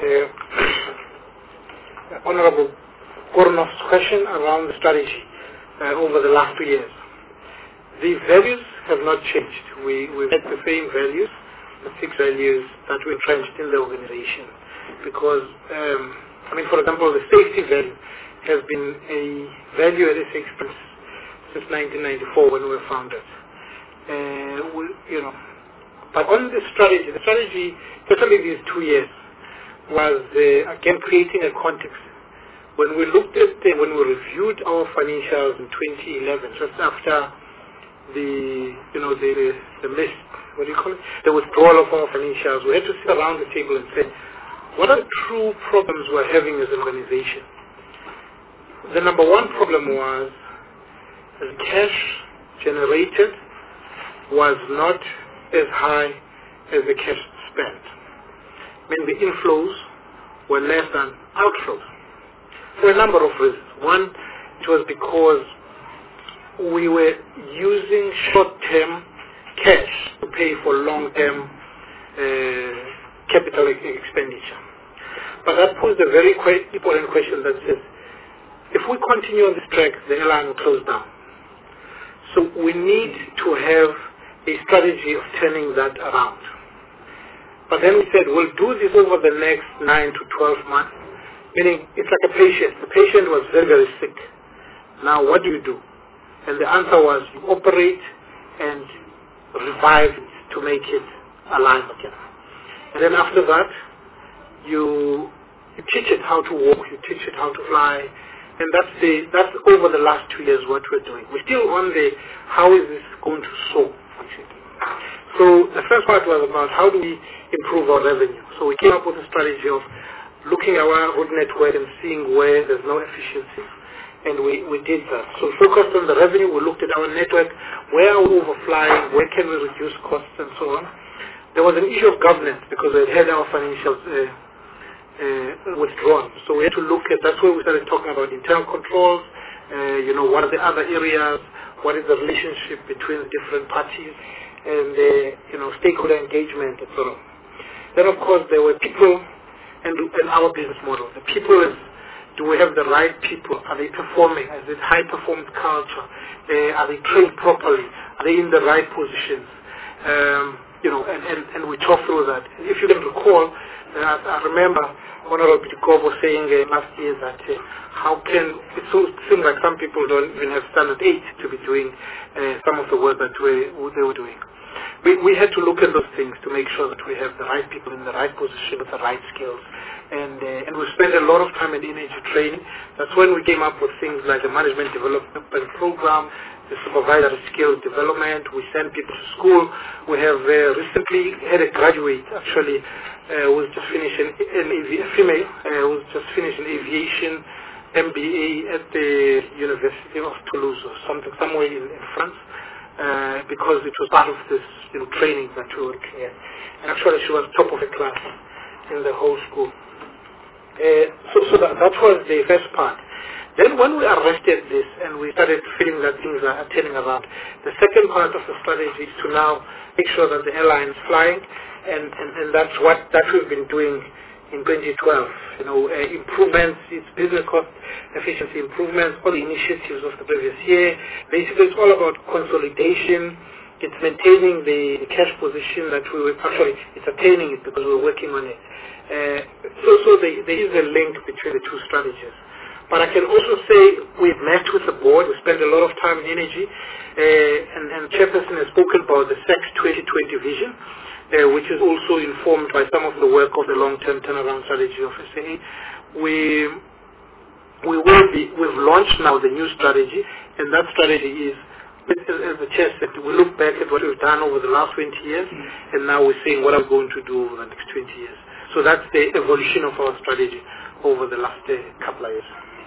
Honorable Koronov's question around the strategy over the last 2 years. The values have not changed. We've had the same values, the 6 values that were entrenched in the organization. Because, for example, the safety value has been a value at SA Express since 1994 when we were founded. But on the strategy, especially these 2 years, was again creating a context. When we looked at, when we reviewed our financials in 2011, just after the withdrawal of our financials, we had to sit around the table and say, what are the true problems we're having as an organization? The number one problem was the cash generated was not as high as the cash spent. The inflows were less than outflows for a number of reasons. One, it was because we were using short-term cash to pay for long-term capital expenditure. But that posed a very important question that says, if we continue on this track, the airline will close down. So we need to have a strategy of turning that around. But then we said, we'll do this over the next 9 to 12 months, meaning it's like a patient. The patient was very, very sick. Now what do you do? And the answer was, you operate and revive it to make it alive again. And then after that, you teach it how to walk, you teach it how to fly, and that's over the last 2 years what we're doing. We're still on the how is this going to soar. So the first part was about how do we improve our revenue. So we came up with a strategy of looking at our road network and seeing where there's no efficiency, and we did that. So we focused on the revenue, we looked at our network, where are we overflying, where can we reduce costs and so on. There was an issue of governance because we had our financials withdrawn. So we had to look at, that's where we started talking about internal controls, what are the other areas, what is the relationship between the different parties, and stakeholder engagement and so on. Then of course there were people and our business model. The people is, do we have the right people? Are they performing? Is it high performance culture? Are they trained properly? Are they in the right positions? And we talk through that. If you can recall, I remember Honorable Pitikovo saying last year that it seems like some people don't even have standard 8 to be doing some of the work that they were doing. We had to look at those things to make sure that we have the right people in the right position with the right skills. And we spent a lot of time in energy training. That's when we came up with things like the management development program, the supervisory skills development. We send people to school. We have recently had a graduate, actually, who's just finished a female, who's just finished an aviation MBA at the University of Toulouse or somewhere in France, because it was part of this training that we were looking at. And actually she was top of the class in the whole school. So that was the first part. Then when we arrested this and we started feeling that things are turning around, the second part of the strategy is to now make sure that the airline is flying, and that's what we've been doing in 2012. Improvements, it's business cost efficiency improvements, all the initiatives of the previous year. Basically, it's all about consolidation. It's maintaining the cash position that we were it's attaining it because we're working on it. So there is a link between the two strategies. But I can also say we've met with the board, we spent a lot of time and energy, and Chairperson has spoken about the SEX 2020 vision, which is also informed by some of the work of the long-term turnaround strategy of SAA. We've launched now the new strategy, and that strategy is, as the Chair said, we look back at what we've done over the last 20 years, and now we're saying what are we going to do over the next 20 years. So that's the evolution of our strategy over the last couple of years.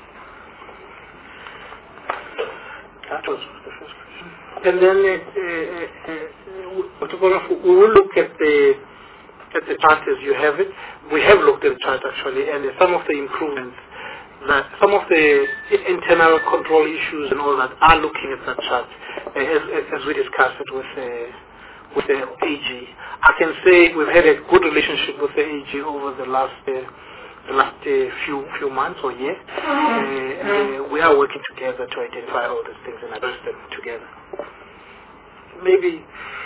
That was the first question. And then we will look at the chart as you have it. We have looked at the chart actually, and some of the improvements, some of the internal control issues and all that are looking at that chart as we discussed it with the AG. I can say we've had a good relationship with the AG over the last few months or year. We are working together to identify all these things and address them together. Maybe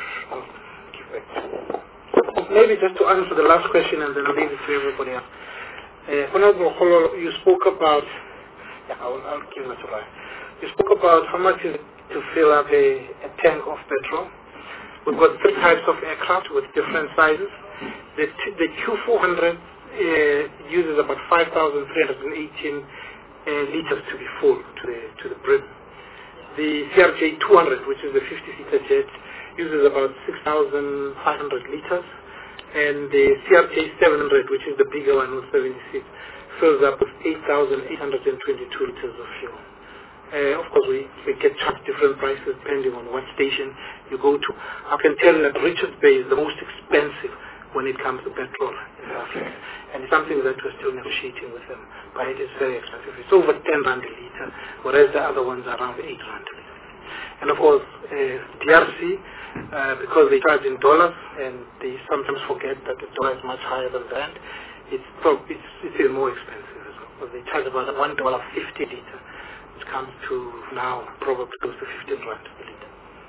just to answer the last question and then leave it to everybody else. Honorable Kholo, you spoke about, I'll give it a try. You spoke about how much is it to fill up a tank of petrol. We've got 3 types of aircraft with different sizes. The Q400 uses about 5,318 liters to be full to the brim. The CRJ 200, which is the 50-seater jet, uses about 6,500 liters, and the CRJ 700, which is the bigger one with 70 seats, fills up with 8,822 liters of fuel. Of course, we get charged different prices depending on what station you go to. I can tell that Richards Bay is the most expensive when it comes to petrol in the Africa. And it's something that we're still negotiating with them, but it is very expensive. It's over 10 rand a litre, whereas the other ones are around 8 rand a litre. And of course, DRC, because they charge in dollars, and they sometimes forget that the dollar is much higher than the rand, it's even more expensive as well. Because they charge about $1.50 a litre, which comes to now probably close to 15 rand a litre.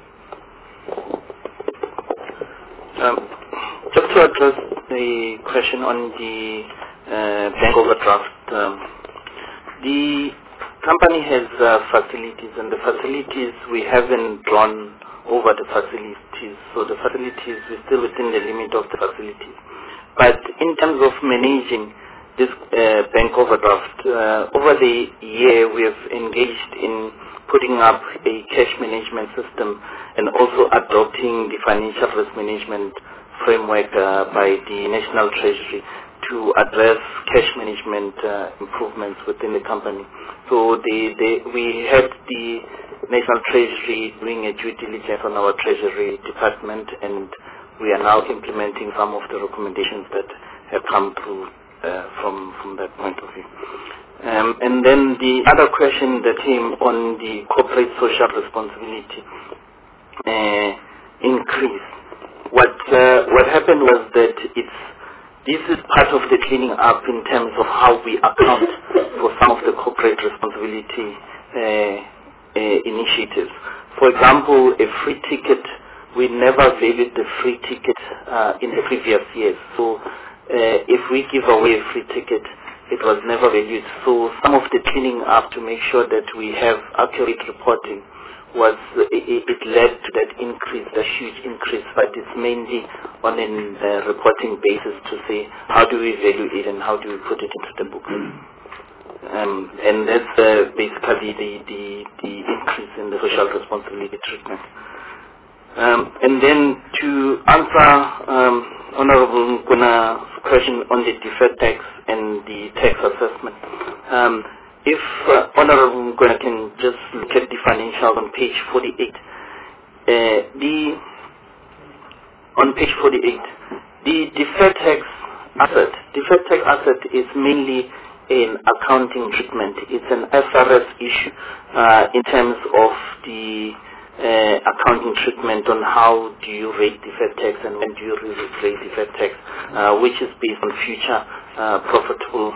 Just to address the question on the bank overdraft, the company has facilities, and the facilities, we haven't drawn over the facilities, so the facilities, we're still within the limit of the facilities. But in terms of managing this bank overdraft, over the year we have engaged in putting up a cash management system and also adopting the financial risk management framework by the National Treasury to address cash management improvements within the company. So we had the National Treasury doing a due diligence on our Treasury department, and we are now implementing some of the recommendations that have come through from that point of view. And then the other question that came on the corporate social responsibility increase. What happened was that this is part of the cleaning up in terms of how we account for some of the corporate responsibility initiatives. For example, a free ticket, we never valued the free ticket in the previous years. So if we give away a free ticket, it was never valued. So some of the cleaning up to make sure that we have accurate reporting was, it led to that increase, the huge increase, but it's mainly on a reporting basis to say how do we value it and how do we put it into the book. And that's basically the increase in the social responsibility treatment. And then to answer Honorable Nkuna's question on the deferred tax and the tax assessment, if Honorable Nkuna can just look at the financials on page 48, on page 48, the deferred tax asset is mainly an accounting treatment. It's an SRS issue in terms of the accounting treatment on how do you rate deferred tax and when do you rate deferred tax, which is based on future profitable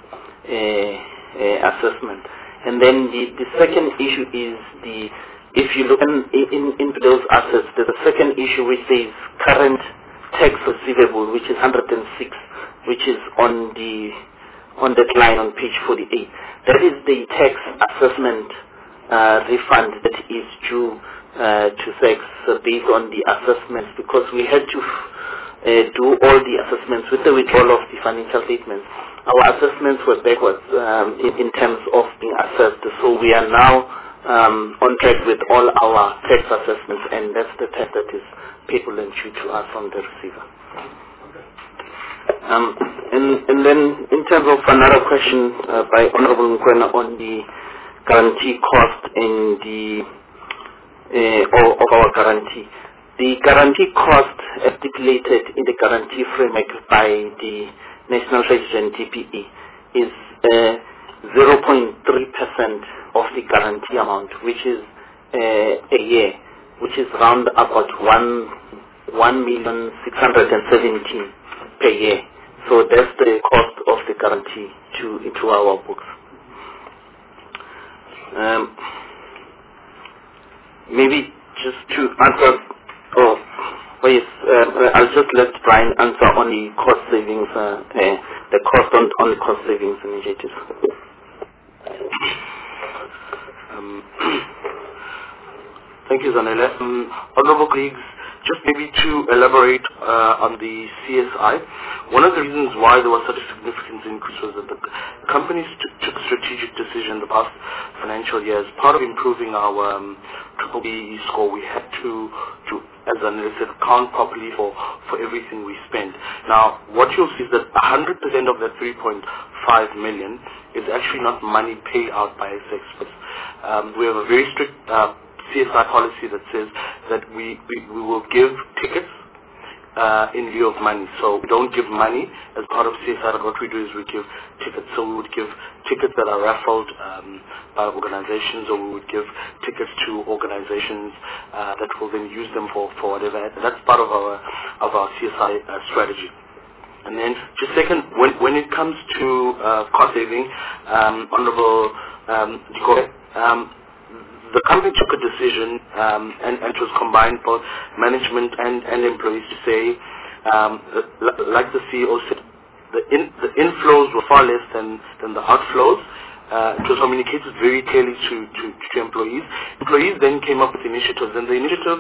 assessment. And then the second issue is if you look into those assets, there's a second issue which says current tax receivable, which is 106, which is on that line on page 48. That is the tax assessment refund that is due to SACS based on the assessments, because we had to do all the assessments with the withdrawal of the financial statements. Our assessments were backwards in terms of being assessed, so we are now on track with all our tax assessments, and that's the tax that is payable and due to us from the receiver. And then in terms of another question by Honorable Nkuna on the guarantee cost and of our guarantee. The guarantee cost as stipulated in the guarantee framework by the National Treasury and DPE is 0.3% of the guarantee amount, which is a year, which is round about 1,617,000 per year. So that's the cost of the guarantee into our books. Maybe just to answer, I'll just let Brian answer on the cost savings, the cost on the cost savings initiatives. Thank you, Zanele. Honorable colleagues, just maybe to elaborate on the CSI, one of the reasons why there was such a significant increase was that the companies took a strategic decision the past financial year. As part of improving our BBBE score, we had to as Zanele said, account properly for everything we spend. Now, what you'll see is that 100% of that 3.5 million is actually not money paid out by SACS. We have a very strict CSI policy that says that we will give tickets in lieu of money. So we don't give money as part of CSR. What we do is we give tickets. So we would give tickets that are raffled by organizations, or we would give tickets to organizations that will then use them for whatever. That's part of our CSI strategy. And then, just second, when it comes to cost saving, Honorable Dikore, the company took a decision, and it was combined both management and employees to say, like the CEO said, the inflows were far less than the outflows. It was communicated very clearly to employees. Employees then came up with initiatives, and the initiatives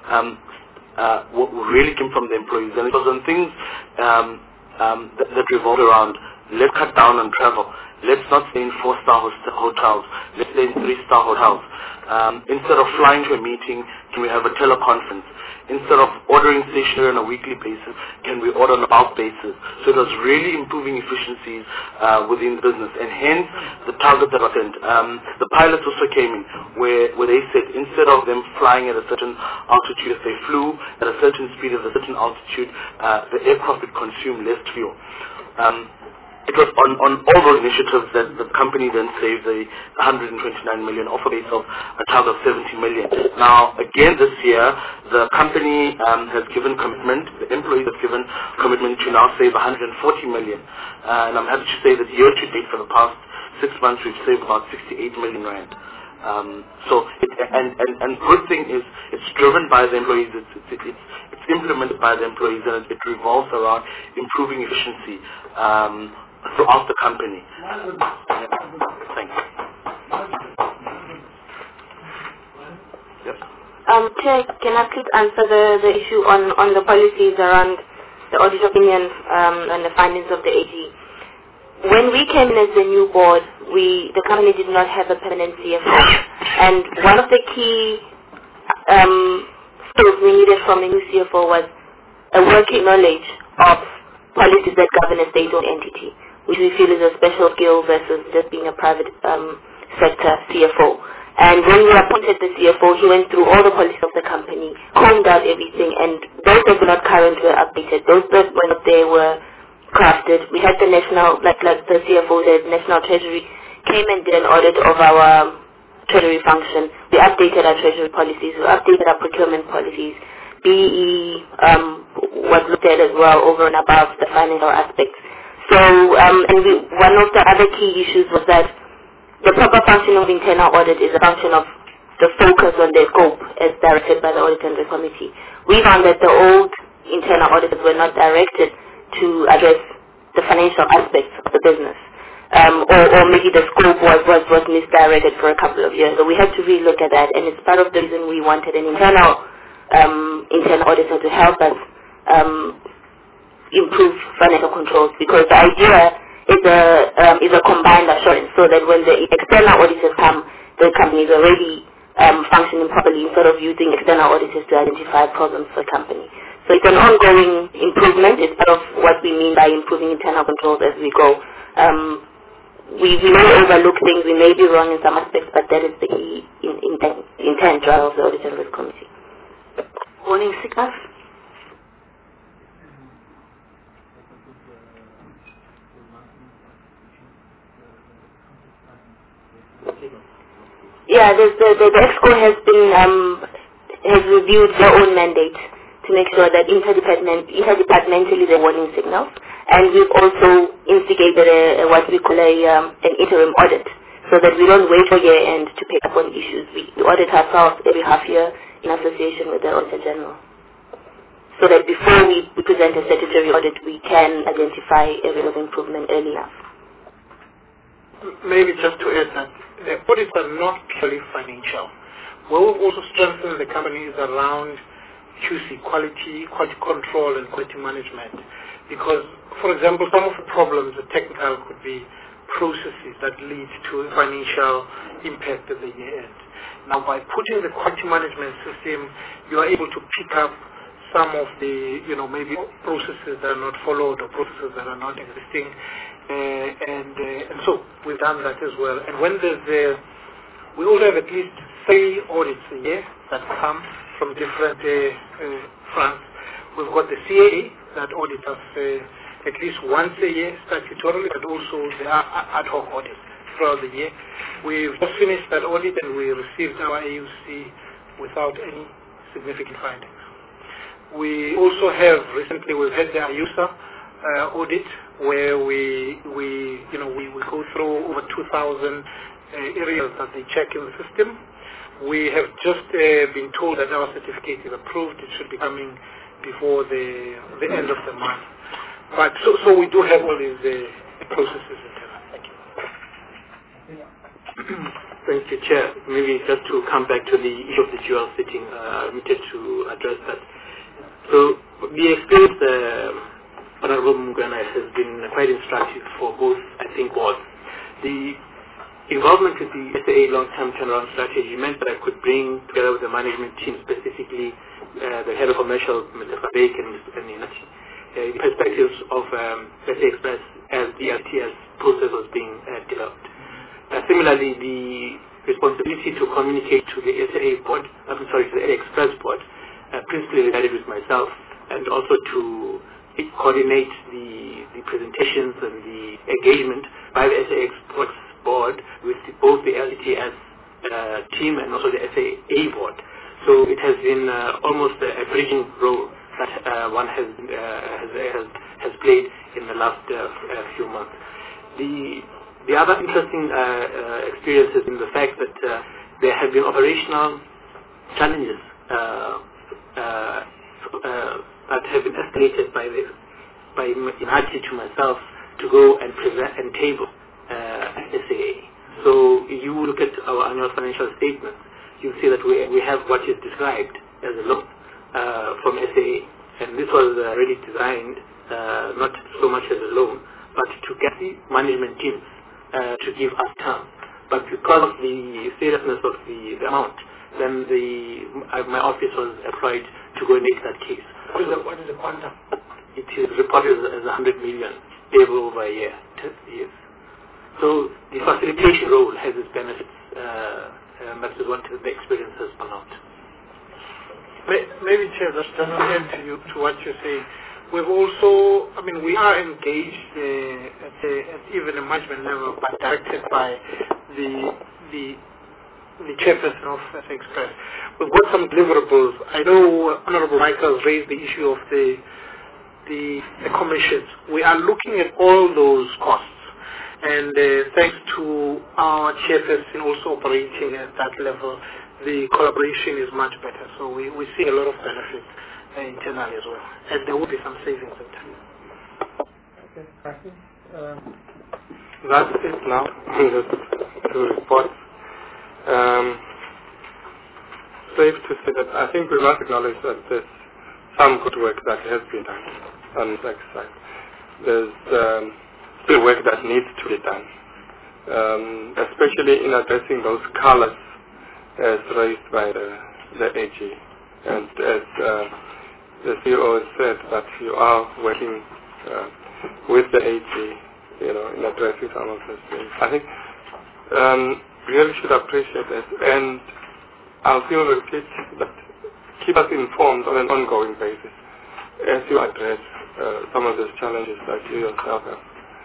really came from the employees, and it was on things that revolved around, let's cut down on travel. Let's not stay in 4-star hotels. Let's stay in 3-star hotels. Instead of flying to a meeting, can we have a teleconference? Instead of ordering stationery on a weekly basis, can we order on a bulk basis? So it was really improving efficiencies within the business, and hence the target that was sent. The pilots also came in where they said instead of them flying at a certain altitude, if they flew at a certain speed at a certain altitude, the aircraft would consume less fuel. It was on all those initiatives that the company then saved the 129 million off a base of a target of 70 million. Now, again this year, the company has given commitment, the employees have given commitment to now save 140 million. And I'm happy to say that year to date for the past 6 months, we've saved about 68 million rand. And good thing is it's driven by the employees, it's implemented by the employees, and it revolves around improving efficiency throughout the company. Thank you. Yes. Chair, can I please answer the issue on the policies around the audit opinion and the findings of the AG? When we came in as the new board, the company did not have a permanent CFO, and one of the key skills we needed from a new CFO was a working knowledge of policies that govern a state-owned entity, which we feel is a special skill versus just being a private sector CFO. And when we appointed the CFO, he went through all the policies of the company, combed out everything, and those that were not current were updated. Those that were not there were crafted. We had the national, like the CFO said, National Treasury came and did an audit of our treasury function. We updated our treasury policies. We updated our procurement policies. BE was looked at as well over and above the financial aspects. So, one of the other key issues was that the proper function of internal audit is a function of the focus on the scope as directed by the Audit and Risk Committee. We found that the old internal auditors were not directed to address the financial aspects of the business. Or maybe the scope was misdirected for a couple of years. So we had to relook at that, and it's part of the reason we wanted an internal auditor to help us improve financial controls, because the idea is a combined assurance, so that when the external auditors come, the company is already functioning properly instead of using external auditors to identify problems for the company. So it's an ongoing improvement. It's part of what we mean by improving internal controls as we go. We may overlook things, we may be wrong in some aspects, but that is the key intent of the Audit and Risk Committee. Morning, Sikas. Yeah, the EXCO has reviewed their own mandate to make sure that interdepartmentally they're warning signals, and we've also instigated what we call an interim audit, so that we don't wait for year end to pick up on issues. We audit ourselves every half year in association with the Auditor General, so that before we present a statutory audit, we can identify areas of improvement early enough. Maybe just to add that the audits are not purely financial. What we've also strengthened the company is around QC, quality control and quality management. Because, for example, some of the problems, the technical could be processes that lead to financial impact at the year end. Now, by putting the quality management system, you are able to pick up some of the, maybe processes that are not followed or processes that are not existing. And so we've done that as well. And when we all have at least 3 audits a year that come from different fronts. We've got the CAA that audits us at least once a year statutorily, but also the ad hoc audit throughout the year. We've just finished that audit and we received our AUC without any significant findings. We also have recently we've had the IUSA audit where we go through over 2,000 areas that they check in the system. We have just been told that our certificate is approved. It should be coming before the end of the month. But so we do have all these processes in place. Thank you. Thank you, Chair. Maybe just to come back to the issue of the dual sitting, I wanted to address that. So the experience Honorable Mungana has been quite instructive for both, I think, boards. The involvement with the SAA long-term turnaround strategy meant that I could bring together with the management team, specifically the head of commercial, Mr. Fabek and Mr. Ninati, the perspectives of SA Express as the RTS process was being developed. Similarly, the responsibility to communicate to the SAA board, to the SA Express board, principally resided with myself, and also to coordinate the presentations and the engagement by the SA Express board with both the LTS team and also the SAA board. So it has been almost a bridging role that one has played in the last few months. The other interesting experience has been the fact that there have been operational challenges that have been escalated by Inati to myself to go and present and table SAA. So you look at our annual financial statements, you see that we have what is described as a loan from SAA, and this was already designed not so much as a loan, but to get the management teams to give us terms. But because of the seriousness of the amount, then my office was employed to go and make that case. What is the quantum? It is reported as 100 million payable over a year, 10 years. So the facilitation role has its benefits. That is what the experience has come out. Maybe, Chair, just to add to what you're saying, we've also, we are engaged at even a management level, but directed by the chairperson of SA Express. We've got some deliverables. I know Honorable Michael has raised the issue of the commissions. We are looking at all those costs. And thanks to our chairperson also operating at that level, the collaboration is much better. So we see a lot of benefits internally as well. And there will be some savings in time. Okay, thank you. That's it now. Just to report. Safe to say that I think we must acknowledge that there's some good work that has been done on the side. There's still work that needs to be done, especially in addressing those colors as raised by the AG. And as the CEO said, that you are working with the AG, in addressing some of those things. I think really should appreciate it, and I'll still repeat that keep us informed on an ongoing basis as you address some of those challenges that you yourself have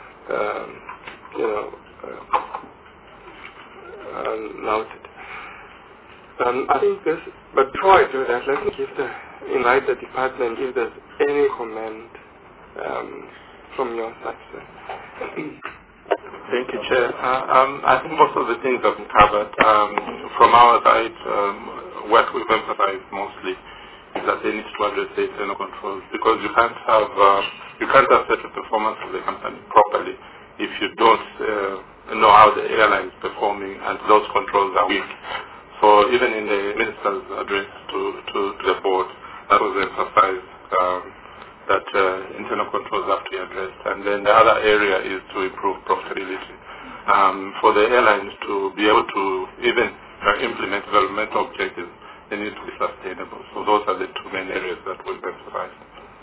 noted. I think this, but before I do that, let me invite the department if there's any comment from your side, sir. Thank you, Chair. I think most of the things have been covered. From our side, what we've emphasized mostly is that they need to address the internal controls, because you can't assess the performance of the company properly if you don't know how the airline is performing and those controls are weak. So even in the minister's address to the board, that was emphasized. That internal controls have to be addressed. And then the other area is to improve profitability. For the airlines to be able to even implement developmental objectives, they need to be sustainable. So those are the two main areas that we'll emphasize.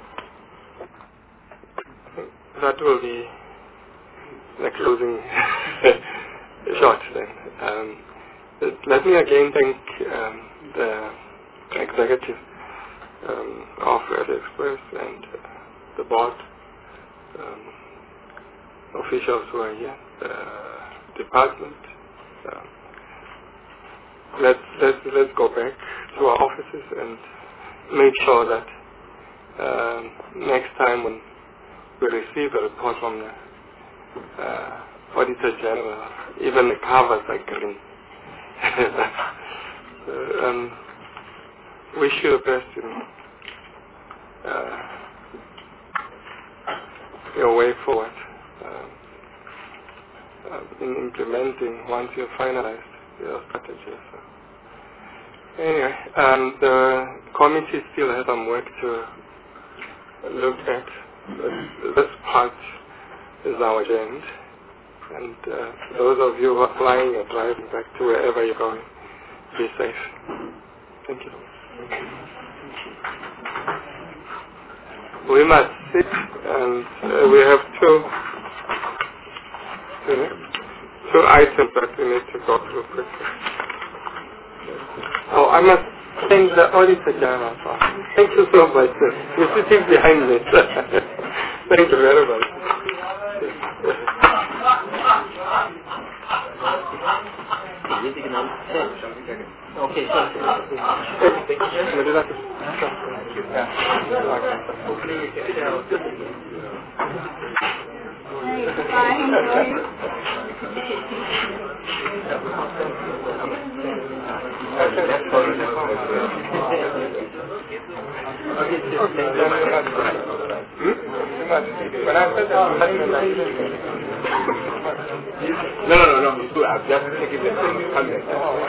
That will be the closing shot then. Let me again thank the executive of Rally Express and the board officials who are here, the department. Let's go back to our offices and make sure that next time when we receive a report from the Auditor General, even the covers are green. Wish you the best in your way forward in implementing once you've finalized your strategy. So, anyway, the committee still has some work to look at. This part is our agenda, and those of you who are flying or driving back to wherever you're going, be safe. Thank you. We must sit, and we have two items that we need to go through quickly. Oh, I must thank the Auditor General. Thank you so much. You're sitting behind me. Thank you very much. Okay, No. I'm just taking the comment.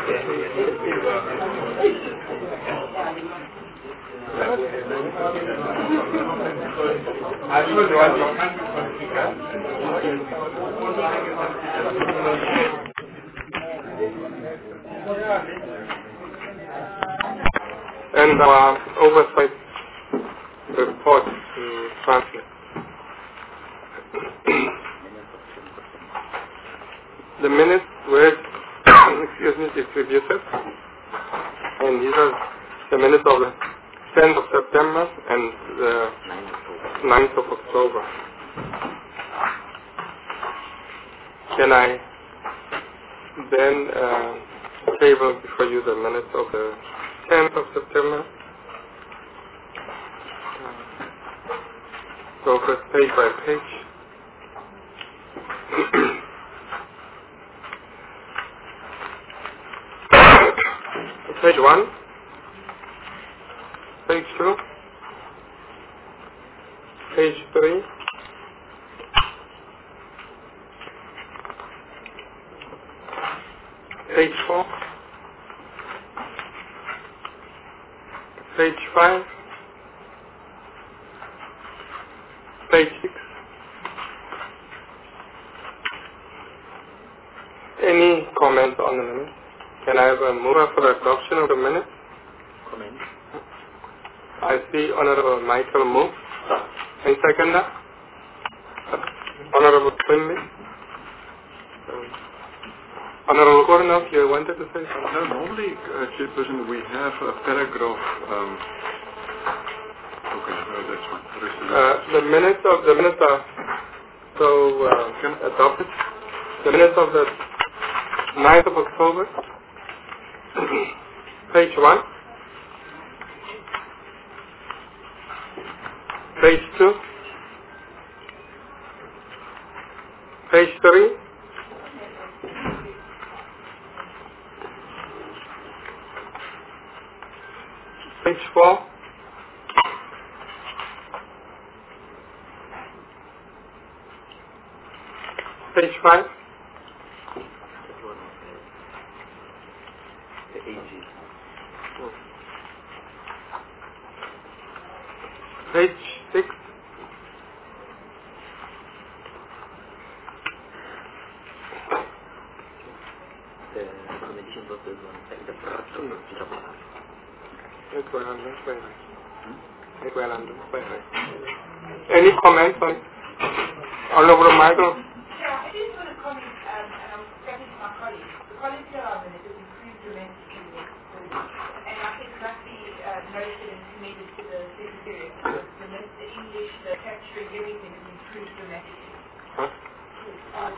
And our oversight report to translate. The minutes were distributed, and these are the minutes of the 10th of September and the 9th of October. Can I then table before you the minutes of the 10th of September? Go first page by page. Page 1, page 2, page 3, page 4, page 5, page 6. Any comments on the minutes? Can I have a mover for the adoption of the minutes? Comment. I see Honorable Michael move. And seconder? Honorable Quinley? Honorable Kornoff, you wanted to say something? No, normally, Chairperson, we have a paragraph. Okay, no, that's fine. The minutes are adopted. The minutes of the 9th of October. Page 1, page 2, page 3, page 4, page 5, page 6, the competition process on the Any comments on Honorable Michael? Yeah, I just want to comment, and I'm speaking to my colleagues. The quality of our minutes has improved dramatically, and I think it must be noted and commended to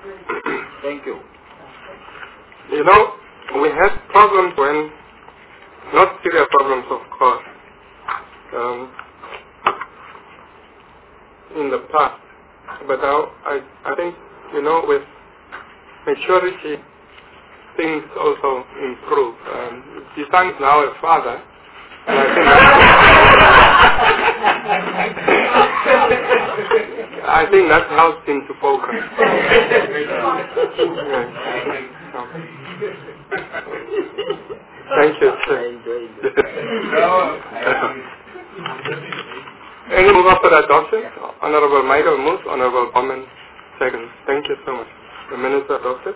Thank you. You know, we had problems when, not serious problems of course, in the past. But now I think, you know, with maturity, things also improve. His son is now a father. And I think that helps him to focus. Thank you, sir. Any move up for adoption? Honorable Michael moves, Honorable Bowman seconds. Thank you so much. The minutes are adopted.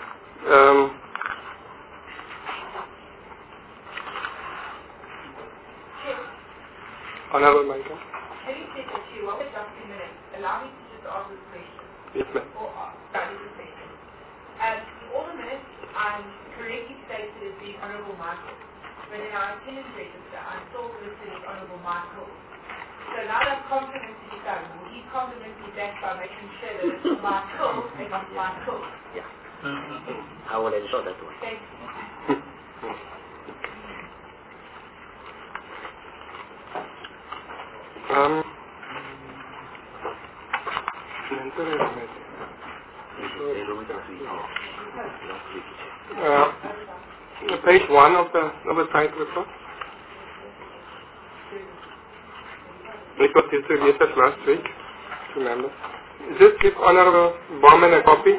Honorable Michael. Having said that you want to adopt in minutes, allow me to just ask this question. Yes, ma'am. Or study this question. In all the minutes, I'm correctly stated as being Honorable Michael. But in our attendance register, I'm still listed as Honorable Michael. So now that compliment to be done, will he compliment me back by making sure that it's Michael and not Michael? Yeah. I will ensure that one. Thank you. Page 1 of the oversight report. It was distributed last week, remember. Just give Honorable Bowman a copy.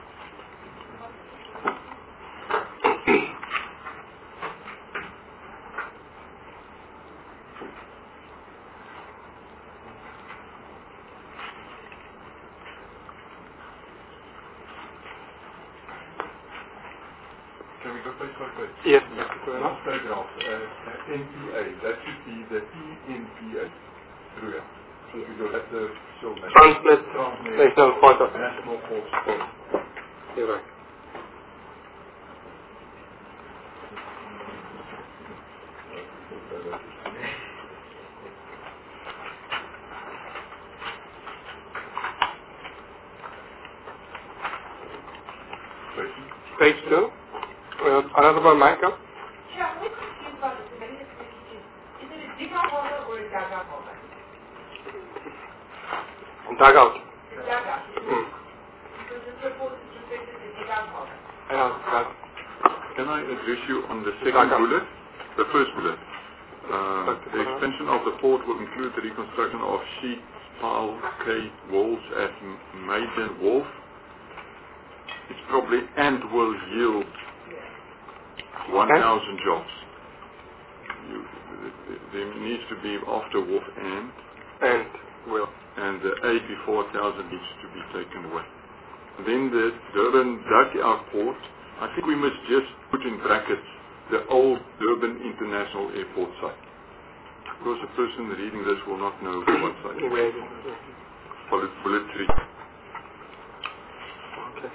Can we go page by page? Yes. Last paragraph, NPA, that should be the PNPA. Through it. Because that's the Transnet National Portal. National Portal. You're right. Page 2. Honorable Michael. Sure, I'm confused about this. Maybe this question. Is it a dig-out holder or a dug-out holder? Dugout. Dugout. Because this report is referred to the dig-out holder. Can I address you on the second bullet? The first bullet. The extension of the port will include the reconstruction of sheet, pile, gate, walls at Maiden Wharf. It's probably and will yield 1,000 jobs. There needs to be after wharf and will. And the A before 1,000 needs to be taken away. Then the Durban dugout port, I think we must just put in brackets the old Durban International Airport site. Because the person reading this will not know what site. Bullet 3. Okay.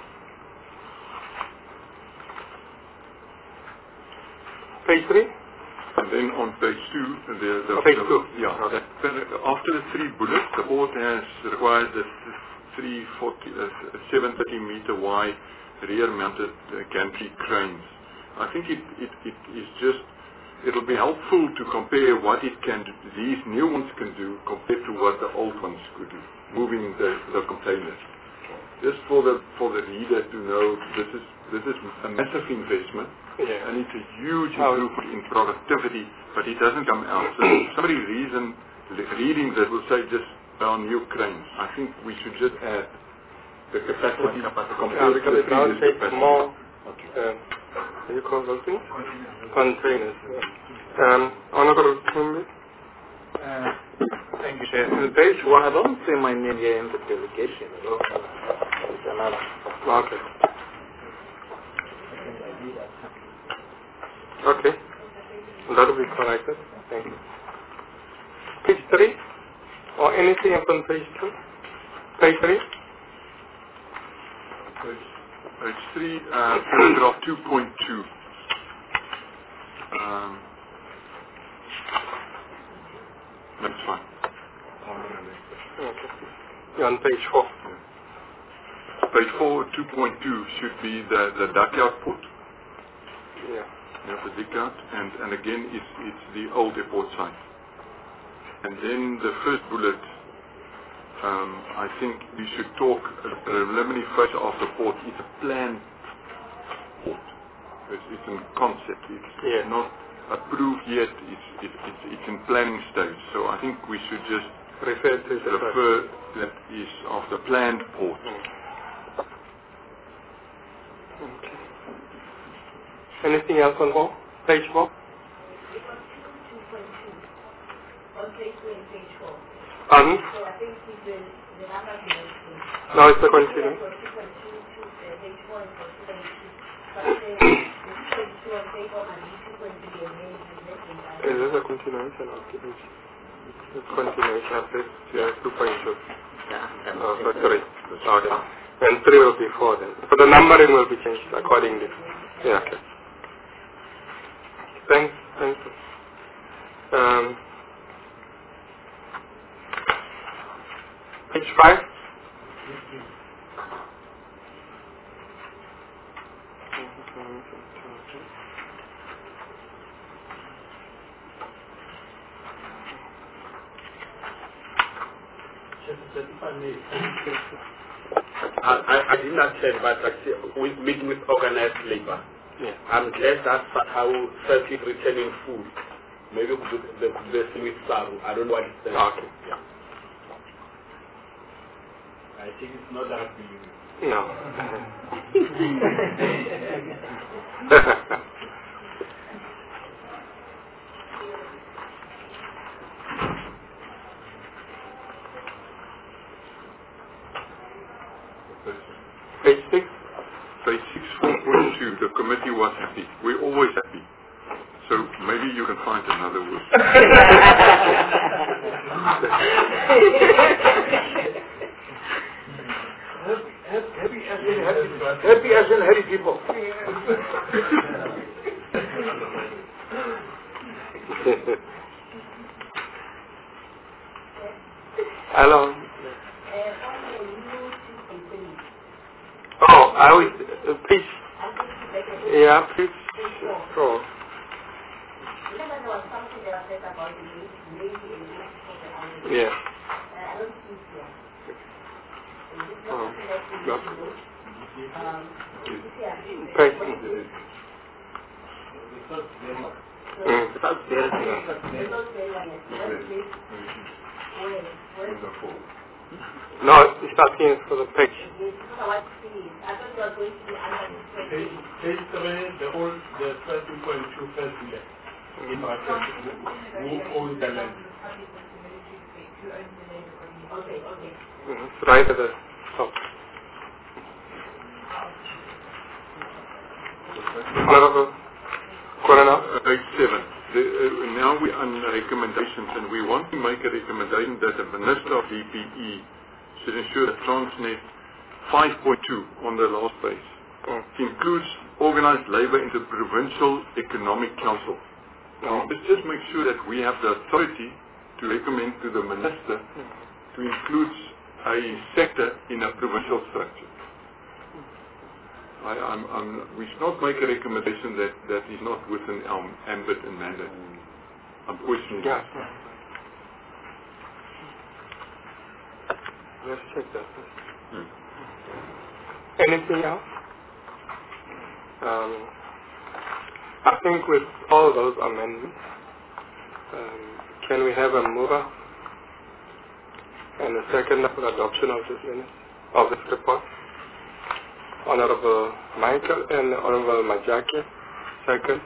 Page 3? And then on page 2, page 2. Yeah. Okay. After the 3 bullets, the port has required the 730 meter wide rear-mounted gantry cranes. I think it is just, it'll be helpful to compare what it can do, these new ones can do compared to what the old ones could do, moving the containers. Just for the reader to know, this is a massive investment, and it's a huge improvement in productivity, but it doesn't come out. So somebody reading this will say just new cranes. I think we should just add the capacity compared to the previous capacity. More, you call those things? Containers. Honorable Kimby? Thank you, Chair. Page 1, I don't see my name here in the delegation. It's another. Okay. Okay. That will be corrected. Thank you. Page 3? Or anything else on page 2? Page 3? Page 3, paragraph 2.2. That's fine. Okay. You're on page 4. page 4, 2.2 should be the duckout port. Yeah. You have the duckout, and again it's the old airport site. And then the first bullet, I think we should talk a preliminary phase of the port. It's a planned port. It's a concept. It's not approved yet. It's in planning stage. So I think we should just refer that is of the planned port. Okay. Anything else on page 4? On page 2 and page 4. Pardon? So I think the numbers mentioned. No, it's a continuum. Page 4 and page 2 on page 4 and 2.3 Is this a continuation of the continuation of this? Yeah, 2.2. Oh, so 3. Okay. And 3 will be 4 then. So the numbering will be changed accordingly. Yeah, okay. Thanks. Page 5. I did not tell, but with meeting with organized labor. Yeah. I'm glad that's how self-feed returning food. Maybe they could be with Saru. I don't know what it's saying. Okay. Yeah. I think it's not that big. No. Page 6? Page 6.2, the committee was happy. We're always happy. So maybe you can find another word. Happy as in happy people. Hello. Oh, I will, please. Yeah, please. Oh. Remember there was something that was said about the lady and the Yeah. I don't think so. No, it's asking for the page. Page 7, the first 2.2 first year. Who owns the land? It's right at the top. Honorable Coroner. Page 7. Now we're on recommendations, and we want to make a recommendation that the Minister of DPE should ensure that Transnet 5.2 on the last page includes organized labor into Provincial Economic Council. Now, let's just make sure that we have the authority to recommend to the Minister to include a sector in a provincial structure. We should not make a recommendation that is not within our ambit and mandate. I'm questioning that. Let's check that first. Anything else? I think with all those amendments, can we have a mover and a second for the adoption of this minute, of this report? Honorable Michael and Honorable Majaki, second.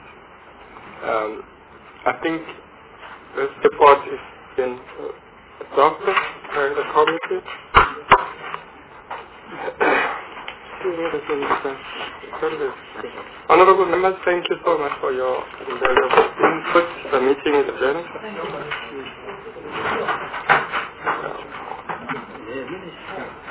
I think this report is been adopted by the committee. Honorable members, thank you so much for your valuable input. The meeting is adjourned.